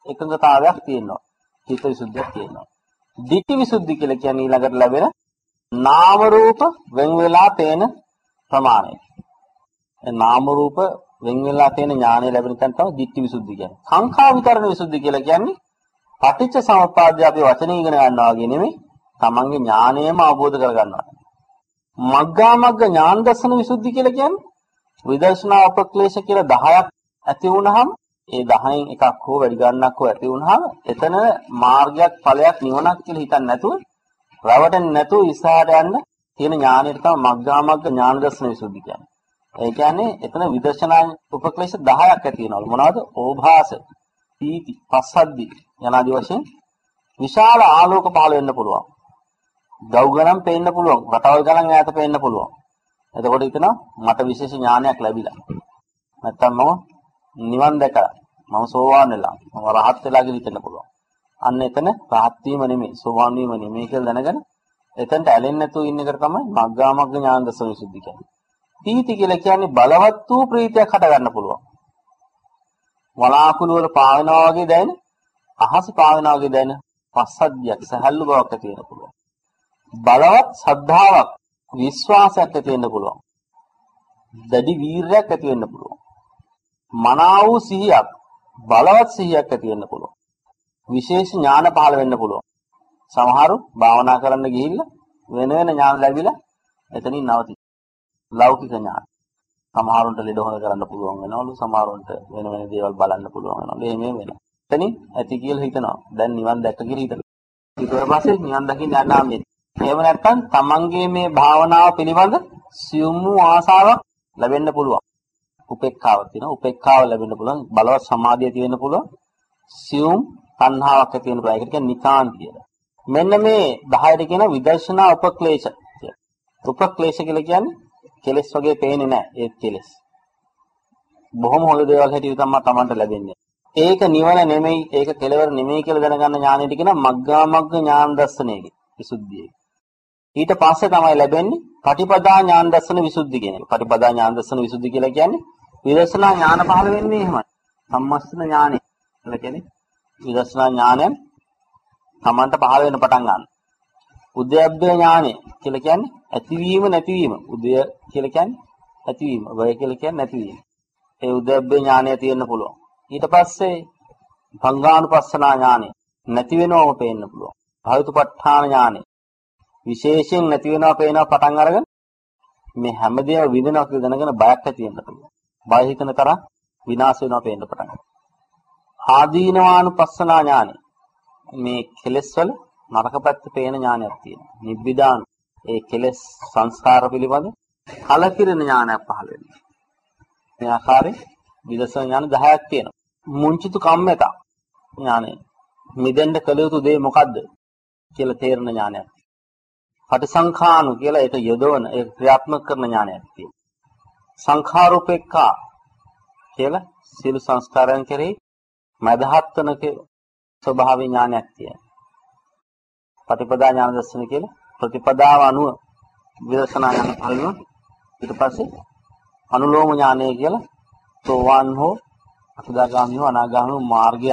එකඟතාවයක් තියෙනවා. චිත්ත විසුද්ධියක් තියෙනවා. ditthi visuddhi කියලා කියන්නේ ඊළඟට ලැබෙන නාම රූප වෙන් වෙලා පේන ප්‍රමාණය. ඒ නාම රූප වෙන් වෙලා පේන ඥානය ලැබෙන තැන තමයි ditthi visuddhi කියන්නේ. සංඛා විතරණ විසුද්ධි කියලා කියන්නේ පටිච්ච සමුප්පාදය අපි වචනේ ඉගෙන ගන්නවා වගේ නෙමෙයි. තමන්ගේ ඥානයම අවබෝධ කර ගන්නවා. මග්ගා මග්ග ඥාන දර්ශන විසුද්ධි කියලා කියන්නේ විදර්ශනා උපක්ලේශ කියලා 10ක් ඇති වුණාම ඒ 10න් එකක් හෝ වැඩි ගන්නක් හෝ ඇති වුණාම එතන මාර්ගයක් ඵලයක් නිවනක් කියලා හිතන්නේ නැතුව රවටෙන්නේ නැතුව ඉස්සරහට යන්න තියෙන ඥානයට තමයි මග්ගා මග්ග ඥාන දර්ශන විසුද්ධි කියන්නේ. ඒ කියන්නේ එතන විදර්ශනා උපක්ලේශ 10ක් ඇති වෙනවලු. මොනවද? ඕභාස, පීති, පස්සද්ධි යනාදී වශයෙන් විශාල ආලෝක පහළ වෙන්න පුළුවන්. ගව් ගණන් පේන්න පුළුවන්. රටවල් ගණන් ඈත පේන්න පුළුවන්. එතකොට හිතනවා මට විශේෂ ඥානයක් ලැබිලා. නැත්තම් මම නිවන් දැකලා මම සෝවාන් වෙලා මම රහත් වෙලා කියලා හිතන්න පුළුවන්. අන්න එතන රහත් වීම නෙමෙයි සෝවාන් වීම නෙමෙයි කියලා දැනගෙන එතනට ඇලෙන්නේ නැතුව ඉන්න එක තමයි මග්ගා මග්ග ඥාන දර්ශන විසුද්ධි කියන්නේ. පීති කියලා කියන්නේ බලවත් වූ ප්‍රීතියක් හට ගන්න පුළුවන්. වලාකුළු වල පාවෙනවා වගේ දැනෙන, අහස පාවෙනවා වගේ දැනෙන පස්සද්ධියක් සහැල්ලු බවක් ඇති වෙන්න පුළුවන්. බලවත් ශ්‍රද්ධාවක්, විශ්වාසයක් ඇති වෙන්න පුළුවන්. දැඩි වීරයක් ඇති වෙන්න පුළුවන්. මනා වූ සිහියක්, බලවත් සිහියක් ඇති වෙන්න පුළුවන්. විශේෂ ඥාන පහළ වෙන්න පුළුවන්. සමහරු භාවනා කරන්න ගිහිල්ලා වෙන වෙන ඥාන ලැබිලා එතනින් නවතින. ලෞකික ඥාන. සමහරුන්ට ලෙඩ හොය කරන්න පුළුවන් වෙනවලු, සමහරුන්ට වෙන වෙන දේවල් බලන්න පුළුවන් වෙනවලු. එහෙම වෙනවා. එතනින් ඇති කියලා හිතනවා. දැන් නිවන් දැක්ක කියලා හිතනවා. ඊට පස්සේ නිවන් දකින්න යන්න ආන්නේ. එහෙම නැත්නම් තමන්ගේ මේ භාවනාව පිළිබඳ සියුම් වූ ආසාවක් ලැබෙන්න පුළුවන්. උපේක්ඛාවක් තියෙනවා. උපේක්ඛාව ලැබෙන්න පුළුවන්. බලවත් සමාධිය තියෙන්න පුළුවන්. සියුම් තණ්හාවක් ඇති වෙන්න පුළුවන්. ඒකට කියන්නේ නිකාන් කියලා. මෙන්න මේ 10ට කියන විදර්ශනා උපක්ලේශ කියලා. උපක්ලේශ කියලා කියන්නේ කෙලස් වගේ පේන්නේ නැහැ. ඒත් කෙලස්. බොහොම හොඳ දේවල් හැටියට තමයි තමන්ට ලැබෙන්නේ. ඒක නිවන නෙමෙයි, ඒක කෙලවර නෙමෙයි කියලා දැනගන්න ඥානෙට කියන මග්ගා මග්ග ඥාන දර්ශනයයි විසුද්ධියයි. ඊට පස්සේ තමයි ලැබෙන්නේ පටිපදා ඥාන දර්ශන විසුද්ධි කියන එක. පටිපදා ඥාන දර්ශන විසුද්ධි කියලා කියන්නේ විදර්ශනා ඥාන පහළ වෙන්නේ එහෙමයි. සම්මස්තන ඥානෙ කියලා කියන්නේ විදර්ශනා ඥානයෙන් තමන්ට පහළ වෙන පටන් ගන්න. උද්‍යප්පේ ඥානෙ කියලා කියන්නේ ඇතිවීම නැතිවීම. උදය කියලා කියන්නේ ඇතිවීම. වය කියලා කියන්නේ නැතිවීම. ඒ උද්‍යප්පේ ඥානය තියෙන්න පුළුවන්. ඊට පස්සේ භංගානුපස්සනා ඥානෙ නැති වෙනවම පේන්න පුළුවන්. භාවිතුපත්ඨාන ඥානෙ විශේෂයෙන් නැති වෙනවා පේනවා පටන් අරගෙන මේ හැමදේම විඳිනවා කියලා දැනගෙන බයක් ඇති වෙන්න පුළුවන්. බය හිතන තරම් විනාශ වෙනවා පේන්න පටන් ගන්නවා. ආදීනවානුපස්සනා ඥානෙ මේ කෙලෙස් වල නරක පැත්ත පේන ඥානයක් තියෙනවා. නිබ්බිදාන ඒ කෙලෙස් සංස්කාර පිළිබඳ කලකිරෙන ඥානයක් පහළ වෙනවා. මේ ආකාරයෙන් විදර්ශනා ඥාන 10ක් තියෙනවා. මුංචිතු කම්මත ඥානය. මිදෙන්න කළ යුතු දේ මොකද්ද කියලා තේරෙන ඥානයක්. පටිසංඛානු කියලා ඒක යොදවන ඒක ක්‍රියාත්මක කරන ඥානයක් තියෙනවා. සංඛාරූපේක්ඛා කියලා සියලු සංස්කාරයන් කෙරෙහි මදහත්වනක ස්වභාවී ඥානයක් තියෙනවා. පටිපදා ඥාන දර්ශන කියලා ප්‍රතිපදාව අනුව විදර්ශනා ඥාන පරිණු ඊට පස්සේ අනුලෝම ඥානය කියලා සෝවාන් හෝ අසුදාගාමී හෝ අනාගාමී මාර්ගය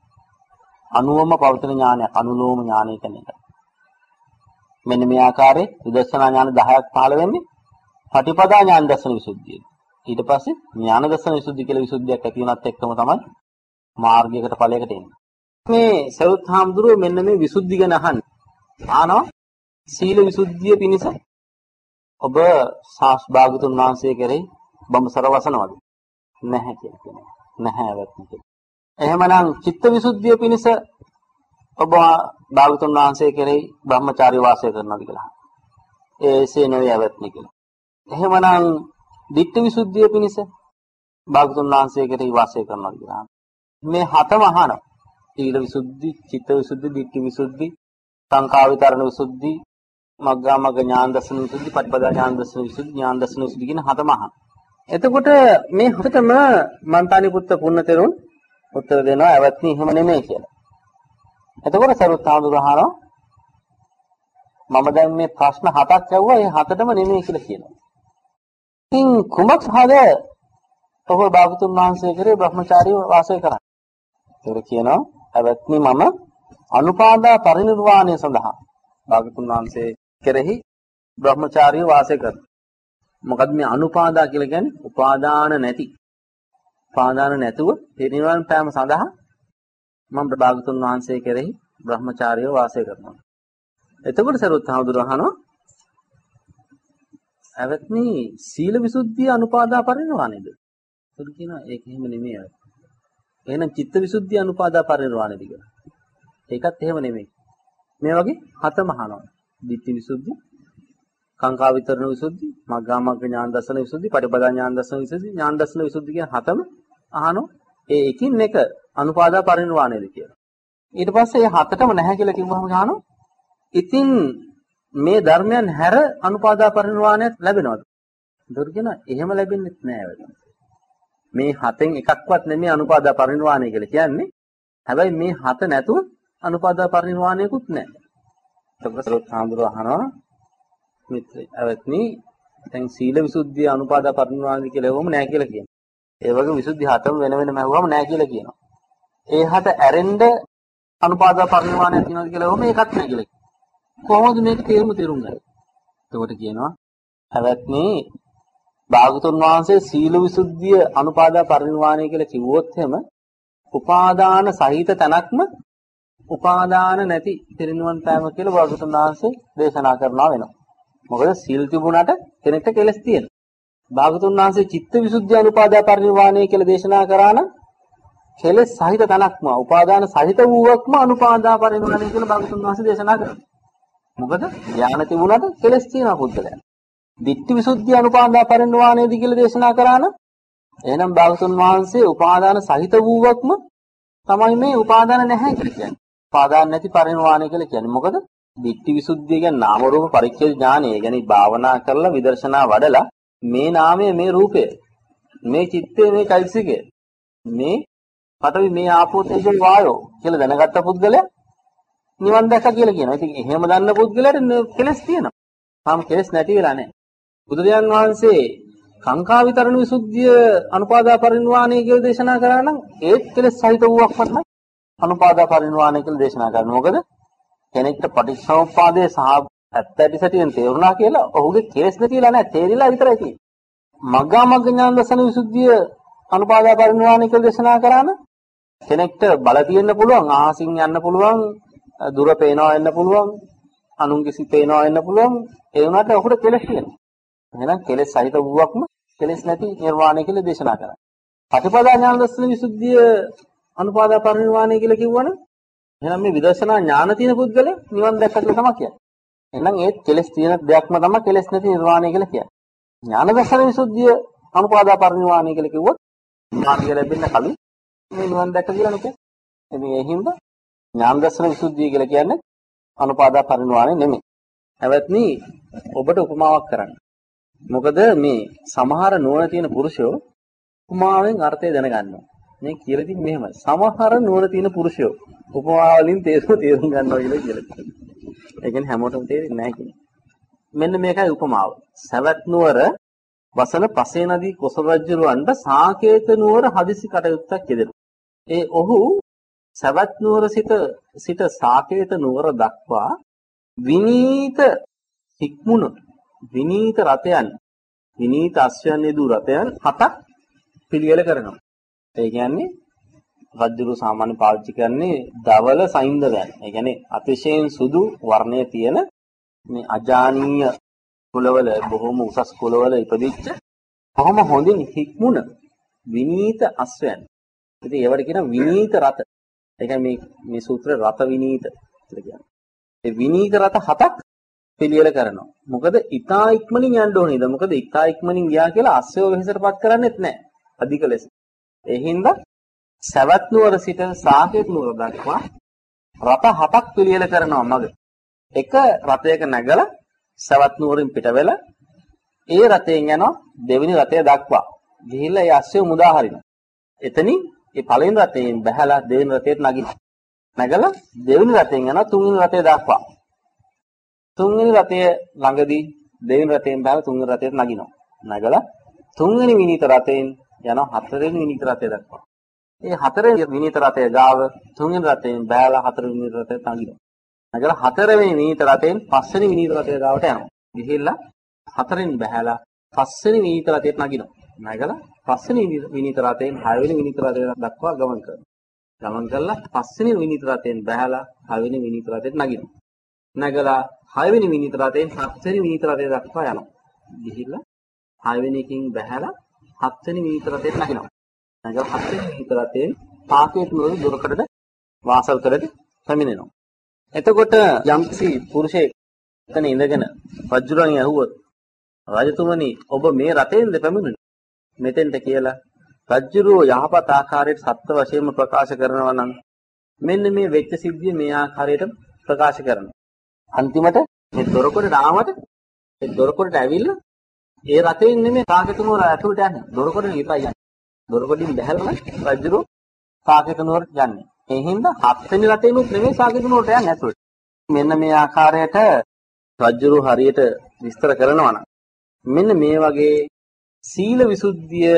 අනුවම පවතින ඥානයක් අනුලෝම ඥානය කියන එක. මෙන්න මේ ආකාරයේ විදර්ශනා ඥාන 10ක් පහළ වෙන්නේ පටිපදා ඥාන දර්ශන විසුද්ධිය. ඊට පස්සේ ඥාන දර්ශන විසුද්ධිය කියලා විසුද්ධියක් ඇති වෙනත් එක්කම තමයි මාර්ගයකට ඵලයකට එන්නේ. මේ සවුත් හාමුදුරුවෝ මෙන්න මේ විසුද්ධි ගැන අහන්නේ. ආනවා සීල විසුද්ධිය පිණිස ඔබ භාගතුන් වහන්සේ කෙරෙහි බඹසර වසනවද? නැහැ කියලා කියනවා. නැහැ වැත්ති. එහෙමනම් චිත්ත විසුද්ධිය පිණිස ඔබ භාගතුන් වහන්සේ කෙරෙහි බ්‍රහ්මචාරී වාසය කරනවාද කියලා. ඒසේ නෙවෙයි ඇවැත්නි කියලා. එහෙමනම් ditthi විසුද්ධිය පිණිස භාගතුන් වහන්සේ කෙරෙහි වාසය කරනවාද කියලා. මේ හතම අහනවා. සීල විසුද්ධි, චිත්ත විසුද්ධි, ditthi විසුද්ධි, සංඛා විතරණ විසුද්ධි, මග්ගා මග්ග ඥාන දර්ශන විසුද්ධි, පටිපදා ඥාන දර්ශන විසුද්ධි, ඥාන දර්ශන විසුද්ධි කියන හතම අහනවා. එතකොට මේ හතම මන්තානි පුත්ත පුන්නතරුන් උත්තර දෙනවා ඇවැත්නි එහෙම නෙමෙයි කියලා. එතකොට සරුවත් ආඳුරහනවා මම දැන් මේ ප්‍රශ්න හතක් ඇහුවා ඒ හතටම නෙමෙයි කියලා කියනවා. ඉතින් කුමක් සහද ඔබ භාගතුන් වහන්සේ කරේ බ්‍රහ්මචාරීව වාසය කරන්නේ? ඒක කියනවා ඇවැත්නි මම අනුපාදා පරිනිර්වාණය සඳහා භාගතුන් වහන්සේ කෙරෙහි බ්‍රහ්මචාරීව වාසය කරනවා. මොකද මේ අනුපාදා කියලා කියන්නේ උපාදාන නැති. උපාදාන නැතුව පිරිනිවන් පෑම සඳහා මම භාගතුන් වහන්සේ කෙරෙහි බ්‍රහ්මචාරීව වාසය කරනවා. එතකොට සරුවත් හඳුරන අහනවා ඇවත්නි සීල විසුද්ධිය අනුපාදා පරිනිර්වාණයද? ඒක කියනවා ඒක එහෙම නෙමෙයි. එහෙනම් චිත්ත විසුද්ධිය අනුපාදා පරිනිර්වාණයද කියලා. ඒකත් එහෙම නෙමෙයි. මේ වගේ හතම අහනවා. ditthi විසුද්ධි, කාංකා විතරණ විසුද්ධි, මග්ගා මග්ග ඥාන දර්ශන විසුද්ධි, පටිපදා ඥාන දර්ශන විසුද්ධි, ඥාන දර්ශන විසුද්ධි කියන හතම අහනවා. ඒ එකින් එක අනුපාදා පරිනිර්වාණයද කියලා. ඊට පස්සේ මේ හතටම නැහැ කියලා කිව්වම අහනවා. ඉතින් මේ ධර්මයන් හැර අනුපාදා පරිනිර්වාණයක් ලැබෙනවද? ඒකට කියනවා එහෙම ලැබෙන්නේ නැහැ වෙලක්. මේ හතෙන් එකක්වත් නෙමෙයි අනුපාදා පරිනිර්වාණය කියලා කියන්නේ. හැබැයි මේ හත නැතුව අනුපාදා පරිනිර්වාණයකුත් නැහැ. එතකොට සරුවත් හාමුදුරුවෝ අහනවා මිත්‍රය අවත්නි දැන් සීල විසුද්ධිය අනුපාදා පරිනිර්වාණය කියලා එවම නැහැ කියලා කියනවා. ඒ වගේ විසුද්ධි හතම වෙන වෙනම ඇහුවම නැහැ කියලා කියනවා. ඒ හත ඇරෙන්න අනුපාදා පරිනිර්වාණයක් තියෙනවද කියලා එවම ඒකත් නැහැ කියලා. කොහොමද මේක තේරුම් ගන්නේ? එතකොට කියනවා අවත්නි භාගතුන් වහන්සේ සීල විසුද්ධිය අනුපාදා පරිනිර්වාණය කියලා කිව්වොත් එහෙම උපාදාන සහිත තැනක්ම උපාදාන නැති පිරිනිවන් පෑම කියලා භාගතුන් වහන්සේ දේශනා කරනවා වෙනවා. මොකද සීල් තිබුණාට කෙනෙක්ට කෙලස් තියෙනවා. භාගතුන් වහන්සේ චිත්ත විසුද්ධිය අනුපාදා පරිනිර්වාණය කියලා දේශනා කරා නම් කෙලස් සහිත තැනක්ම උපාදාන සහිත වූවක්ම අනුපාදා පරිනිර්වාණය කියලා භාගතුන් වහන්සේ දේශනා කරනවා. මොකද ඥාන තිබුණාට කෙලස් තියෙනවා පුද්ගලයන්. ditthi විසුද්ධිය අනුපාදා පරිනිර්වාණයද කියලා දේශනා කරා නම් එහෙනම් භාගතුන් වහන්සේ උපාදාන සහිත වූවක්ම තමයි මේ උපාදාන නැහැ කියලා කියන්නේ. උපාදාන නැති පරිනිර්වාණය කියලා කියන්නේ. මොකද ditthi විසුද්ධිය කියන්නේ නාම රූප පරිච්ඡේද ඥානය. يعني භාවනා කරලා විදර්ශනා වඩලා මේ නාමය මේ රූපය මේ චිත්තය මේ චෛතසිකය මේ පඨවි මේ ආපෝ තේජෝ වායෝ කියලා දැනගත්ත පුද්ගලයා නිවන් දැක්ක කියලා කියනවා. ඉතින් එහෙම දන්න පුද්ගලයාට කෙලස් තියෙනවා. තාම කෙලස් නැති වෙලා නැහැ. බුදුරජාන් වහන්සේ කාංකා විතරණ විසුද්ධිය අනුපාදා පරිනිර්වාණය කියලා දේශනා කරා නම් ඒත් කෙලස් සහිත වූවක් වත්නම් අනුපාදා පරිනිර්වාණය කියලා දේශනා කරනවා. මොකද කෙනෙක්ට පටිච්චසමුප්පාදයේ සහ ඇත්තටි සැටියෙන් තේරුණා කියලා ඔහුගේ කෙලස් නැතිලා නැහැ. තේරිලා විතරයි තියෙන්නේ. මග්ගා මග්ග ඥාන දර්ශන විසුද්ධිය අනුපාදා පරිනිර්වාණය කියලා දේශනා කරා නම් කෙනෙක්ට බල තියෙන්න පුළුවන්, ආහසින් යන්න පුළුවන්, දුර පේනවා වෙන්න පුළුවන්, අනුන්ගේ සිත් පේනවා වෙන්න පුළුවන්. ඒ වුණාට ඔහුට කෙලස් තියෙනවා. එහෙනම් කෙලස් සහිත වූවක්ම කෙලස් නැති නිර්වාණය කියලා දේශනා කරා. පටිපදා ඥාන දර්ශන විසුද්ධිය අනුපාදා පරිනිර්වාණය කියලා කිව්වනම් එහෙනම් මේ විදර්ශනා ඥාන තියෙන පුද්ගලයා නිවන් දැක්ක කියලා තමයි කියන්නේ. එහෙනම් ඒත් කෙලස් තියෙන දෙයක්ම තමයි කෙලස් නැති නිර්වාණය කියලා කියන්නේ. ඥාන දර්ශන විසුද්ධිය අනුපාදා පරිනිර්වාණය කියලා කිව්වොත් මාර්ගය ලැබෙන්න කලින් මේ නිවන් දැක්ක කියලා නෙකේ. ඉතින් ඒ හින්දා ඥාන දර්ශන විසුද්ධිය කියලා කියන්නේ අනුපාදා පරිනිර්වාණය නෙමෙයි. හැබැයි ඔබට උපමාවක් කරන්න. මොකද මේ සමහර නුවණ තියෙන පුරුෂයෝ උපමාවෙන් අර්ථය දැනගන්නවා. මේ කියලා තියෙන්නේ මෙහෙමයි. සමහර නුවණ තියෙන පුරුෂයෝ උපමා වලින් තේරුම් ගන්නවා කියලා කියනවා. ඒ කියන්නේ හැමෝටම තේරෙන්නේ නැහැ කියන්නේ. මෙන්න මේකයි උපමාව. සවැත් නුවර වසන පසේ නදී කොසල් රජුරවන්ට සාකේත නුවර හදිසි කටයුත්තක් යෙදෙනවා. ඒ ඔහු සවැත් නුවර සිට සාකේත නුවර දක්වා විනීත හික්මුණු විනීත රතයන් විනීත අශ්වයන් යෙදූ රතයන් 7ක් පිළිවෙල කරනවා. ඒ කියන්නේ රජුරු සාමාන්‍ය පාවිච්චි කරන්නේ දවල සයින්දවයන්. ඒ කියන්නේ අතිශයින් සුදු වර්ණයේ තියෙන මේ අජානීය කුලවල බොහොම උසස් කුලවල ඉපදිච්ච කොහොම හොඳින් හික්මුණ විනීත අශ්වයන්. ඉතින් ඒවට කියන විනීත රත. ඒ කියන්නේ මේ සූත්‍රේ රත විනීත කියලා කියන්නේ. ඒ විනීත රත 7ක් පිළියෙල කරනවා. මොකද ඊතා ඉක්මනින් යන්න ඕනේද? මොකද ඊතා ඉක්මනින් ගියා කියලා අස්සයව වෙහෙසටපත් කරන්නේත් නැහැ. අධික ලෙස. ඒ හින්දා සවැත් නුවර සිට සාකේත නුවර දක්වා රත 7ක් පිළියෙල කරනවා මග. එක රතයක නැගලා සවැත් නුවරින් පිට වෙලා ඒ රතයෙන් යනවා දෙවෙනි රතය දක්වා. ගිහිල්ලා ඒ අස්සයව මුදා හරිනවා. එතනින් ඒ පළවෙනි රතයෙන් බහැලා දෙවෙනි රතයට නගිනවා. නැගලා දෙවෙනි රතයෙන් යනවා තුන්වෙනි රතය දක්වා. තුන්වෙනි රතය ළඟදී දෙවෙනි රතයෙන් බහලා තුන්වෙනි රතයට නගිනවා. නැගලා තුන්වෙනි විනීත රතයෙන් යනවා හතරවෙනි විනීත රතය දක්වා. මේ හතරවෙනි විනීත රතය ගාව තුන්වෙනි රතයෙන් බහලා හතරවෙනි විනීත රතයට නගිනවා. නැගලා හතරවෙනි විනීත රතයෙන් පස්වෙනි විනීත රතය ගාවට යනවා. ගිහිල්ලා 4 බැහැලා 5 වෙනි විනීත රථයට නගිනවා. නැගලා 5 වෙනි විනීත රථයෙන් 6 වෙනි විනීත රථය දක්වා ගමන් කරනවා. ගමන් කරලා 5 වෙනි විනීත රථයෙන් බැහැලා 6 වෙනි විනීත රථයට නගිනවා. නැගලා 6 වෙනි විනීත රථයෙන් 7 වෙනි විනීත රථය දක්වා යනවා. ගිහිල්ලා 6 වෙනි එකකින් බැහැලා 7 වෙනි විනීත රථයට නගිනවා. නැගලා 7 වෙනි විනීත රථයෙන් පාකේට නුවර දොරකඩට වාසල් කරට පැමිණෙනවා. එතකොට යම්කිසි පුරුෂයෙක් එතන ඉඳගෙන රජුරන් ඇහුවොත් රජතුමනි ඔබ මේ රටෙන්ද පැමිණුනේ මෙතෙන්ට කියලා රජුරෝ යහපත් ආකාරයට සත්‍ය වශයෙන්ම ප්‍රකාශ කරනවා නම් මෙන්න මේ වෙච්ච සිද්ධිය මේ ආකාරයට ප්‍රකාශ කරනවා. අන්තිමට මේ දොරකඩට ආවට ඒ දොරකඩට ඇවිල්ලා ඒ රටෙන් නෙමෙයි කාකේත නුවර ඇතුළට යන්නේ. දොරකඩට විතරයි යන්නේ. දොරකඩින් බැහැලා රජුරෝ කාකේත නුවරට යන්නේ. ඒ හින්දා 7 වෙනි රටේනුත් නෙමෙයි කාකේත නුවරට යන්නේ ඇතුළට. මෙන්න මේ ආකාරයට රජුරෝ හරියට විස්තර කරනවා නම් මෙන්න මේ වගේ සීල විසුද්ධිය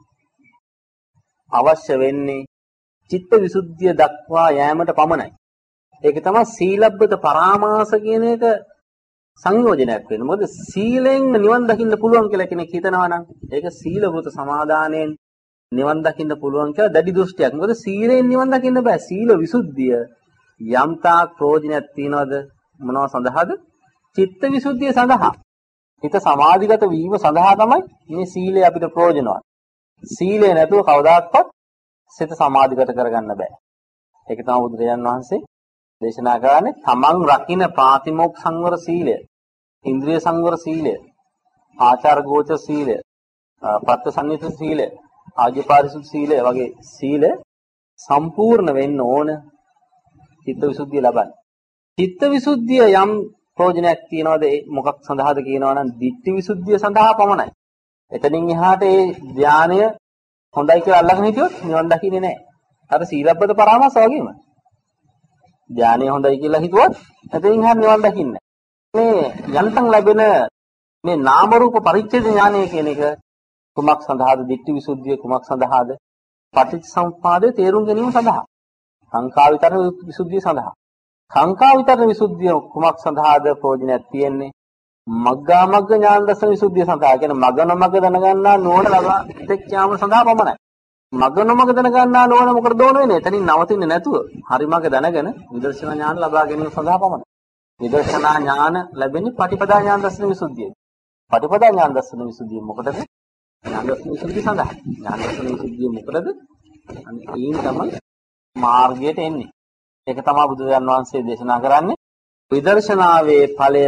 අවශ්‍ය වෙන්නේ චිත්ත විසුද්ධිය දක්වා යෑමට පමණයි. ඒක තමයි සීලබ්බත පරාමාස කියන එක සංයෝජනයක් වෙන්නේ. මොකද සීලෙන් නිවන් දකින්න පුළුවන් කියලා කෙනෙක් හිතනවා නම් ඒක සීල වෘත සමාදානයෙන් නිවන් දකින්න පුළුවන් කියලා දැඩි දෘෂ්ටියක්. මොකද සීලෙන් නිවන් දකින්න බෑ. සීල විසුද්ධිය යම්තාක් ප්‍රයෝජනයක් තියනවද මොනව සඳහාද? චිත්ත විසුද්ධිය සඳහා. හිත සමාධිගත වීම සඳහා තමයි මේ සීලය අපිට ප්‍රයෝජනවත්. සීලය නැතුව කවදාවත් සිත සමාධිගත කරගන්න බෑ. ඒක තමයි බුදුරජාණන් වහන්සේ දේශනා කරන්නේ තමන් රකින්න ප්‍රාතිමෝක්ඛ සංවර සීලය, ඉන්ද්‍රිය සංවර සීලය, ආචාර ගෝචර සීලය, පත්ත්‍සන්නිත සීලය, ආජීපාරිසුද්ධ සීලය වගේ සීල සම්පූර්ණ වෙන්න ඕන චිත්තවිසුද්ධිය ලබන්න. චිත්තවිසුද්ධිය යම් ප්‍රයෝජනයක් තියනවාද මොකක් සඳහාද කියනවා නම් ditthිවිසුද්ධිය සඳහා පමණයි. එතනින් එහාට ඒ ධානය හොඳයි කියලා අල්ලගෙන හිටියොත් නිවන් දකින්නේ නැහැ. අර සීලබ්බත පරාමාස වගේම. ධානය හොඳයි කියලා හිතුවොත් එතනින් එහාට නිවන් දකින්නේ නැහැ. මේ යන්තම් ලැබෙන මේ නාම රූප පරිච්ඡේද ඥානය කියන එක කුමක් සඳහාද? ditthිවිසුද්ධිය කුමක් සඳහාද? පටිච්චසමුප්පාදයේ තේරුම් ගැනීම සඳහා. සංඛා විතරණ විසුද්ධිය සඳහා. සංඛා විතරණ විසුද්ධිය කුමක් සඳහාද ප්‍රයෝජනයක් තියෙන්නේ? මග්ගා මග්ග ඥාන දර්ශන විසුද්ධිය සඳහා. කියන මග්ගන මග්ග දැනගන්නා නෝන ලබා ඉතෙච්චාම සඳහා පමණයි. මග්ගන මග්ග දැනගන්නා නෝන මොකද දෝන වෙන්නේ? එතනින් නවතින්නේ නැතුව හරි මග දැනගෙන විදර්ශනා ඥාන ලබා ගැනීම සඳහා පමණයි. විදර්ශනා ඥාන ලැබෙන්නේ පටිපදා ඥාන දර්ශන විසුද්ධියයි. පටිපදා ඥාන දර්ශන විසුද්ධිය මොකටද? ඥාන දර්ශන විසුද්ධිය සඳහා. ඥාන දර්ශන විසුද්ධිය මොකටද? අනිත් තමයි මාර්ගයට එන්නේ. ඒක තමයි බුදුරජාණන් වහන්සේ දේශනා කරන්නේ. විදර්ශනාවේ ඵලය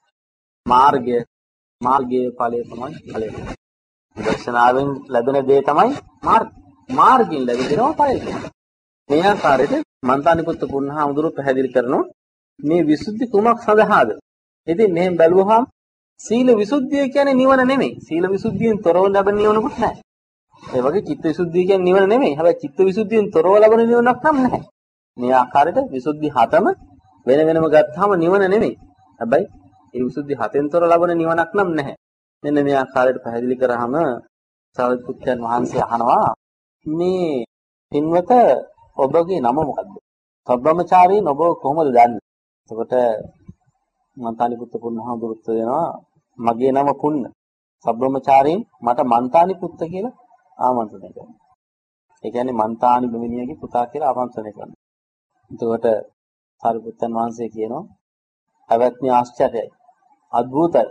මාර්ගයේ ඵලය තමයි ඵලය. විදර්ශනාවෙන් ලැබෙන දේ තමයි මාර්ගයෙන් ලැබෙනවා ඵලය. මේ ආකාරයට මන්තානිපුත්ත පුණ්ණහාමුදුරුවෝ පැහැදිලි කරනවා මේ විසුද්ධි කුමක් සඳහාද? ඉතින් මෙහෙම බැලුවහම සීල විසුද්ධිය කියන්නේ නිවන නෙමෙයි. සීල විසුද්ධියෙන් තොරව ලැබෙන නිවනකුත් නැහැ. ඒ වගේ චිත්ත විසුද්ධිය කියන්නේ නිවන නෙමෙයි. හැබැයි චිත්ත විසුද්ධියෙන් තොරව ලැබෙන නිවනක් නම් නැහැ. මේ ආකාරයට විසුද්ධි හතම වෙන වෙනම ගත්තාම නිවන නෙමෙයි. හැබැයි ඒ විසුද්ධි හතෙන් තොර ලැබෙන නිවනක් නම් නැහැ. මෙන්න මේ ආකාරයට පැහැදිලි කරාම සාරිපුත්තයන් වහන්සේ අහනවා මේ පින්වත ඔබගේ නම මොකද්ද? සබ්‍රමචාරීන් ඔබ කොහොමද දන්නේ? එතකොට මන්තානිපුත්ත පුණ්ණහාමුදුරුවෝ දෙනවා මගේ නම පුන්න. සබ්‍රමචාරීන් මට මන්තානිපුත්ත කියලා ආමන්ත්‍රණය කරනවා. ඒ කියන්නේ මන්තානි බමුණියගේ පුතා කියලා ආමන්ත්‍රණය කරනවා. එතකොට සාරිපුත්තයන් වහන්සේ කියනවා අවත්නි ආශ්චර්යයි. අద్భుතයි.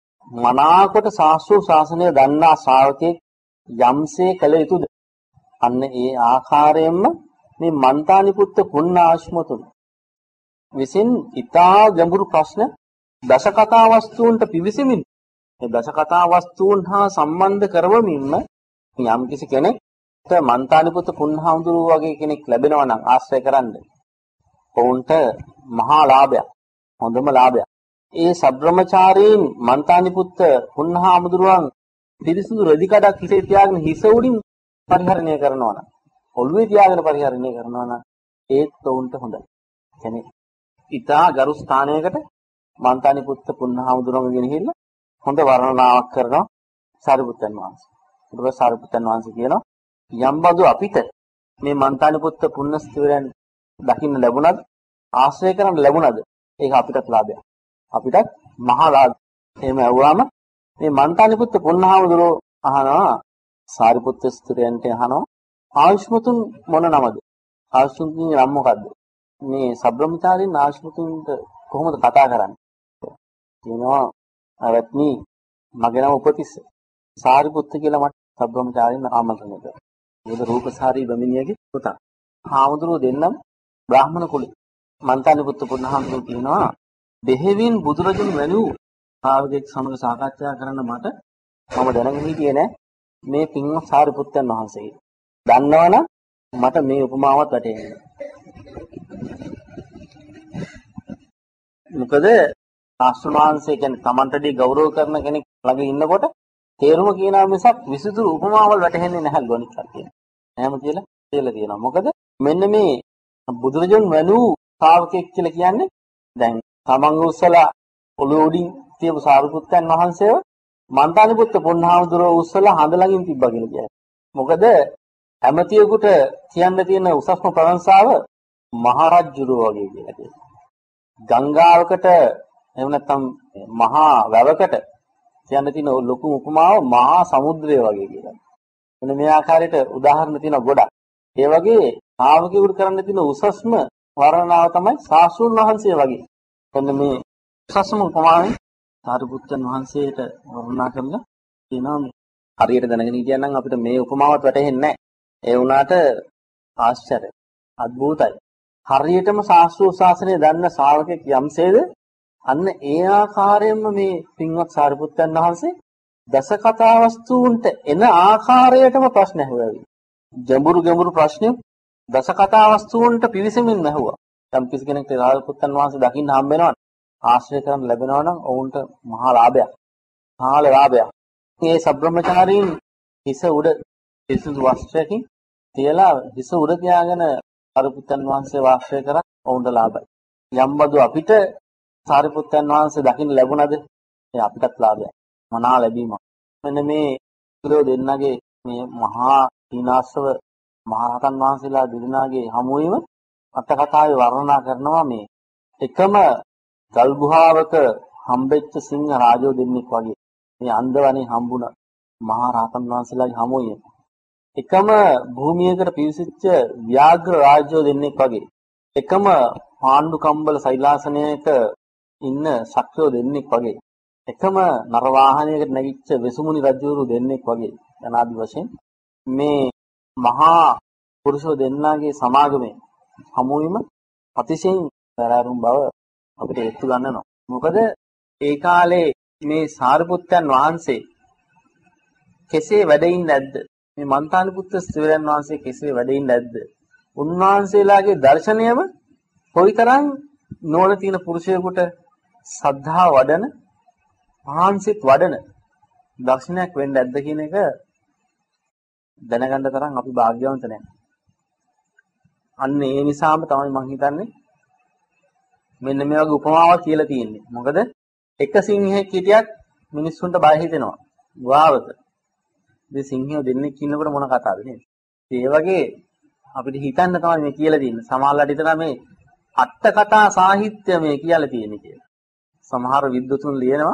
මනාකොට ශාස්ත්‍රීය ශාසනය දන්නා ශ්‍රාවකෙක් යම්සේ කළ යුතුද? අන්න ඒ ආකාරයෙන්ම මේ මන්තානිපුත්ත පුණ්ණාශ්මතුන් විසින් ඊතා ගැඹුරු ප්‍රශ්න දසකථා වස්තුන්ට පිවිසෙමින් මේ දසකථා වස්තුන් හා සම්බන්ධ කරවමින්ම යම් කිසි කෙනෙක් මන්තානිපුත්ත පුණ්ණහාමුදුරුවෝ වගේ කෙනෙක් ලැබෙනවා නම් ආශ්‍රය කරන්න. ඔවුන්ට මහා ලාභයක්. හොඳම ලාභයක්. ඒ සබ්‍රමචාරීන් මන්තානිපුත්ත පුණ්ණහාමුදුරුවන් පිරිසුදු රෙදි කඩක් හිසේ තියාගෙන හිස උඩින් පරිහරණය කරනවා නම් ඔළුවේ තියාගෙන පරිහරණය කරනවා නම් ඒත් ඔවුන්ට හොඳයි. කියන්නේ ඊටා ගරු ස්ථානයකට මන්තානිපුත්ත පුණ්ණහාමුදුරුවන් ගෙනහිල්ලා හොඳ වර්ණනාවක් කරනවා සාරිපුත්තයන් වහන්සේ. ඊට පස්සේ සාරිපුත්තයන් වහන්සේ කියනවා යම්බඳු අපිට මේ මන්තානිපුත්ත පුණ්ණස්තිවරයන් දකින්න ලැබුණත් ආශ්‍රය කරන්න ලැබුණද ඒක අපිටත් ලාභයක්. අපිටත් මහා ලාභ. එහෙම ඇහුවාම මේ මන්තානිපුත්ත පුන්නහාමුදුරෝ අහනවා සාරිපුත්ත ස්ත්‍රයන්ට අහනවා ආයුෂ්මතුන් මොන නමද? ආයුෂ්මතුන්ගේ නම මොකද්ද? මේ සබ්‍රමචාරීන් ආයුෂ්මතුන්ට කොහොමද කතා කරන්නේ? කියනවා අවත්නි මගේ නම උපතිස්ස. සාරිපුත්ත කියලා මට සබ්‍රමචාරීන් ආමන්ත්‍රණය කළා. ඒක රූපසාරී බමිනියගේ පුතා. හාමුදුරුවෝ දෙන්නම බ්‍රාහ්මණ කුලේ. මන්තානිපුත්ත පුන්නහාමුදුරුවෝ කියනවා දෙහෙවින් බුදුරජුන් වැළූ ශ්‍රාවකෙක් සමග සාකච්ඡා කරන්න මම දැනගෙන හිටියේ නෑ මේ පින්වත් සාරිපුත්තයන් වහන්සේ. දන්නවනම් මට මේ උපමාවත් වැටහෙන්නේ. මොකද ශාස්ත්‍රඥාන්සේ කියන්නේ Tamanටදී ගෞරව කරන කෙනෙක් ළඟ ඉන්නකොට තේරුම කියනවා මිසක් විසුතුරු උපමාවල් වැටහෙන්නේ නැහැ ගොනික් කට්ටිය. එහෙම කියලා තියෙනවා. මොකද මෙන්න මේ බුදුරජුන් වැළූ ශ්‍රාවකෙක් කියලා කියන්නේ දැන් තමන් උස්සලා ඔළුව උඩින් තියපු සාරිපුත්තයන් වහන්සේව මන්තානිපුත්ත පුන්නහාමුදුරුවෝ උස්සලා හඳ ළඟින් තිබ්බා කියලා කියන්නේ. මොකද ඇමතියෙකුට කියන්න තියෙන උසස්ම ප්‍රශංසාව මහරජුරෝ වගේ කියලා කියනවා. ගංගාවකට එහෙම නැත්නම් මහා වැවකට කියන්න තියෙන ලොකු උපමාව මහා සමුද්‍රය වගේ කියලා. එන්න මේ ආකාරයට උදාහරණ තියෙනවා ගොඩක්. ඒ වගේ ශ්‍රාවකයෙකුට කරන්න තියෙන උසස්ම වර්ණනාව තමයි සාස්ෘණ වහන්සේ වගේ. එන්න මේ උසස්ම උපමාවෙන් සාරිපුත්තන් වහන්සේට වර්ණනා කරලා කියනවා මේ හරියට දැනගෙන හිටියනම් අපිට මේ උපමාවත් වැටහෙන්නේ නැහැ. ඒ වුණාට ආශ්චර්යයි. අద్භූතයි. හරියටම ශාස්ත්‍රීය ශාසනය දන්න ශ්‍රාවකෙක් යම්සේද අන්න ඒ ආකාරයෙන්ම මේ පින්වත් සාරිපුත්තන් වහන්සේ දස කතා වස්තුන්ට එන ආකාරයටම ප්‍රශ්න ඇහුවා. ගැඹුරු ප්‍රශ්න දස කතා වස්තුන්ට පිවිසෙමින් ඇහුවා. යම් කිසි කෙනෙක්ට සාරිපුත්තන් වහන්සේ දකින්න හම්බ වෙනවා ආශ්‍රය කරන් ලැබෙනවා නම් ඔවුන්ට මහා ලාභයක්. මහා ලාභයක්. මේ සබ්‍රමචාරීන් හිස උඩ සිසුදු වස්ත්‍රයකින් තියලා හිස උඩ තියාගෙන සාරිපුත්තන් වහන්සේ වාසය කරා ඔවුන්ට ලාභයි. යම්බදු අපිට සාරිපුත්තන් වහන්සේ දකින්න ලැබුණද? ඒ අපිටත් ලාභයක්. මනා ලැබීමක්. මෙන්න මේ ඉතිරෝ දෙන්නගේ මේ මහා සීනාස්ව මහරහතන් වහන්සේලා දෙදෙනාගේ හමුවීම අට කතාවේ වර්ණනා කරනවා මේ එකම ගල් ගුහාවක හම්බෙච්ච සිංහ රාජෝ දෙන්නෙක් වගේ මේ අන්දවනේ හම්බුණ මහා රහතන් වහන්සේලාගේ හමුවිය. එකම භූමියකට පිවිසිච්ච ව්‍යාග්‍ර රාජ්‍යෝ දෙන්නෙක් වගේ එකම පාණ්ඩු කම්බල සෛලාසනයක ඉන්න ශක්‍රයෝ දෙන්නෙක් වගේ එකම නර වාහනයකට නැගිච්ච වෙසුමුනි රජුරු දෙන්නෙක් වගේ යනාදි වශයෙන් මේ මහා පුරුෂෝ දෙන්නාගේ සමාගමේ හමුවීම අතිශයින් පෙරාරුම් බව අපිට ඒත්තු ගන්නවා. මොකද ඒ කාලේ මේ සාරිපුත්තයන් වහන්සේ කෙසේ වැඩ ඉන්නේ නැද්ද? මේ මන්තානිපුත්ත ස්ත්‍රීන් වහන්සේ කෙසේ වැඩ ඉන්නේ නැද්ද? උන්වහන්සේලාගේ දර්ශනයම කොයිතරම් නෝන තියෙන පුරුෂයෙකුට සද්ධා වඩන, මහාන්සිත වඩන දර්ශනයක් වෙන්න නැද්ද කියන එක දැනගන්න තරම් අපි වාග්යවන්ත නැහැ. අන්න ඒ නිසාම තමයි මම හිතන්නේ මෙන්න මේ වගේ උපමාවක් කියලා තියෙන්නේ. මොකද එක සිංහෙක් හිටියත් මිනිස්සුන්ට බය හිතෙනවා. ගාවත. මේ සිංහයෝ දෙන්නෙක් ඉන්නකොට මොන කතාවද නේද? ඒ වගේ අපිට හිතන්න තමයි මේ කියලා තියෙන්නේ. සමහරවිට හිතනවා මේ අට කතා සාහිත්‍ය මේ කියලා තියෙන්නේ කියලා. සමහර විද්වතුන් ලියනවා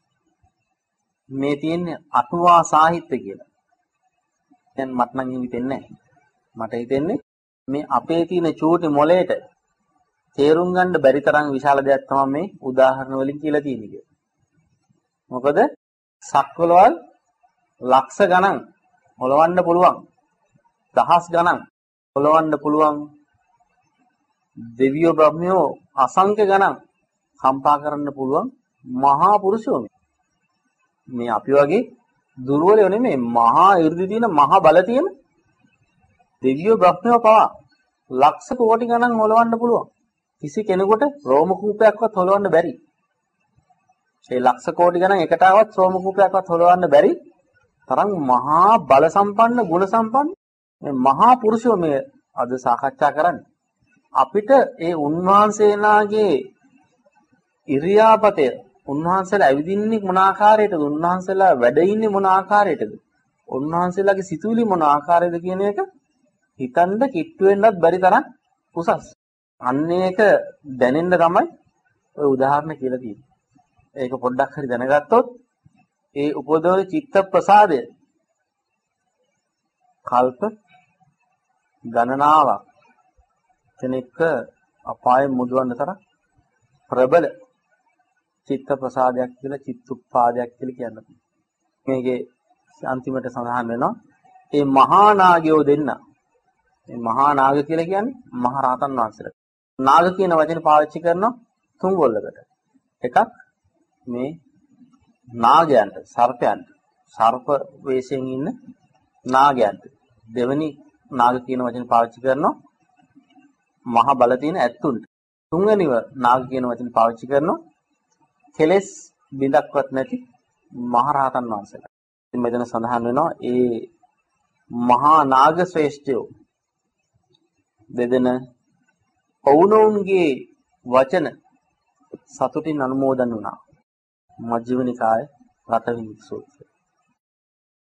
මේ තියෙන්නේ අටුවා සාහිත්‍ය කියලා. දැන් මට නම් හිතෙන්නේ නැහැ. මට හිතෙන්නේ මේ අපේ තියෙන චූටි මොලේට තේරුම් ගන්න බැරි තරම් විශාල දෙයක් තමයි මේ උදාහරණ වලින් කියලා තියෙන්නේ කියලා. මොකද සක්වලවල් ලක්ෂ ගණන් හොලවන්න පුළුවන්. දහස් ගණන් හොලවන්න පුළුවන්. දෙවියෝ බ්‍රහ්මයෝ අසංඛ්‍ය ගණන් කම්පා කරන්න පුළුවන් මහා පුරුෂයෝ මේ අපි වගේ දුර්වලයෝ නෙමෙයි මහා 이르දි තියෙන මහා බල තියෙන දෙවියෝ බ්‍රහ්මයෝ පවා ලක්ෂ කෝටි ගණන් හොලවන්න පුළුවන්. කිසි කෙනෙකුට රෝම කූපයක්වත් හොලවන්න බැරි. ඒ ලක්ෂ කෝටි ගණන් එකටවත් රෝම කූපයක්වත් හොලවන්න බැරි තරම් මහා බල සම්පන්න ගුණ සම්පන්න මේ මහා පුරුෂයෝ මේ අද සාකච්ඡා කරන්නේ. අපිට ඒ උන්වහන්සේලාගේ ඉරියාපතය උන්වහන්සේලා ඇවිදින්නේ මොන ආකාරයකටද? උන්වහන්සේලා වැඩ ඉන්නේ මොන ආකාරයකටද? උන්වහන්සේලාගේ සිතුවිලි මොන ආකාරයකද කියන එක හිතන්න කිට්ටු වෙන්නත් බැරි තරම් උසස්. අන්න ඒක දැනෙන්න තමයි ඔය උදාහරණ කියලා තියෙන්නේ. ඒක පොඩ්ඩක් හරි දැනගත්තොත් ඒ උපදවන චිත්ත ප්‍රසාදය කල්ප ගණනාවක් කෙනෙක්ව අපායෙන් මුදවන්න තරම් ප්‍රබල චිත්ත ප්‍රසාදයක් කියලා චිත්තුප්පාදයක් කියලා කියන්න පුළුවන්. මේකේ අන්තිමට සඳහන් වෙනවා මේ මහා නාගයෝ දෙන්න. මේ මහා නාග කියලා කියන්නේ මහ රහතන් වහන්සේලා. නාග කියන වචනේ පාවිච්චි කරනවා තුන් ගොල්ලකට. එකක් මේ නාගයන්ට, සර්පයන්ට, සර්ප වේශයෙන් ඉන්න නාගයන්ට. දෙවෙනි නාග කියන වචනේ පාවිච්චි කරනවා මහ බල තියෙන ඇත්තුන්ට. තුන්වෙනිව නාග කියන වචනේ පාවිච්චි කරනවා කෙලෙස් බිඳක්වත් නැති මහ රහතන් වහන්සේලා. ඉතින් මෙතන සඳහන් වෙනවා ඒ මහා නාග ශ්‍රේෂ්ඨයෝ දෙදෙන ඔවුනොවුන්ගේ වචන සතුටින් අනුමෝදන් වුණා. මජ්ක්‍ධිම නිකායේ රටවිනි සූත්‍රය.